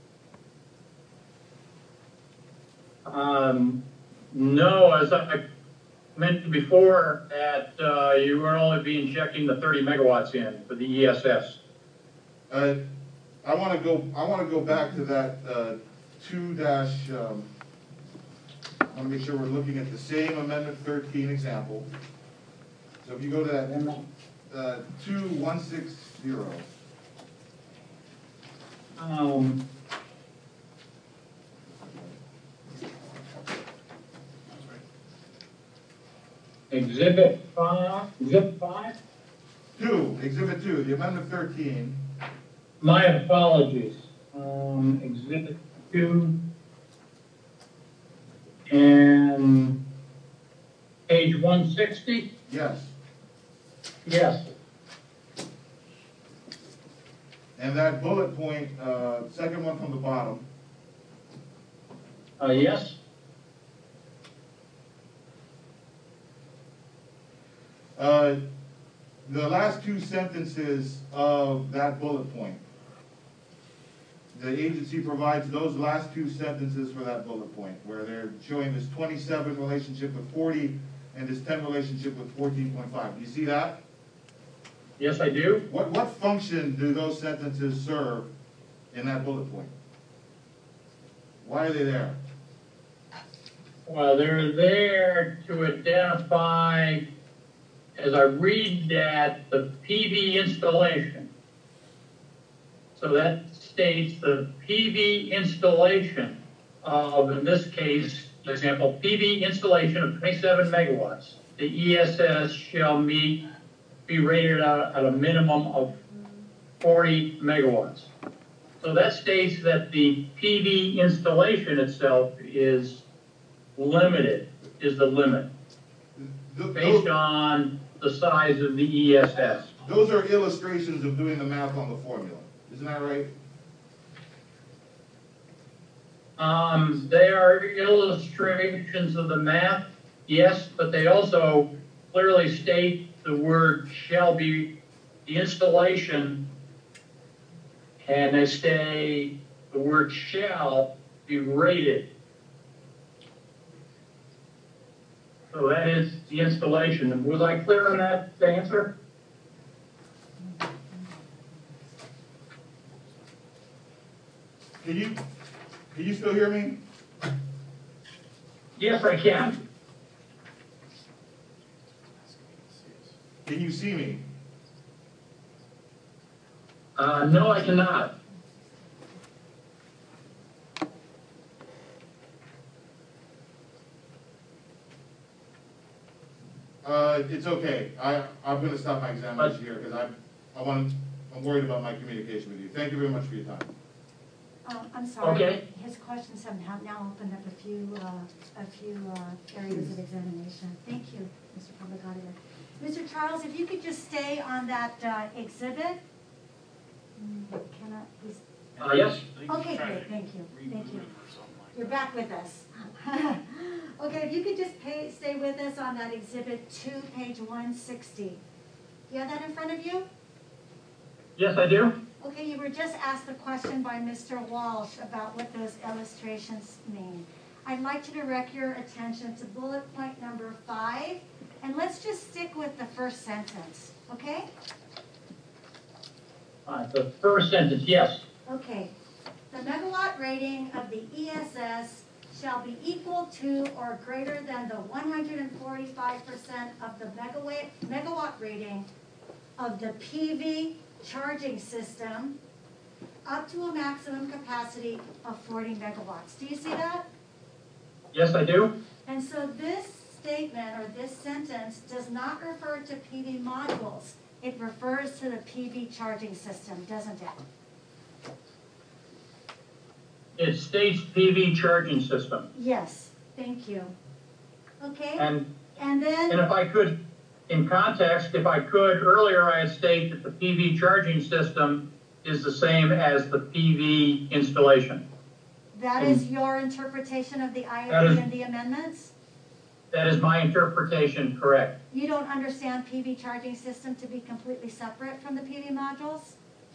Um, no, as I mentioned before, that uh, you were only be injecting the thirty megawatts in for the E S S. Uh, I want to go, I want to go back to that uh, two dash, um, I want to make sure we're looking at the same amendment thirteen example. So if you go to that uh, two one six zero. Um, exhibit five, exhibit five? Two, exhibit two, the amendment thirteen. My apologies. Um, exhibit two. And page one sixty? Yes. Yes. And that bullet point, uh, second one from the bottom, Uh, yes. uh, the last two sentences of that bullet point. The agency provides those last two sentences for that bullet point, where they're showing this twenty-seven relationship with forty and this ten relationship with fourteen point five. Do you see that? Yes, I do. What, what function do those sentences serve in that bullet point? Why are they there? Well, they're there to identify, as I read that, the P V installation. So that states the P V installation of, in this case, for example, P V installation of twenty-seven megawatts. The E S S shall meet, be rated at, at a minimum of forty megawatts. So that states that the P V installation itself is limited, is the limit, Th- based those- on the size of the E S S. Those are illustrations of doing the math on the formula. Isn't that right? Um, they are illustrations of the math, yes, but they also clearly state the word shall be, the installation, and they say the word shall be rated. So that is the installation. Was I clear on that answer? Can you, can you still hear me? Yes, I can. Can you see me? Uh, no, I cannot. Uh, it's okay. I, I'm gonna stop my examination here because I'm, I want, I'm worried about my communication with you. Thank you very much for your time. Uh, I'm sorry. Okay. His questions have now- now opened up a few, uh, a few uh, areas of examination. Thank you, Mister Public Auditor. Mister Charles, if you could just stay on that uh, exhibit. Mm, Cannot, he's, Uh, yes? They can Okay, try great, to thank you, reboot thank you. him or something like You're that. back with us. Okay, if you could just pay, stay with us on that exhibit two, page one sixty. Do you have that in front of you? Yes, I do. Okay, you were just asked a question by Mister Walsh about what those illustrations mean. I'd like to direct your attention to bullet point number five, and let's just stick with the first sentence, okay? Uh, the first sentence, yes. Okay. The megawatt rating of the E S S shall be equal to or greater than the one hundred forty-five percent of the megawatt, megawatt rating of the P V charging system up to a maximum capacity of forty megawatts. Do you see that? Yes, I do. And so this statement or this sentence does not refer to P V modules. It refers to the P V charging system, doesn't it? It states P V charging system. Yes, thank you. Okay, And, and then. and if I could, in context, if I could, earlier I had stated that the P V charging system is the same as the P V installation. That is your interpretation of the I That A is- P and the amendments? That is my interpretation, correct? You don't understand P V charging system to be completely separate from the P V modules?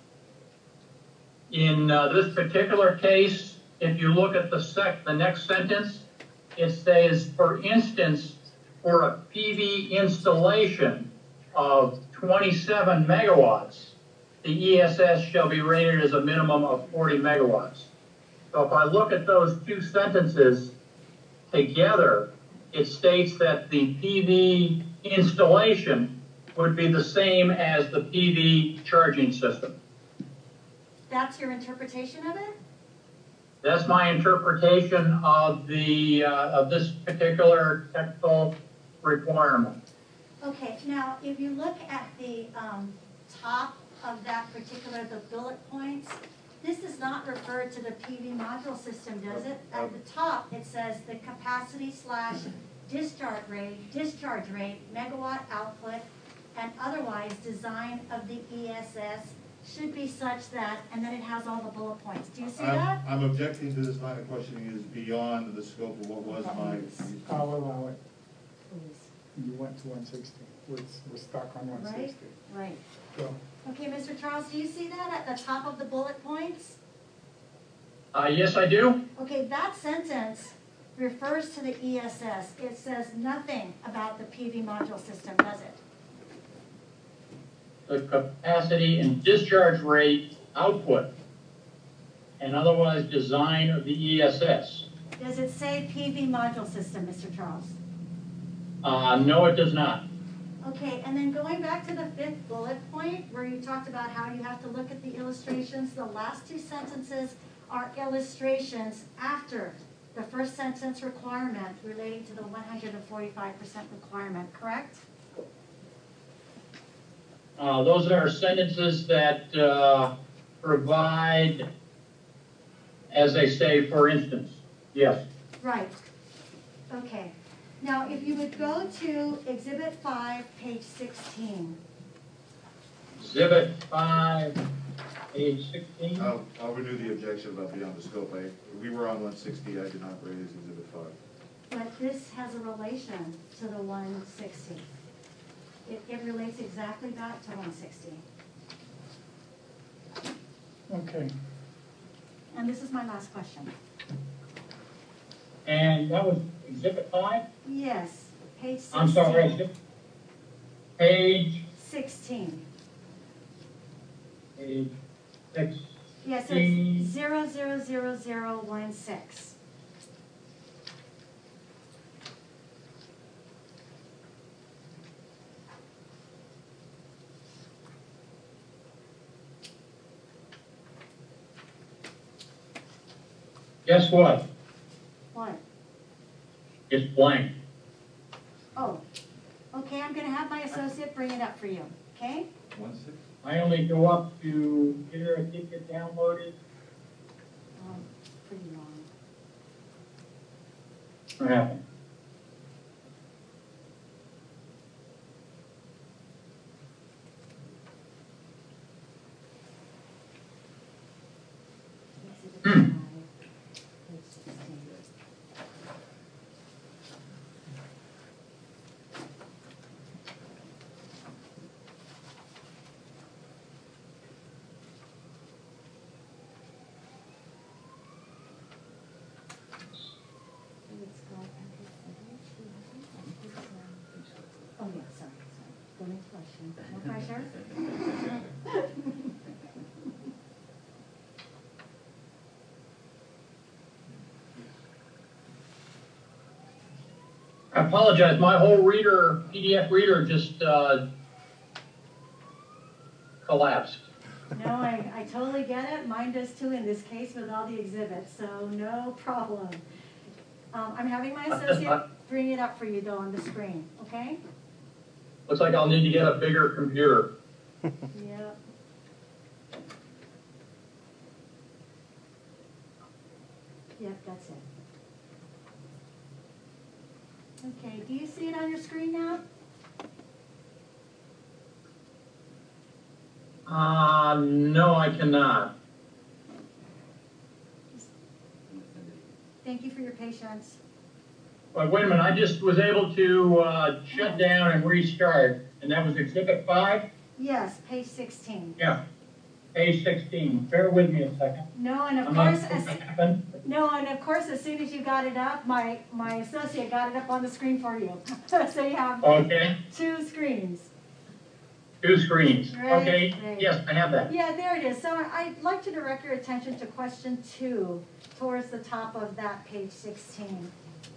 In uh, this particular case, if you look at the sec, the next sentence, it says, for instance, for a P V installation of twenty-seven megawatts, the E S S shall be rated as a minimum of forty megawatts. So if I look at those two sentences together, it states that the P V installation would be the same as the P V charging system. That's your interpretation of it? That's my interpretation of the, uh, of this particular technical requirement. Okay, now, if you look at the um, top of that particular, the bullet points, this does not refer to the P V module system, does it? At the top, it says the capacity slash discharge rate, discharge rate, megawatt output, and otherwise design of the E S S should be such that, and then it has all the bullet points. Do you see I'm- that? I'm objecting to this line of questioning is beyond the scope of what was my. I'll allow it. Please. You went to one sixty. We're, we're stuck on one Right, sixty. right. So, Okay, Mister Charles, do you see that at the top of the bullet points? Uh, yes, I do. Okay, that sentence refers to the E S S. It says nothing about the P V module system, does it? The capacity and discharge rate output and otherwise design of the E S S. Does it say P V module system, Mister Charles? Uh, no, it does not. Okay, and then going back to the fifth bullet point, where you talked about how you have to look at the illustrations, the last two sentences are illustrations after the first sentence requirement relating to the one hundred forty-five percent requirement, correct? Uh, those are sentences that uh, provide, as they say, for instance. Yes. Right. Okay. Now, if you would go to Exhibit five, page sixteen. Exhibit five, page sixteen. I'll, I'll renew the objection about beyond the scope. I, we were on one sixty, I did not raise exhibit five. But this has a relation to the one sixty. It, it relates exactly back to one sixty. okay. And this is my last question. And that was exhibit five? Yes, page sixteen. I'm sorry, exhibit- page, Sixteen. page six. Yes, so it's zero zero zero zero one six. Guess what? What? It's blank. Oh, okay, I'm gonna have my associate bring it up for you, okay? One sixty? I only go up to get her a ticket downloaded. Um, pretty long. What happened? question. No pressure. I apologize, my whole reader, P D F reader just uh, collapsed. No, I, I totally get it. Mine does too in this case with all the exhibits, so no problem. Um, I'm having my associate bring it up for you though on the screen, okay? Looks like I'll need to get a bigger computer. Yep. Yep, that's it. Okay, do you see it on your screen now? Uh, no, I cannot. Thank you for your patience. Wait, wait a minute, I just was able to uh, shut down and restart, and that was exhibit five? Yes, page sixteen. Yeah, page sixteen. Bear with me a second. No, and of I'm not course, sure as, what happened. no, and of course, as soon as you got it up, my, my associate got it up on the screen for you. So you have Okay, two screens. two screens. Right, Okay, right. yes, I have that. Yeah, there it is. So I'd like to direct your attention to question two, towards the top of that page sixteen.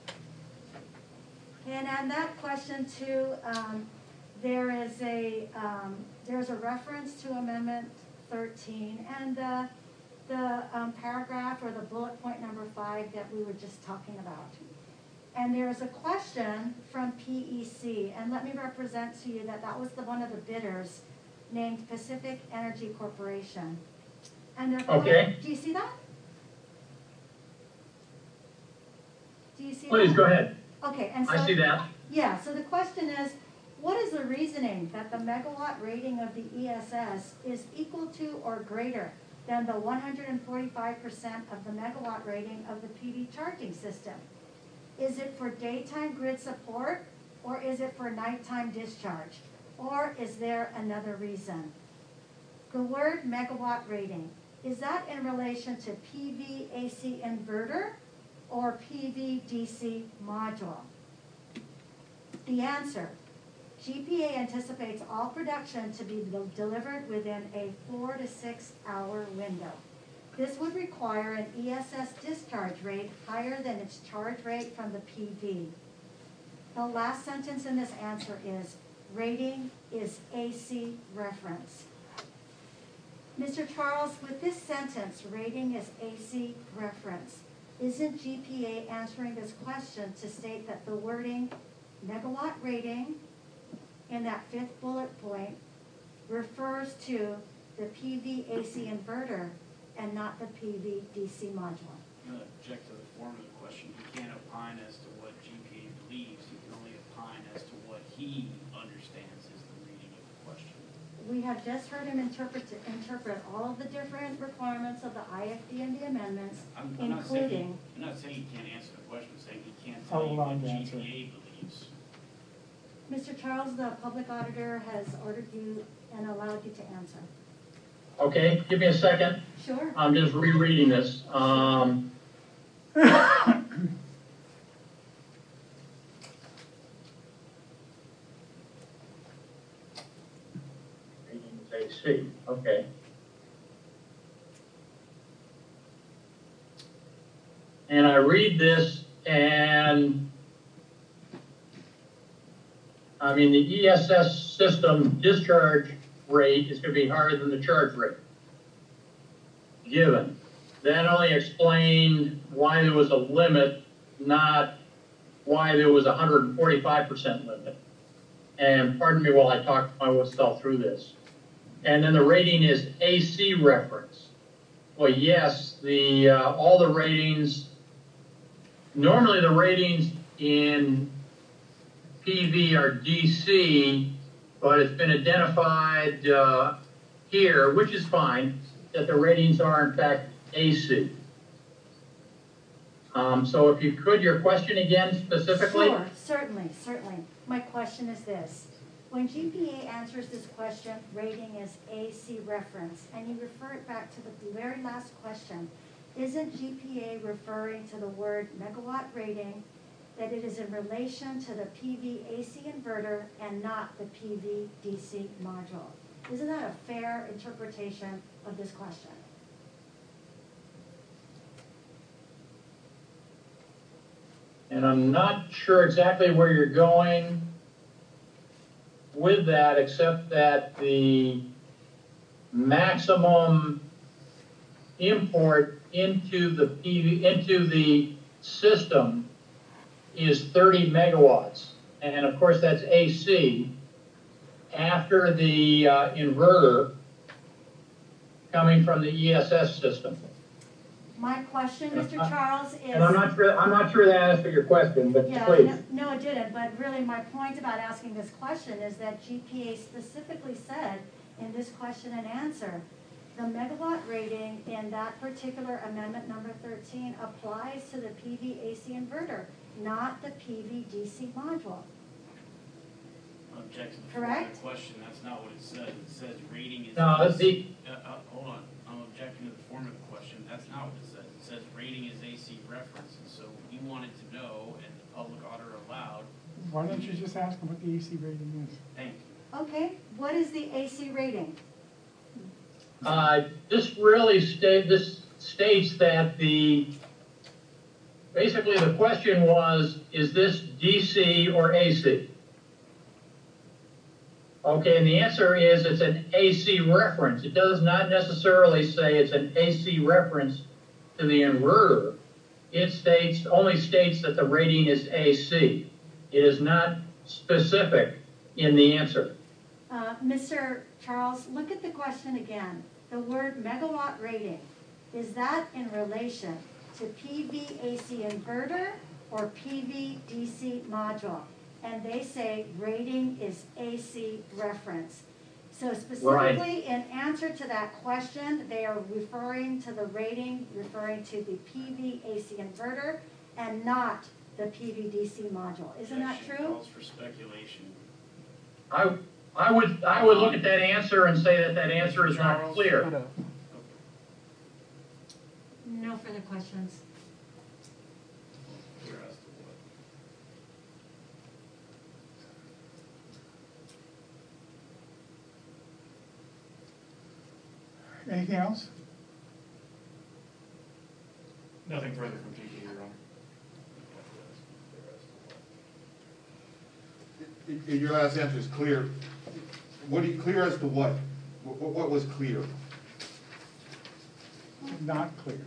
And on that question two, um, there is a, um, there's a reference to Amendment thirteen and the, the um, paragraph or the bullet point number five that we were just talking about. And there's a question from P E C, and let me represent to you that that was the one of the bidders named Pacific Energy Corporation. And they're, Okay. do you see that? Do you see Please, that? go ahead. Okay, and so. I see that. Yeah, so the question is, what is the reasoning that the megawatt rating of the E S S is equal to or greater than the one hundred forty-five percent of the megawatt rating of the P V charging system? Is it for daytime grid support, or is it for nighttime discharge? Or is there another reason? The word megawatt rating, is that in relation to P V A C inverter or P V D C module? The answer, G P A anticipates all production to be del- delivered within a four to six hour window. This would require an E S S discharge rate higher than its charge rate from the P V. The last sentence in this answer is, rating is A C reference. Mister Charles, with this sentence, rating is A C reference, isn't G P A answering this question to state that the wording megawatt rating in that fifth bullet point refers to the P V A C inverter and not the P V D C module? I'm going to object to the form of the question. He can't opine as to what G P A believes. He can only opine as to what he understands is the reading of the question. We have just heard him interpret, interpret all of the different requirements of the I F D and the amendments, I'm, I'm not saying, including. he- I'm not saying he can't answer the question, I'm saying he can't How tell you long what to G answer? P A believes. Mister Charles, the public auditor has ordered you and allowed you to answer. Okay, give me a second. Sure. I'm just rereading this. Um, Reading is A C, okay. And I read this and I mean, the E S S system discharge rate is going to be higher than the charge rate given. That only explained why there was a limit, not why there was a one hundred forty-five percent limit. And pardon me while I talk myself through this. And then the rating is A C reference. Well, yes, the uh, all the ratings, normally the ratings in P V are D C, but it's been identified uh, here, which is fine, that the ratings are in fact A C. Um, so if you could, your question again specifically? Sure, certainly, certainly. My question is this. When G P A answers this question, rating is A C reference, and you refer it back to the very last question, isn't G P A referring to the word megawatt rating that it is in relation to the P V A C inverter and not the P V D C module. Isn't that a fair interpretation of this question? And I'm not sure exactly where you're going with that, except that the maximum import into the P V, into the system is thirty megawatts. And of course, that's A C after the uh, inverter coming from the E S S system. My question, Mister Charles, is... And I'm not sure, I'm not sure that answered your question, but Yeah, please. no, no, it didn't, but really my point about asking this question is that G P A specifically said in this question and answer, the megawatt rating in that particular amendment number thirteen applies to the P V A C inverter, not the P V D C module. Object to the Correct? form of the question, that's not what it says. It says rating is. No, A C. the- Uh, uh, hold on, I'm objecting to the form of the question, that's not what it says. It says rating is A C reference, and so you wanted to know, and the public auditor allowed. Why don't you just ask them what the A C rating is? Thank you. Okay, what is the A C rating? Uh, this really state, this states that the, basically the question was, is this D C or A C? Okay, and the answer is it's an A C reference. It does not necessarily say it's an A C reference to the inverter. It states, only states that the rating is A C. It is not specific in the answer. Uh, Mister Charles, look at the question again. The word megawatt rating, is that in relation to P V A C inverter or P V D C module? And they say rating is A C reference. So specifically in answer to that question, they are referring to the rating, referring to the P V A C inverter and not the P V D C module. Isn't that Objection true? calls for speculation. I, I would, I would look at that answer and say that that answer is not Hold clear. up. No further questions. Clear as to what? Anything else? Nothing further from T T, Your Honor. I- I- Your last answer is clear. What do you, clear as to what? What, what was clear? Not clear.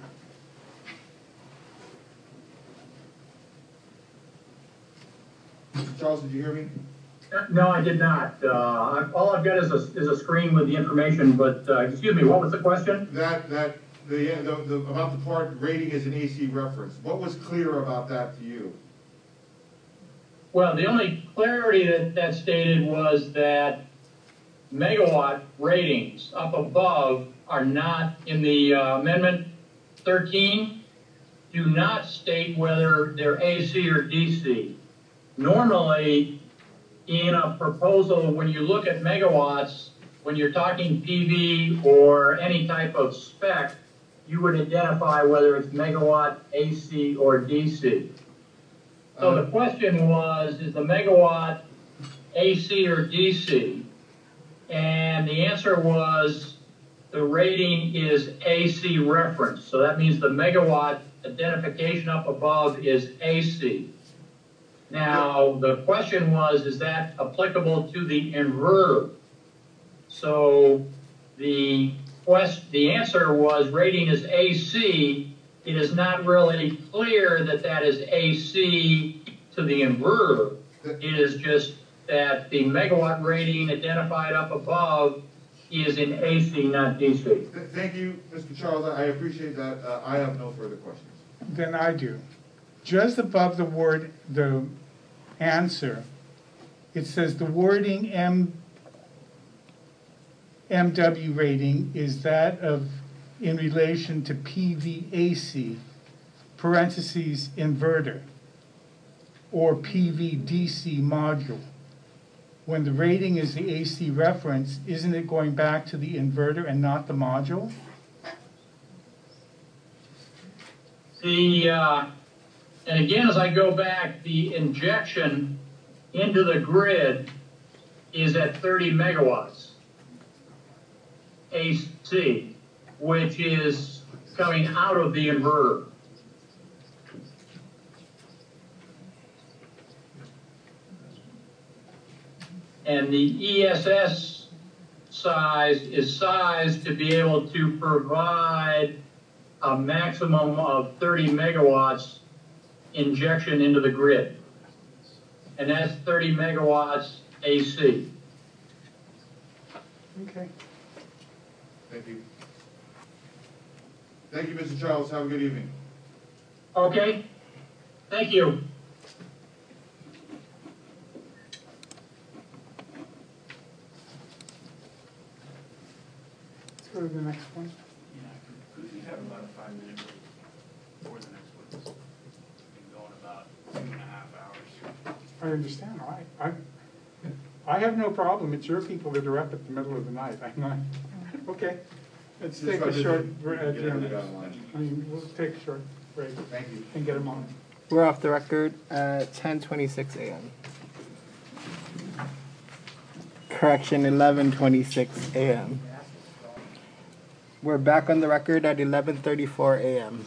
Charles, did you hear me? No, I did not. Uh, all I've got is a, is a screen with the information, but, uh, excuse me, what was the question? That, that, the, the, the, about the part rating is an A C reference. What was clear about that to you? Well, the only clarity that, that stated was that megawatt ratings up above are not, in the uh, Amendment thirteen, do not state whether they're A C or D C. Normally, in a proposal, when you look at megawatts, when you're talking P V or any type of spec, you would identify whether it's megawatt, A C, or D C. So the question was, is the megawatt A C or D C? And the answer was the rating is A C reference. So that means the megawatt identification up above is A C. Now, the question was, is that applicable to the inverter? So the quest, the answer was rating is A C. It is not really clear that that is A C to the inverter. It is just that the megawatt rating identified up above is in A C, not D C. Th- Thank you, Mister Charles. I appreciate that. Uh, I have no further questions. Then I do. Just above the word, the answer, it says the wording M, M W rating is that of, in relation to P V A C, parentheses, inverter, or P V D C module. When the rating is the A C reference, isn't it going back to the inverter and not the module? The, uh, And again, as I go back, the injection into the grid is at thirty megawatts A C, which is coming out of the inverter. And the E S S size is sized to be able to provide a maximum of thirty megawatts injection into the grid. And that's thirty megawatts A C. Okay. Thank you. Thank you, Mister Charles. Have a good evening. Okay, thank you. Let's go to the next one. Yeah, could, could we have about a five minute break for the next witness? We've been going about two and a half hours. I understand. I, I, I have no problem. It's your people that are up at the middle of the night. I'm not. Okay. Let's Just take like a this, short we break. can get everybody online. I mean, we'll take a short break Thank you. and get them on. We're off the record at ten twenty-six a.m. Correction, eleven twenty-six a.m. We're back on the record at eleven thirty-four a.m.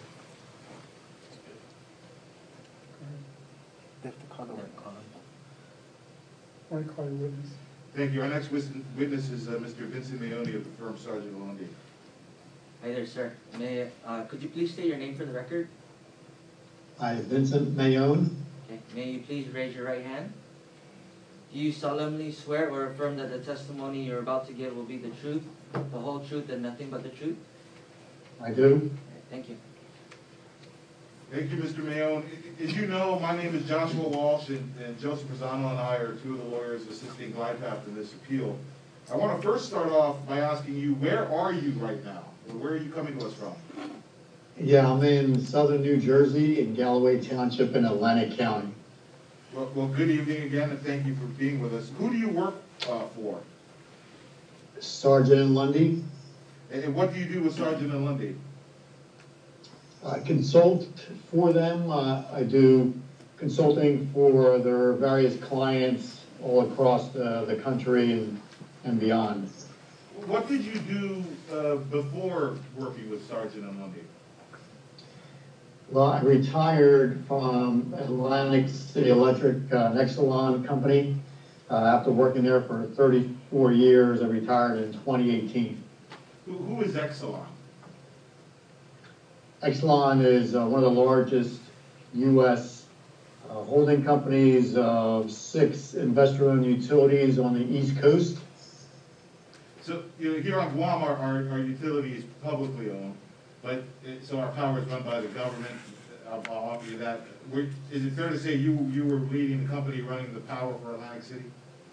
They have to call the word call. Want to call your witness? Thank you. Our next wis- witness is uh, Mister Vincent Leone of the firm Sergeant Lundy. Hi there, sir. May, uh, could you please state your name for the record? I, Vincent Mayone, Okay. May you please raise your right hand? Do you solemnly swear or affirm that the testimony you're about to give will be the truth, the whole truth, and nothing but the truth? I do. Thank you. Thank you, Mister Mayone. As you know, my name is Joshua Walsh, and, and Joseph Rosano and I are two of the lawyers assisting GlidePath in this appeal. I want to first start off by asking you, where are you right now? Or where are you coming to us from? Yeah, I'm in southern New Jersey in Galloway Township in Atlantic County. Well, well, good evening again, and thank you for being with us. Who do you work uh, for? Sergeant and Lundy. And, and what do you do with Sergeant and Lundy? I consult for them. Uh, I do consulting for their various clients all across the, the country and, and beyond. What did you do uh, before working with Sergeant and Lundy? Well, I retired from Atlantic City Electric, uh, Exelon company. Uh, after working there for thirty-four years, I retired in twenty eighteen. Who, who is Exelon? Exelon is uh, one of the largest U S uh, holding companies of six investor-owned utilities on the East Coast. So, you know, here on Guam, our, our, our utility is publicly owned, but it, so our power is run by the government. I'll, I'll offer you that. We're, is it fair to say you you were leading the company running the power for Atlantic City?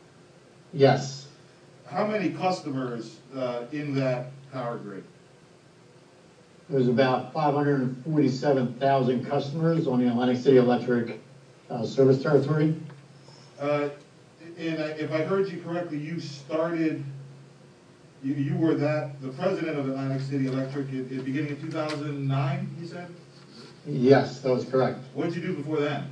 Yes. How many customers uh, in that power grid? There's about five hundred forty-seven thousand customers on the Atlantic City Electric uh, service territory. Uh, and I, if I heard you correctly, you started. You, you were that the president of Atlantic City Electric at the beginning of two thousand nine. You said. Yes, that was correct. What did you do before then?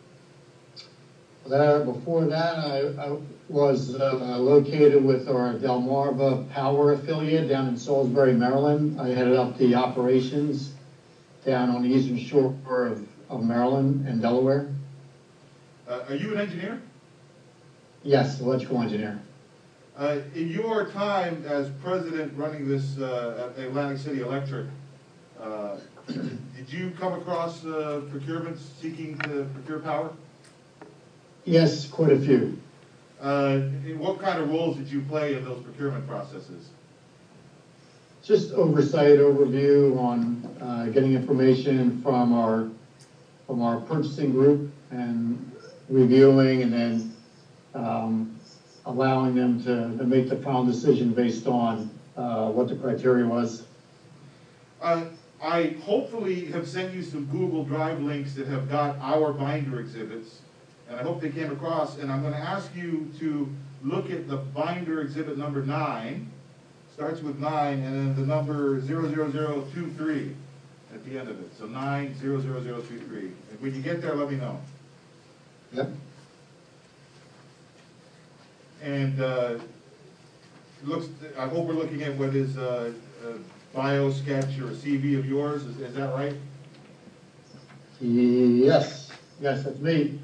There, before that, I, I was uh, located with our Delmarva Power affiliate down in Salisbury, Maryland. I headed up the operations down on the eastern shore of, of Maryland and Delaware. Uh, are you an engineer? Yes, electrical engineer. Uh, in your time as president running this uh, at Atlantic City Electric, uh, did you come across uh, procurements seeking to procure power? Yes, quite a few. Uh, what kind of roles did you play in those procurement processes? Just oversight, overview on uh, getting information from our from our purchasing group and reviewing, and then um, allowing them to, to make the final decision based on uh, what the criteria was. Uh, I hopefully have sent you some Google Drive links that have got our binder exhibits, and I hope they came across. And I'm going to ask you to look at the binder exhibit number nine. Starts with nine, and then the number zero zero zero two three. at the end of it, so nine zero zero zero two three. And when you get there, let me know. Yep. And, uh, looks, I hope we're looking at what is, uh, a bio sketch or a C V of yours, is, is that right? Yes, yes, that's me.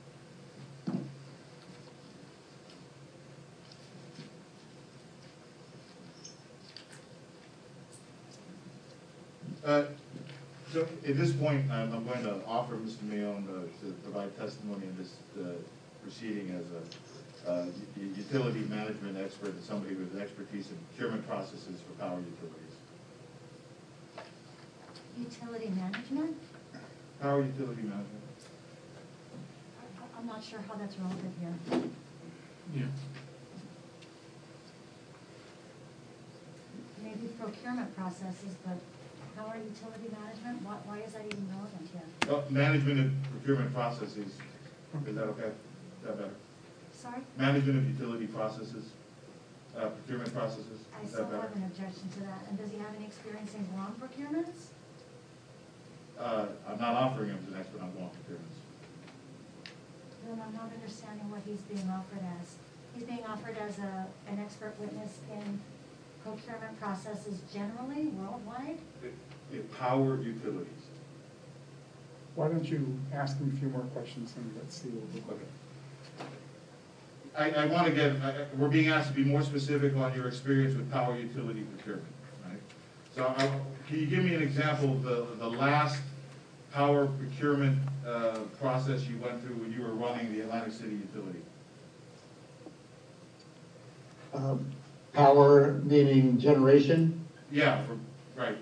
Uh, So at this point, um, I'm going to offer Mister Mayone uh, to provide testimony in this uh, proceeding as a uh, u- utility management expert and somebody with expertise in procurement processes for power utilities. Utility management? Power utility management. I- I'm not sure how that's relevant here. Yeah. Maybe procurement processes, but power utility management, why, why is that even relevant here? Oh, management of procurement processes, is that okay? Is that better? Sorry? Management of utility processes, uh, procurement processes, I is still that better? have an objection to that. And does he have any experience in lawn procurements? Uh, I'm not offering him as an expert on law procurements. Then I'm not understanding what he's being offered as. He's being offered as a, an expert witness in procurement processes generally, worldwide? It- it power utilities. Why don't you ask him a few more questions and let's see what we Okay. I, I want to get, I- I- we're being asked to be more specific on your experience with power utility procurement, right? So I, can you give me an example of the, the last power procurement uh, process you went through when you were running the Atlantic City utility? Um, Power meaning generation. Yeah, for, right.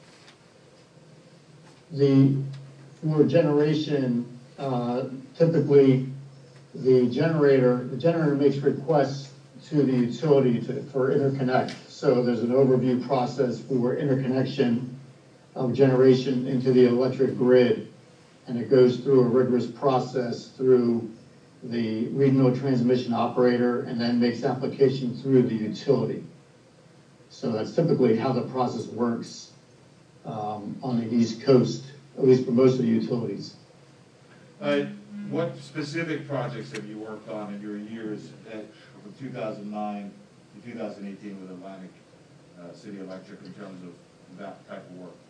The, for generation, uh, typically, the generator, the generator makes requests to the utility to, for interconnect. So there's an overview process for interconnection of generation into the electric grid, and it goes through a rigorous process through the regional transmission operator, and then makes application through the utility. So that's typically how the process works um, on the East Coast, at least for most of the utilities. Uh, what specific projects have you worked on in your years at, from two thousand nine to two thousand eighteen with Atlantic uh, City Electric in terms of that type of work?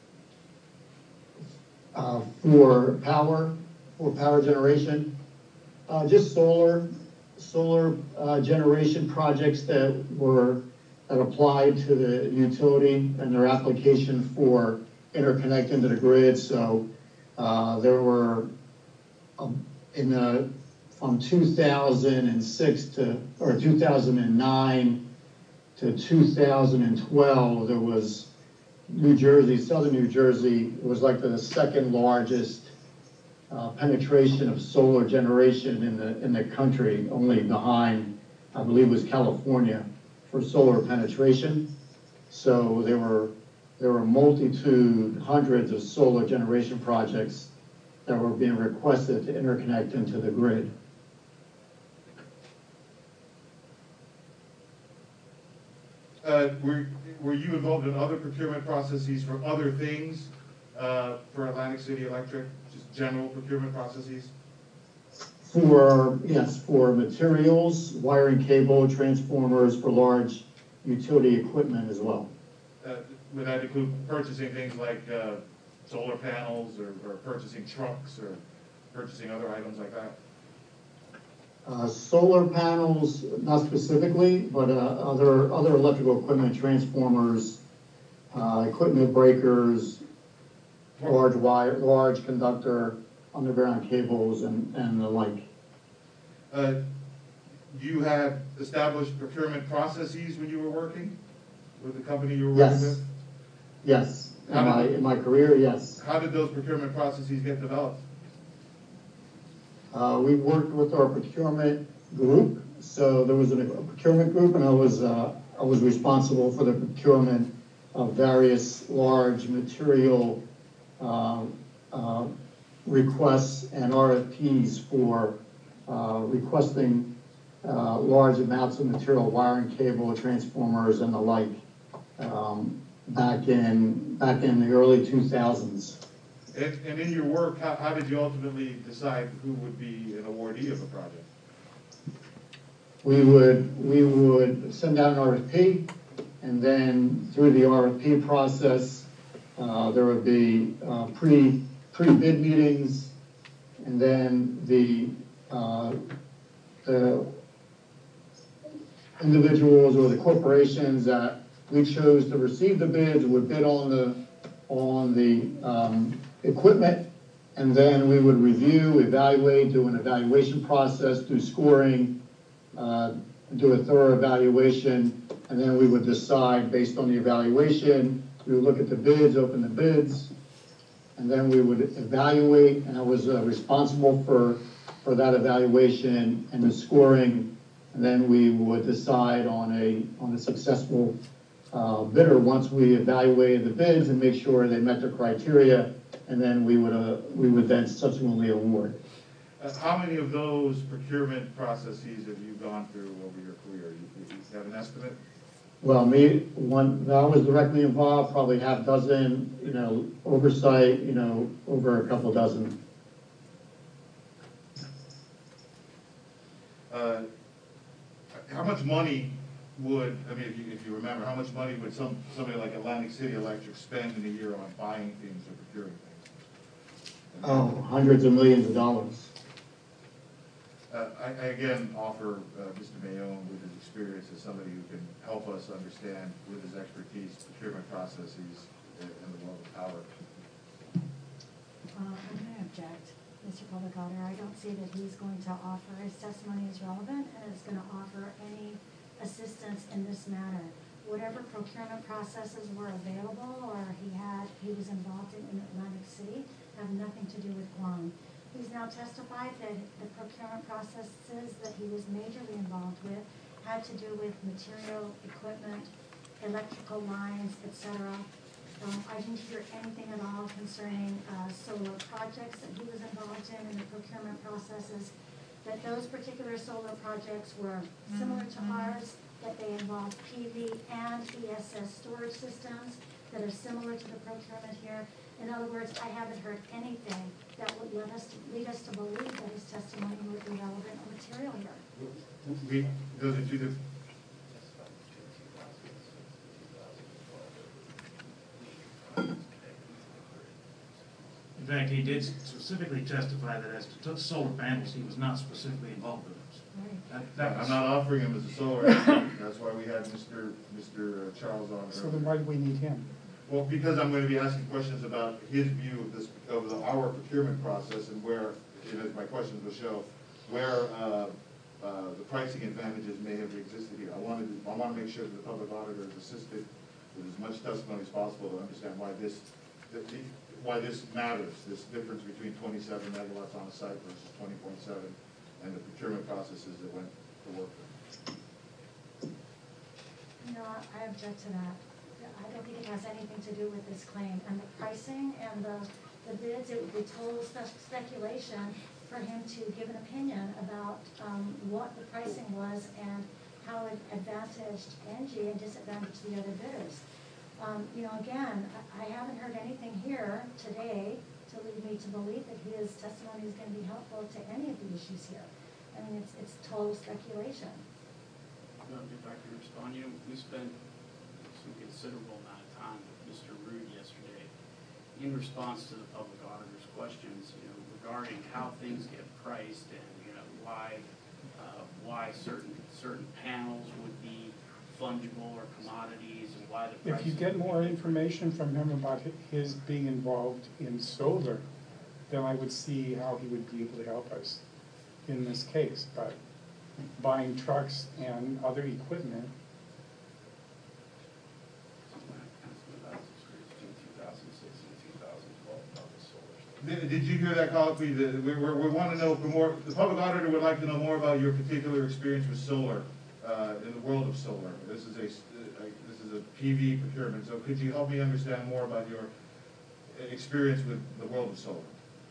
Uh, for power, for power generation, uh, just solar, solar uh, generation projects that were, that applied to the utility and their application for interconnect into the grid. So uh, there were, um, in the, from two thousand six to, or two thousand nine to two thousand twelve, there was New Jersey, southern New Jersey, it was like the second largest uh, penetration of solar generation in the, in the country, only behind, I believe, was California for solar penetration. So there were, there were multitude, hundreds of solar generation projects that were being requested to interconnect into the grid. Uh, were, were you involved in other procurement processes for other things uh, for Atlantic City Electric, just general procurement processes? For, yes, for materials, wiring cable, transformers, for large utility equipment as well. Uh, would that include purchasing things like uh, solar panels or, or purchasing trucks or purchasing other items like that? Uh, solar panels, not specifically, but uh, other other electrical equipment, transformers, uh, equipment breakers, large wire, large conductor, underground cables, and, and the like. Uh, you had established procurement processes when you were working with the company you were working Yes. with? Yes. In How did my, the- in my career, yes. How did those procurement processes get developed? Uh, we worked with our procurement group, so there was a procurement group, and I was uh, I was responsible for the procurement of various large material uh, uh, requests and R F Ps for uh, requesting uh, large amounts of material, wiring cable, transformers, and the like. Um, back in, back in the early two thousands. And, and in your work, how, how did you ultimately decide who would be an awardee of a project? We would, we would send out an R F P, and then through the R F P process, uh, there would be uh, pre, pre-bid meetings, and then the, uh, the individuals or the corporations that we chose to receive the bids would bid on the, on the um, equipment, and then we would review, evaluate, do an evaluation process, do scoring, uh, do a thorough evaluation, and then we would decide based on the evaluation. We would look at the bids, open the bids, and then we would evaluate, and I was uh, responsible for, for that evaluation and the scoring, and then we would decide on a, on a successful uh, bidder once we evaluated the bids and make sure they met the criteria, and then we would, uh, we would then subsequently award. Uh, how many of those procurement processes have you gone through over your career? You, you have an estimate? Well, me, one, I was directly involved, probably half dozen, you know, oversight, you know, over a couple dozen. Uh, how much money would, I mean, if you, if you remember, how much money would some, somebody like Atlantic City Electric spend in a year on buying things or procuring things? Oh, hundreds of millions of dollars. Uh, I, I again offer uh, Mister Mayone with his experience as somebody who can help us understand with his expertise procurement processes in, in the world of power. Uh, I'm going to object, Mister Public Auditor. I don't see that he's going to offer, his testimony is relevant and is going to offer any assistance in this matter. Whatever procurement processes were available or he had, he was involved in in Atlantic City have nothing to do with Guam. He's now testified that the procurement processes that he was majorly involved with had to do with material, equipment, electrical lines, et cetera. Um, I didn't hear anything at all concerning uh, solar projects that he was involved in in the procurement processes, that those particular solar projects were similar to ours, that they involved P V and E S S storage systems that are similar to the procurement here. In other words, I haven't heard anything that would lead us to, lead us to believe that his testimony would be relevant or material here. We, those are two different. In fact, he did specifically testify that as to solar panels, he was not specifically involved with those. That, that was, I'm not offering him as a solar expert. That's why we had Mister Mister Charles on. So then why do we need him? Well, because I'm going to be asking questions about his view of this, of the, our procurement process and where, you know, my questions will show where uh, uh, the pricing advantages may have existed here. I wanted, to, I want to make sure that the public auditor is assisted with as much testimony as possible to understand why this, the, why this matters, this difference between twenty-seven megawatts on a site versus twenty point seven, and the procurement processes that went to work with. No, I object to that. I don't think it has anything to do with this claim. And the pricing and the, the bids, it would be total spe speculation for him to give an opinion about um, what the pricing was and how it advantaged Engie and disadvantaged the other bidders. Um, you know, again, I, I haven't heard anything here today to lead me to believe that his testimony is going to be helpful to any of the issues here. I mean, it's, it's total speculation. Well, if I can respond, you know, we spent some considerable amount of time with Mister Rude yesterday in response to the public auditor's questions, you know, regarding how things get priced and, you know, why uh, why certain certain panels would be fungible or commodities and why the price. If you get more information from him about his being involved in solar, then I would see how he would be able to help us in this case. But buying trucks and other equipment, Did, did you hear that colloquy? That we, we, we want to know for more. The public auditor would like to know more about your particular experience with solar, uh, in the world of solar. This is a, uh, this is a P V procurement. So could you help me understand more about your experience with the world of solar?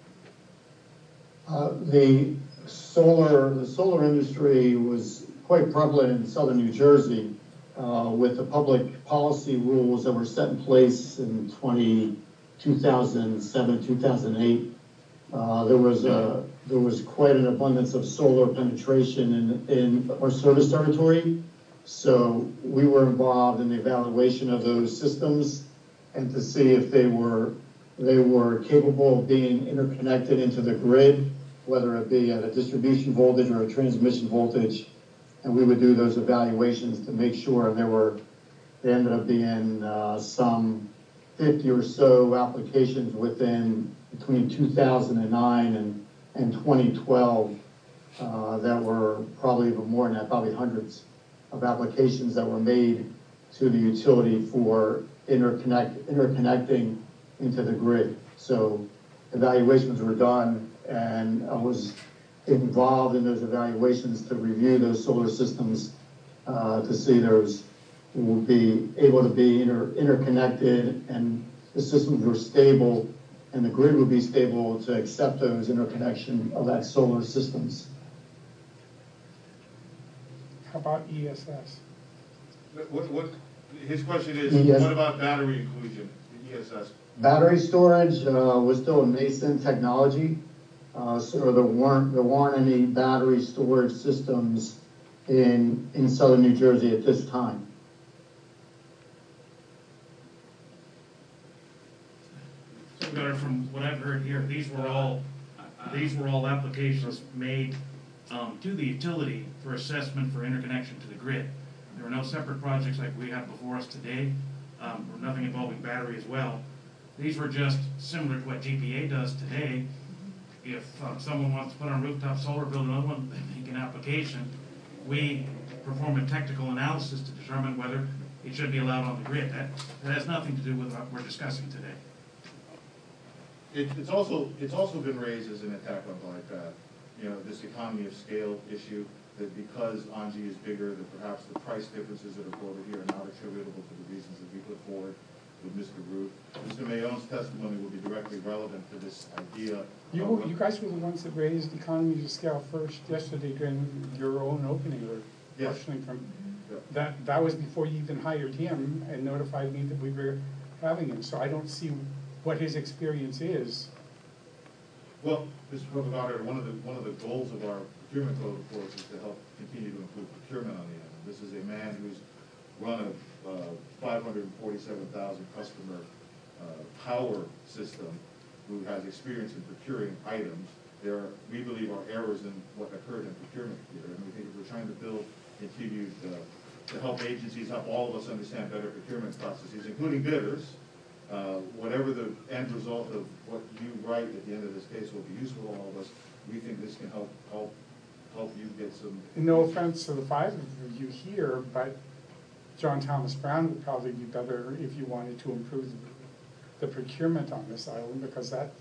Uh, the solar, the solar industry was quite prevalent in southern New Jersey uh, with the public policy rules that were set in place in twenty, two thousand seven, two thousand eight, uh, there was a, there was quite an abundance of solar penetration in, in our service territory. So we were involved in the evaluation of those systems and to see if they were, they were capable of being interconnected into the grid, whether it be at a distribution voltage or a transmission voltage. And we would do those evaluations to make sure, and there were, there ended up being uh, some fifty or so applications within, between two thousand nine and, and twenty twelve uh, that were probably even more than that, probably hundreds of applications that were made to the utility for interconnect, interconnecting into the grid. So evaluations were done, and I was involved in those evaluations to review those solar systems uh, to see those will be able to be inter interconnected, and the systems were stable, and the grid would be stable to accept those interconnection of that solar systems. How about E S S? What, what, his question is, Yes. what about battery inclusion, E S S? Battery storage uh, was still a nascent technology, uh, so there weren't there weren't any battery storage systems in in southern New Jersey at this time. So, Governor, from what I've heard here, these were all these were all applications made um, to the utility for assessment for interconnection to the grid. There were no separate projects like we have before us today, um, or nothing involving battery as well. These were just similar to what G P A does today. If um, someone wants to put on rooftop solar, build another one, they make an application. We perform a technical analysis to determine whether it should be allowed on the grid. That, that has nothing to do with what we're discussing today. It, it's also, it's also been raised as an attack on Glide Path, you know, this economy of scale issue, that because Anji is bigger, that perhaps the price differences that are quoted here are not attributable to the reasons that we put forward with Mister Ruth. Mister Mayon's testimony will be directly relevant to this idea. You, of- you guys were the ones that raised economies of scale first yesterday during your own opening, or Yes. questioning from, Yeah. that, that was before you even hired him and notified me that we were having him, so I don't see what his experience is. Well, Mister Public Auditor, one of the, one of the goals of our procurement code, of course, is to help continue to improve procurement on the end. This is a man who's run a uh, five hundred forty-seven thousand customer uh, power system, who has experience in procuring items. There are, we believe, are errors in what occurred in procurement here, and we think if we're trying to build continued, uh, to help agencies, help all of us understand better procurement processes, including bidders, uh, whatever the end result of what you write at the end of this case will be useful to all of us. We think this can help, help, help you get some. No offense to the five of you here, but John Thomas Brown would probably be better if you wanted to improve the procurement on this island, because that,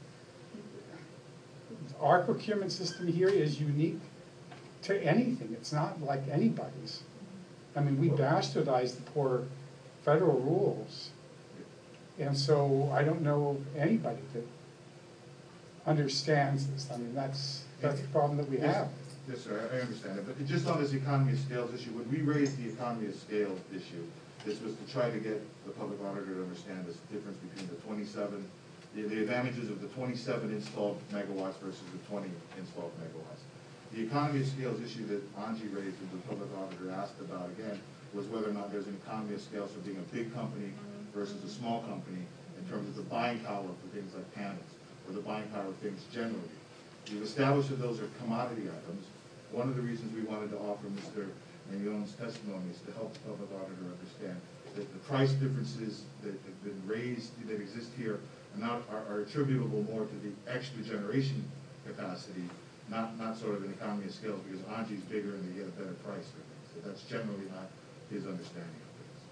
our procurement system here is unique to anything. It's not like anybody's. I mean, we bastardized the poor federal rules. And so I don't know of anybody that understands this. I mean, that's, that's the problem that we have. Yes, sir, I I understand it, but just on this economy of scales issue, when we raised the economy of scale issue, this was to try to get the public auditor to understand this difference between the twenty-seven, the, the advantages of the twenty-seven installed megawatts versus the twenty installed megawatts. The economy of scales issue that Anji raised and the public auditor asked about again was whether or not there's an economy of scale for being a big company versus a small company in terms of the buying power for things like panels or the buying power of things generally. We've established that those are commodity items. One of the reasons we wanted to offer Mister Mayon's testimony is to help the public auditor understand that the price differences that have been raised, that exist here, are not, are, are attributable more to the extra generation capacity, not, not sort of an economy of scales, because Anji's bigger and they get a better price for things. So that's generally not his understanding of things.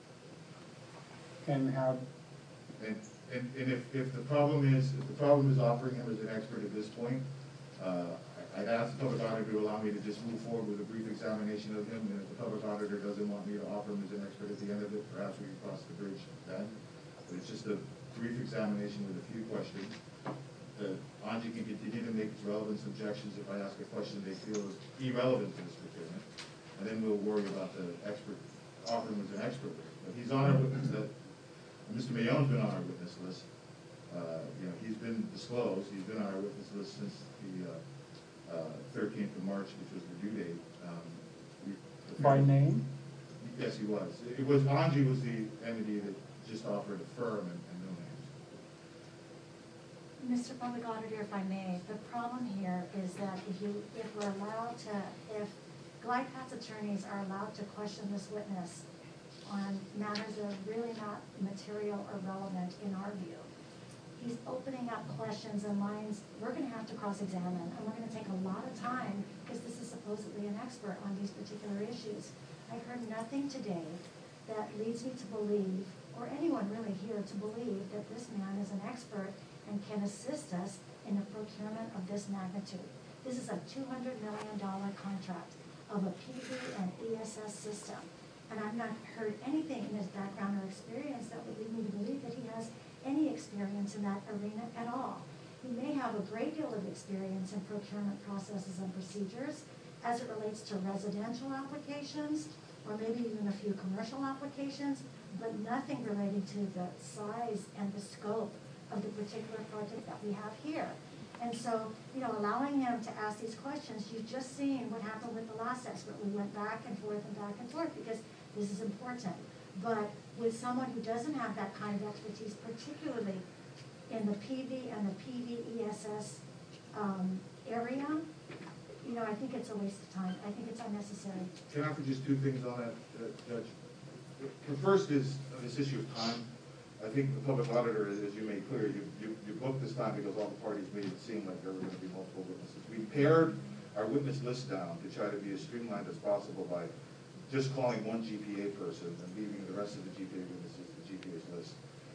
And how, And, and, and if, if the problem is, if the problem is offering him as an expert at this point, uh, I'd ask the public auditor to allow me to just move forward with a brief examination of him, and if the public auditor doesn't want me to offer him as an expert at the end of it, perhaps we can cross the bridge then. But it's just a brief examination with a few questions. Uh, Anji can continue to make its relevance objections if I ask a question they feel is irrelevant to this procurement, and then we'll worry about the expert offer him as an expert. But he's on our witness that, Mister Mayon's been on our witness list. Uh, you know, he's been disclosed, he's been on our witness list since the uh, uh, thirteenth of March, which was the due date. Um, we- By name? Yes, he was. It was, Anji was the entity that just offered a firm and, and no names. Mister Public Auditor, if I may, the problem here is that if you, if we're allowed to, if glide path's attorneys are allowed to question this witness on matters that are really not material or relevant in our view, he's opening up questions and lines we're gonna have to cross-examine, and we're gonna take a lot of time, because this is supposedly an expert on these particular issues. I've heard nothing today that leads me to believe, or anyone really here to believe, that this man is an expert and can assist us in a procurement of this magnitude. This is a two hundred million dollar contract of a P V and E S S system. And I've not heard anything in his background or experience that would lead me to believe that he has any experience in that arena at all. He may have a great deal of experience in procurement processes and procedures as it relates to residential applications, or maybe even a few commercial applications, but nothing relating to the size and the scope of the particular project that we have here. And so, you know, allowing him to ask these questions, you've just seen what happened with the last expert. We went back and forth and back and forth because this is important. But with someone who doesn't have that kind of expertise, particularly in the P V and the P V E S S um, area, you know, I think it's a waste of time. I think it's unnecessary. Can I offer just two things on that, uh, Judge? The first is uh, this issue of time. I think the public auditor, as you made clear, you, you, you booked this time because all the parties made it seem like there were going to be multiple witnesses. We pared our witness list down to try to be as streamlined as possible by just calling one G P A person and leaving the rest of the G P A witnesses to G P A's list.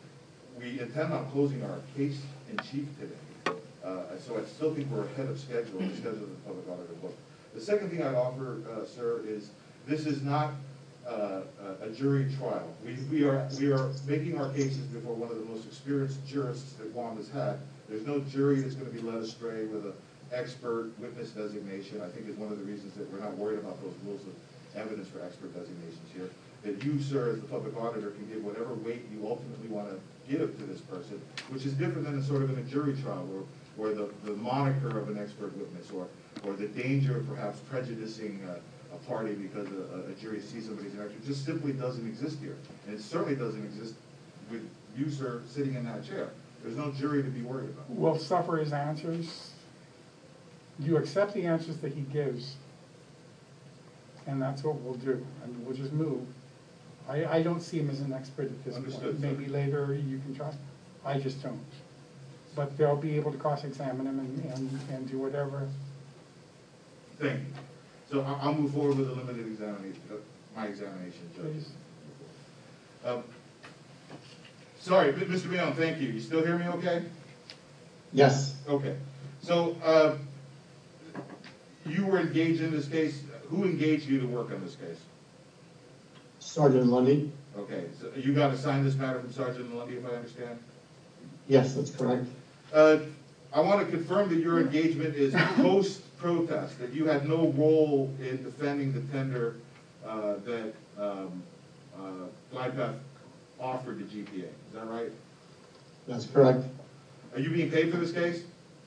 We intend on closing our case in chief today. Uh, so I still think we're ahead of schedule, the schedule of the public auditor book. The second thing I'd offer, uh, sir, is this is not uh, a jury trial. We, we are we are making our cases before one of the most experienced jurists that Guam has had. There's no jury that's going to be led astray with an expert witness designation. I think is one of the reasons that we're not worried about those rules of evidence for expert designations here. That you, sir, as the public auditor, can give whatever weight you ultimately want to give to this person, which is different than a sort of in a jury trial where or the, the moniker of an expert witness, or, or the danger of perhaps prejudicing a, a party because a, a jury sees somebody as an expert, just simply doesn't exist here. And it certainly doesn't exist with you, sir, sitting in that chair. There's no jury to be worried about. We'll suffer his answers. You accept the answers that he gives, and that's what we'll do. And we'll just move. I, I don't see him as an expert at this Understood, point. sir. Maybe later you can trust. I just don't. But they'll be able to cross-examine him and, and, and do whatever. Thank you. So I- I'll move forward with a limited examination, uh, my examination, Judge. Please. Um, sorry, M- Mister Mayon, thank you. You still hear me okay? Yes, Okay. So uh, you were engaged in this case. Who engaged you to work on this case? Sergeant Lundy. Okay. So you got assigned this matter from Sergeant Lundy, if I understand? Yes, that's correct. Uh, I want to confirm that your engagement is post-protest, that you had no role in defending the tender uh, that um, uh, GlidePath offered to G P A. Is that right? That's correct. Are you being paid for this case?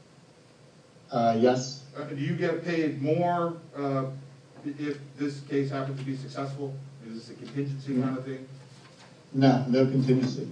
Uh, yes, Uh, do you get paid more uh, if this case happens to be successful? Is this a contingency kind of thing? no, no contingency.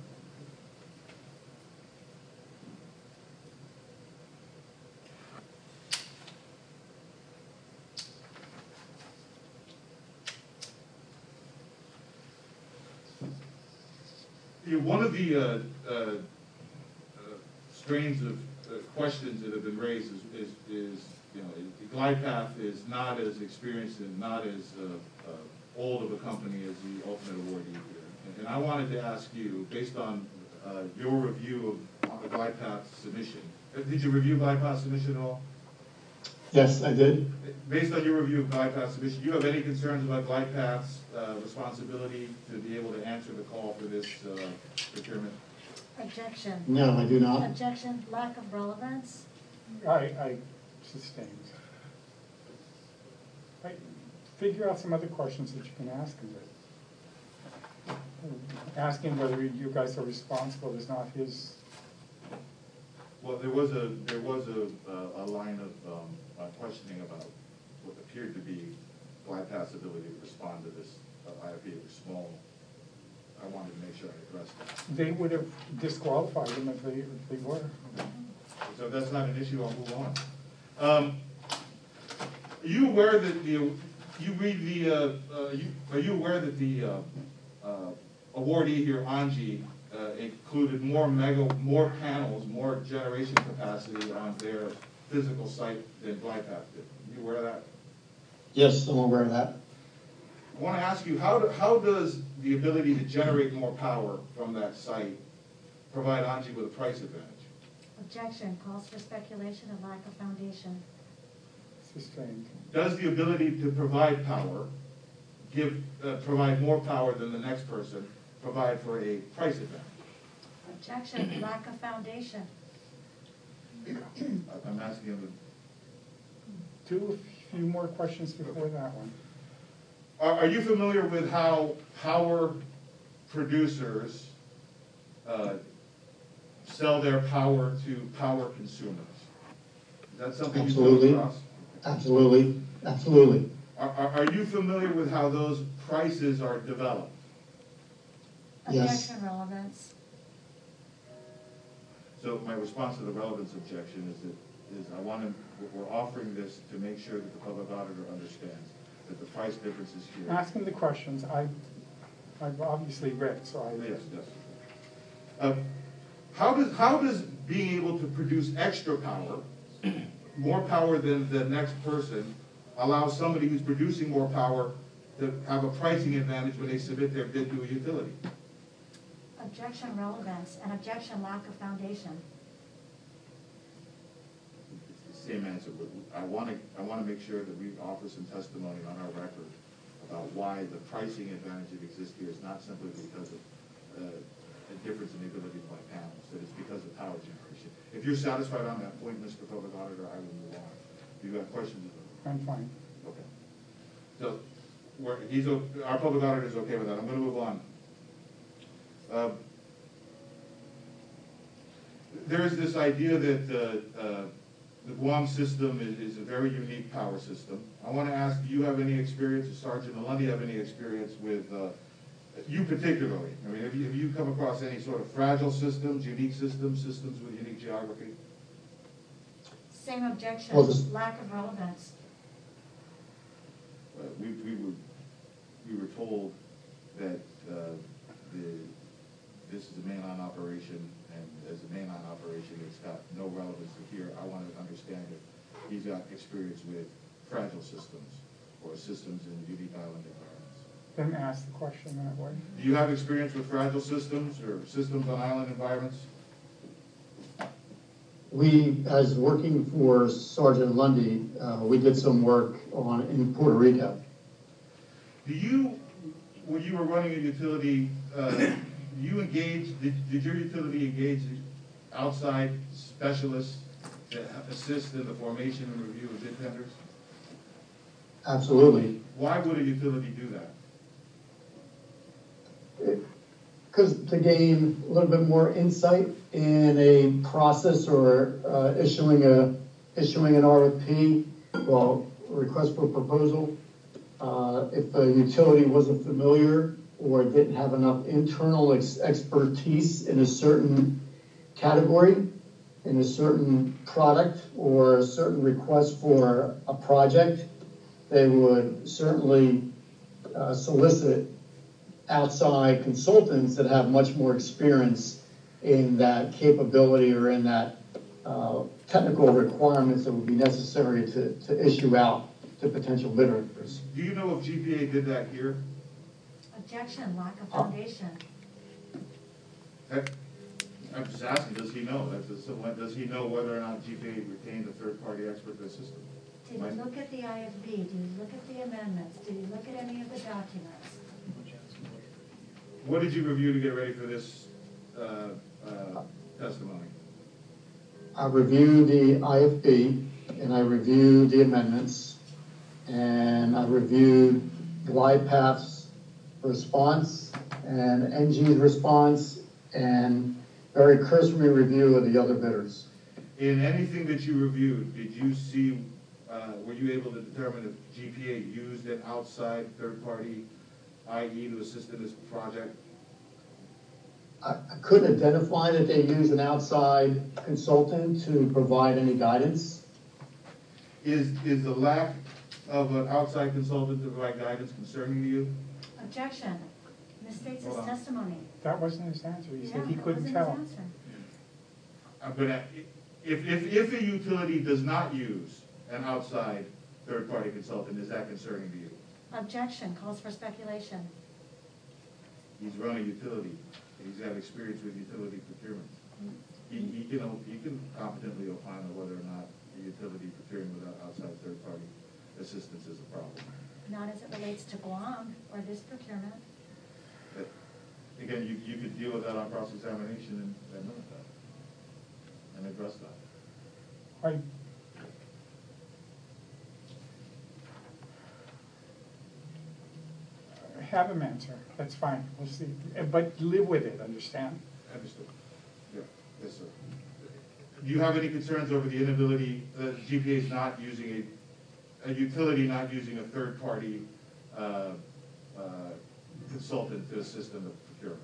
Yeah, one of the uh, uh, uh, strains of uh, questions that have been raised is, is, is you know, GlidePath is not as experienced and not as uh, uh, old of a company as the ultimate awardee here. And, and I wanted to ask you, based on uh, your review of on the GlidePath submission, uh, did you review GlidePath submission at all? Yes, I did. Based on your review of GlidePath submission, do you have any concerns about GlidePath's uh, responsibility to be able to answer the call for this uh, procurement? Objection. No, I do not. Objection, lack of relevance. I, I sustained. I, figure out some other questions that you can ask him. asking whether you guys are responsible is not his. Well, there was a, there was a, a line of um, uh, questioning about what appeared to be GlidePath's ability to respond to this uh, I F B. It was small. I wanted to make sure I addressed that. They would have disqualified him if they, if they were. So if that's not an issue, I'll move on. Um, are you aware that the, you read the, uh, uh, you, are you aware that the uh, uh, awardee here, Anji, uh, included more mega, more panels, more generation capacity on their physical site than GlidePath did? Are you aware of that? Yes, I'm aware of that. I want to ask you, how, do, how does the ability to generate more power from that site provide Anji with a price advantage? Objection, calls for speculation and lack of foundation. Sustained. Does the ability to provide power, give, uh, provide more power than the next person, provide for a price advantage? Objection, lack of foundation. I'm asking him, Do a few more questions before that one. are, are you familiar with how power producers uh, sell their power to power consumers? Is that something you Absolutely. come across? Absolutely, absolutely. Are, are, are you familiar with how those prices are developed? Yes. Objection, relevance. So my response to the relevance objection is that is I want to, we're offering this to make sure that the public auditor understands that the price difference is here. Ask him the questions. I, I've obviously read, so I. Yes, yes. Uh, how does how does being able to produce extra power, more power than the next person, allow somebody who's producing more power to have a pricing advantage when they submit their bid to a utility? Objection, relevance, and objection, lack of foundation. It's the same answer, but I want to I want to make sure that we offer some testimony on our record about why the pricing advantage that exists here is not simply because of uh, a difference in the ability to buy panels, that it's because of power generation. If you're satisfied on that point, Mister Public Auditor, I will move on. If you've got questions? I'm fine. Okay. So, we're, he's, o- our Public Auditor is okay with that. I'm going to move on. Uh, there is this idea that uh, uh, the Guam system is, is a very unique power system. I want to ask, do you have any experience, Sergeant Lundy, have any experience with, uh, you particularly, I mean, have you, have you come across any sort of fragile systems, unique systems, systems with unique geography? Same objection, Well, this- lack of relevance. Uh, we, we were, we were told that uh, the, this is a mainline operation, and as a mainline operation, it's got no relevance to here. I want to understand if he's got experience with fragile systems or systems in unique island environments. Then ask the question that way. Do you have experience with fragile systems or systems on island environments? We, as working for Sergeant Lundy, uh, we did some work on, in Puerto Rico. Do you, when you were running a utility, uh, do you engage, did, did your utility engage outside specialists to assist in the formation and review of bid tenders? Absolutely. Why would a utility do that? Because to gain a little bit more insight in a process or uh, issuing a issuing an R F P, well, request for proposal, uh, if the utility wasn't familiar or didn't have enough internal ex expertise in a certain category, in a certain product or a certain request for a project, they would certainly uh, solicit outside consultants that have much more experience in that capability or in that uh, technical requirements that would be necessary to, to issue out to potential bidders. Do you know if G P A did that here? Objection, lack of foundation. Heck, I'm just asking, does he know? That's a- Does he know whether or not G P A retained a third-party expert in the system? Did you look at the I F B? Did you look at the amendments? Did you look at any of the documents? What did you review to get ready for this uh, uh, testimony? I reviewed the I F B and I reviewed the amendments and I reviewed GlidePath's response and N G's response, and very cursory review of the other bidders. In anything that you reviewed, did you see, uh, were you able to determine if G P A used an outside third party, that is to assist in this project? I I couldn't identify that they use an outside consultant to provide any guidance. Is, is the lack of an outside consultant to provide guidance concerning to you? Objection. Misstates his Hold on. testimony. That wasn't his answer. He said Yeah, he that couldn't wasn't tell. his answer. I'm gonna, if, if, if a utility does not use an outside third-party consultant, is that concerning to you? Objection. Calls for speculation. He's run a utility, he's got experience with utility procurement. He, he can, op- he can competently opine on whether or not the utility procuring without outside third-party assistance is a problem. Not as it relates to Guam or this procurement. But, again, you, you could deal with that on cross-examination and, and limit that, and address that. I, have him answer, that's fine, we'll see, Uh, but live with it, understand? Understood. Yeah, yes, sir. Do you have any concerns over the inability, the G P A is not using a, a utility not using a third-party uh, uh, consultant to assist in the procurement?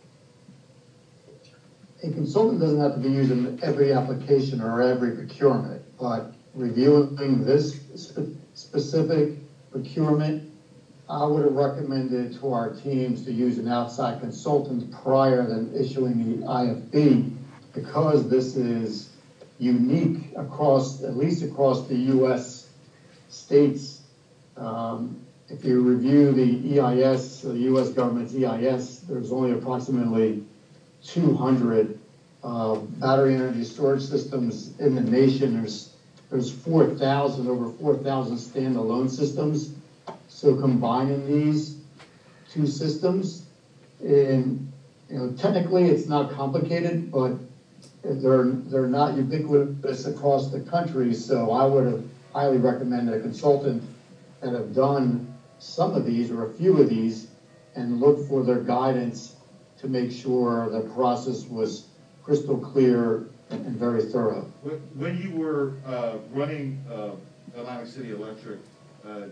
A consultant doesn't have to be used in every application or every procurement, but reviewing this spe- specific procurement, I would have recommended to our teams to use an outside consultant prior than issuing the I F B, because this is unique across, at least across the U S states. Um, if you review the E I S, the U S government's E I S, there's only approximately two hundred uh, battery energy storage systems in the nation. There's there's four thousand, over four thousand standalone systems. So combining these two systems, and you know, technically it's not complicated, but they're they're not ubiquitous across the country. So I would have highly recommended a consultant that have done some of these or a few of these, and look for their guidance to make sure the process was crystal clear and, and very thorough. When when you were uh, running uh, Atlantic City Electric, uh,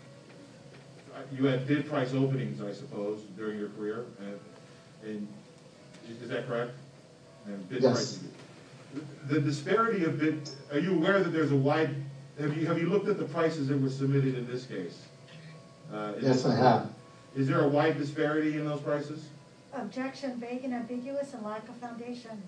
you had bid price openings, I suppose, during your career, and, and is- is that correct? And bid Yes. prices. The disparity of bid, are you aware that there's a wide, have you, have you looked at the prices that were submitted in this case? Uh, in Yes, this- I have. Is there a wide disparity in those prices? Objection. Vague and ambiguous and lack of foundation.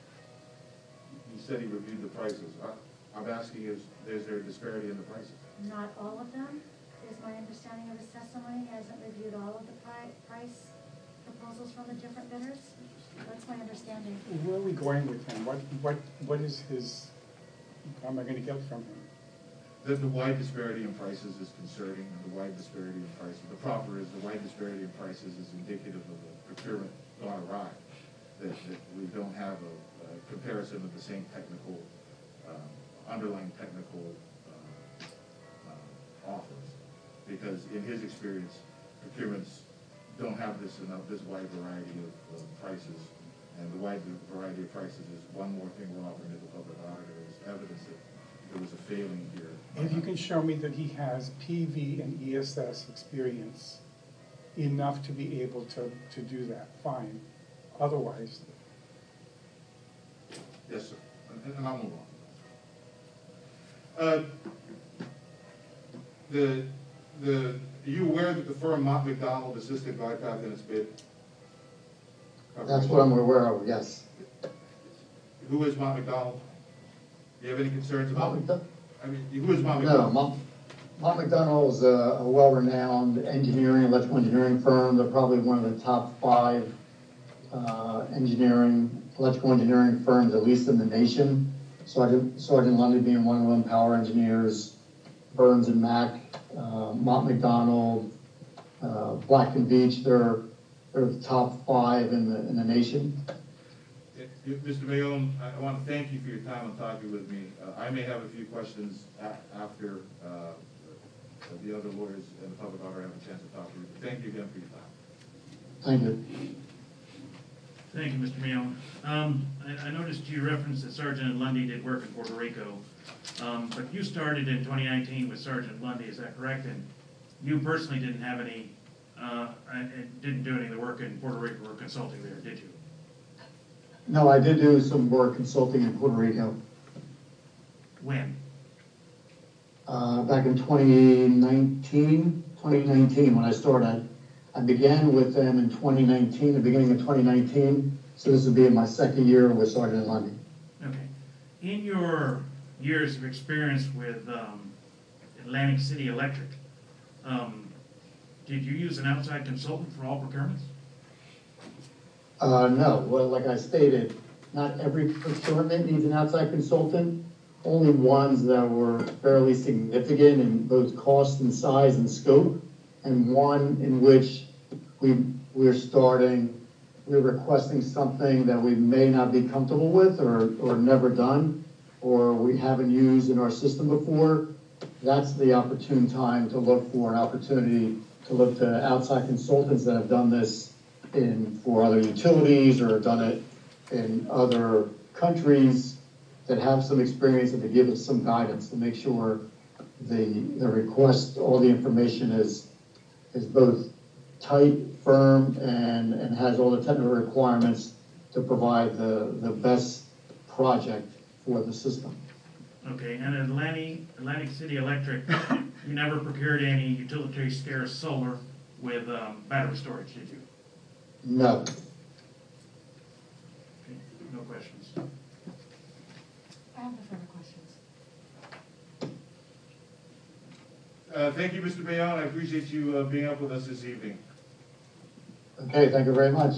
You said he reviewed the prices. I- I'm asking, is, is there a disparity in the prices? Not all of them, is my understanding of his testimony. He hasn't reviewed all of the pri- price proposals from the different bidders. That's my understanding. Where are we going with him? What, what, what is his, how am I gonna get from him? The, the wide disparity in prices is concerning, and the wide disparity in prices, the proper is the wide disparity in prices is indicative of a procurement gone awry. That, that we don't have a, a comparison of the same technical, um, underlying technical, uh, uh, offers. Because in his experience, procurements don't have this enough, this wide variety of, of prices. And the wide variety of prices is one more thing we're offering to the public auditor, is evidence that there was a failing here. If you can show me that he has P V and E S S experience enough to be able to, to do that, fine. Otherwise, Yes, sir, and, and I'll move on. Uh, the, the, are you aware that the firm Mott McDonald assisted GlidePath in its bid? That's what I'm aware of, yes. Who is Mott McDonald? Do you have any concerns Mott about? McDonald? I mean, who is Mott No, McDonald? Mont, Mont McDonald is a, a well-renowned engineering, electrical engineering firm. They're probably one of the top five uh, engineering, electrical engineering firms, at least in the nation. Sergeant, Sergeant Lundy being one of them, Power Engineers, Burns and Mack, uh, Mont McDonald, uh, Black and Beach. They're they're the top five in the in the nation. Yeah, Mister Mayone, I want to thank you for your time and talking with me. Uh, I may have a few questions a- after uh, the other lawyers and the public auditor have a chance to talk to you. But thank you again for your time. Thank you. Thank you, Mister Milne. Um, I, I noticed you referenced that Sergeant Lundy did work in Puerto Rico. Um, but you started in twenty nineteen with Sergeant Lundy, is that correct? And you personally didn't have any, uh, and and didn't do any of the work in Puerto Rico or consulting there, did you? No, I did do some work consulting in Puerto Rico. When? Uh, back in twenty nineteen, twenty nineteen, when I started. I began with them in twenty nineteen, the beginning of twenty nineteen, so this would be my second year with Sergeant Lundy. Okay. In your years of experience with um, Atlantic City Electric, um, did you use an outside consultant for all procurements? Uh, no, well, like I stated, not every procurement needs an outside consultant, only ones that were fairly significant in both cost and size and scope, and one in which we, we're starting, we're requesting something that we may not be comfortable with or, or never done, or we haven't used in our system before. That's the opportune time to look for an opportunity to look to outside consultants that have done this in, for other utilities or done it in other countries that have some experience and to give us some guidance to make sure the, the request, all the information is, is both tight, firm, and, and has all the technical requirements to provide the, the best project for the system. Okay, and Atlantic, Atlantic City Electric, you never procured any utility scale solar with um, battery storage, did you? No. Okay, no questions. I have no further questions. Uh, thank you, Mister Bayon. I appreciate you uh, being up with us this evening. Okay, thank you very much.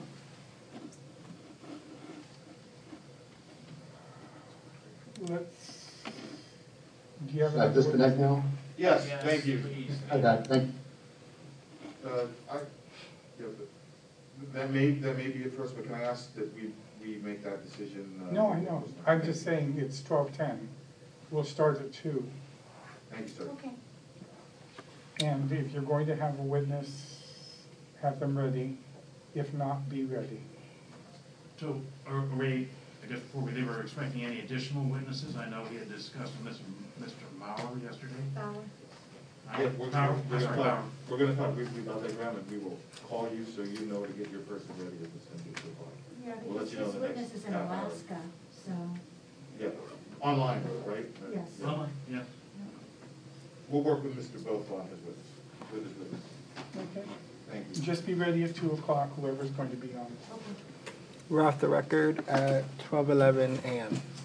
Let's, do you have? Should I any- disconnect now? Yes, Yes, thank you. please. Okay, thank, Uh, I, yeah, but that may, that may be it first, but can I ask that we, we make that decision? uh, No, I know. I'm just saying it's twelve ten. We'll start at two. Thank you, sir. Okay. And if you're going to have a witness, have them ready. If not, be ready. So, are we, I guess before we leave, are we expecting any additional witnesses? I know we had discussed with Mister Mister Mauer yesterday. Bauer. Uh, Yeah, we're, Bauer, we're I'm gonna sorry, talk, Bauer. we're gonna talk briefly about that ground, and we will call you so you know to get your person ready if it's gonna be too far. Yeah, We'll let because you know his the next witness is in half hour. Alaska, so, Yeah, online, right? Yes. Yeah. Well, yeah. We'll work with Mister Both on his witness, with his witness. Okay. Thank you. Just be ready at two o'clock, whoever's going to be on. okay. We're off the record at twelve eleven a m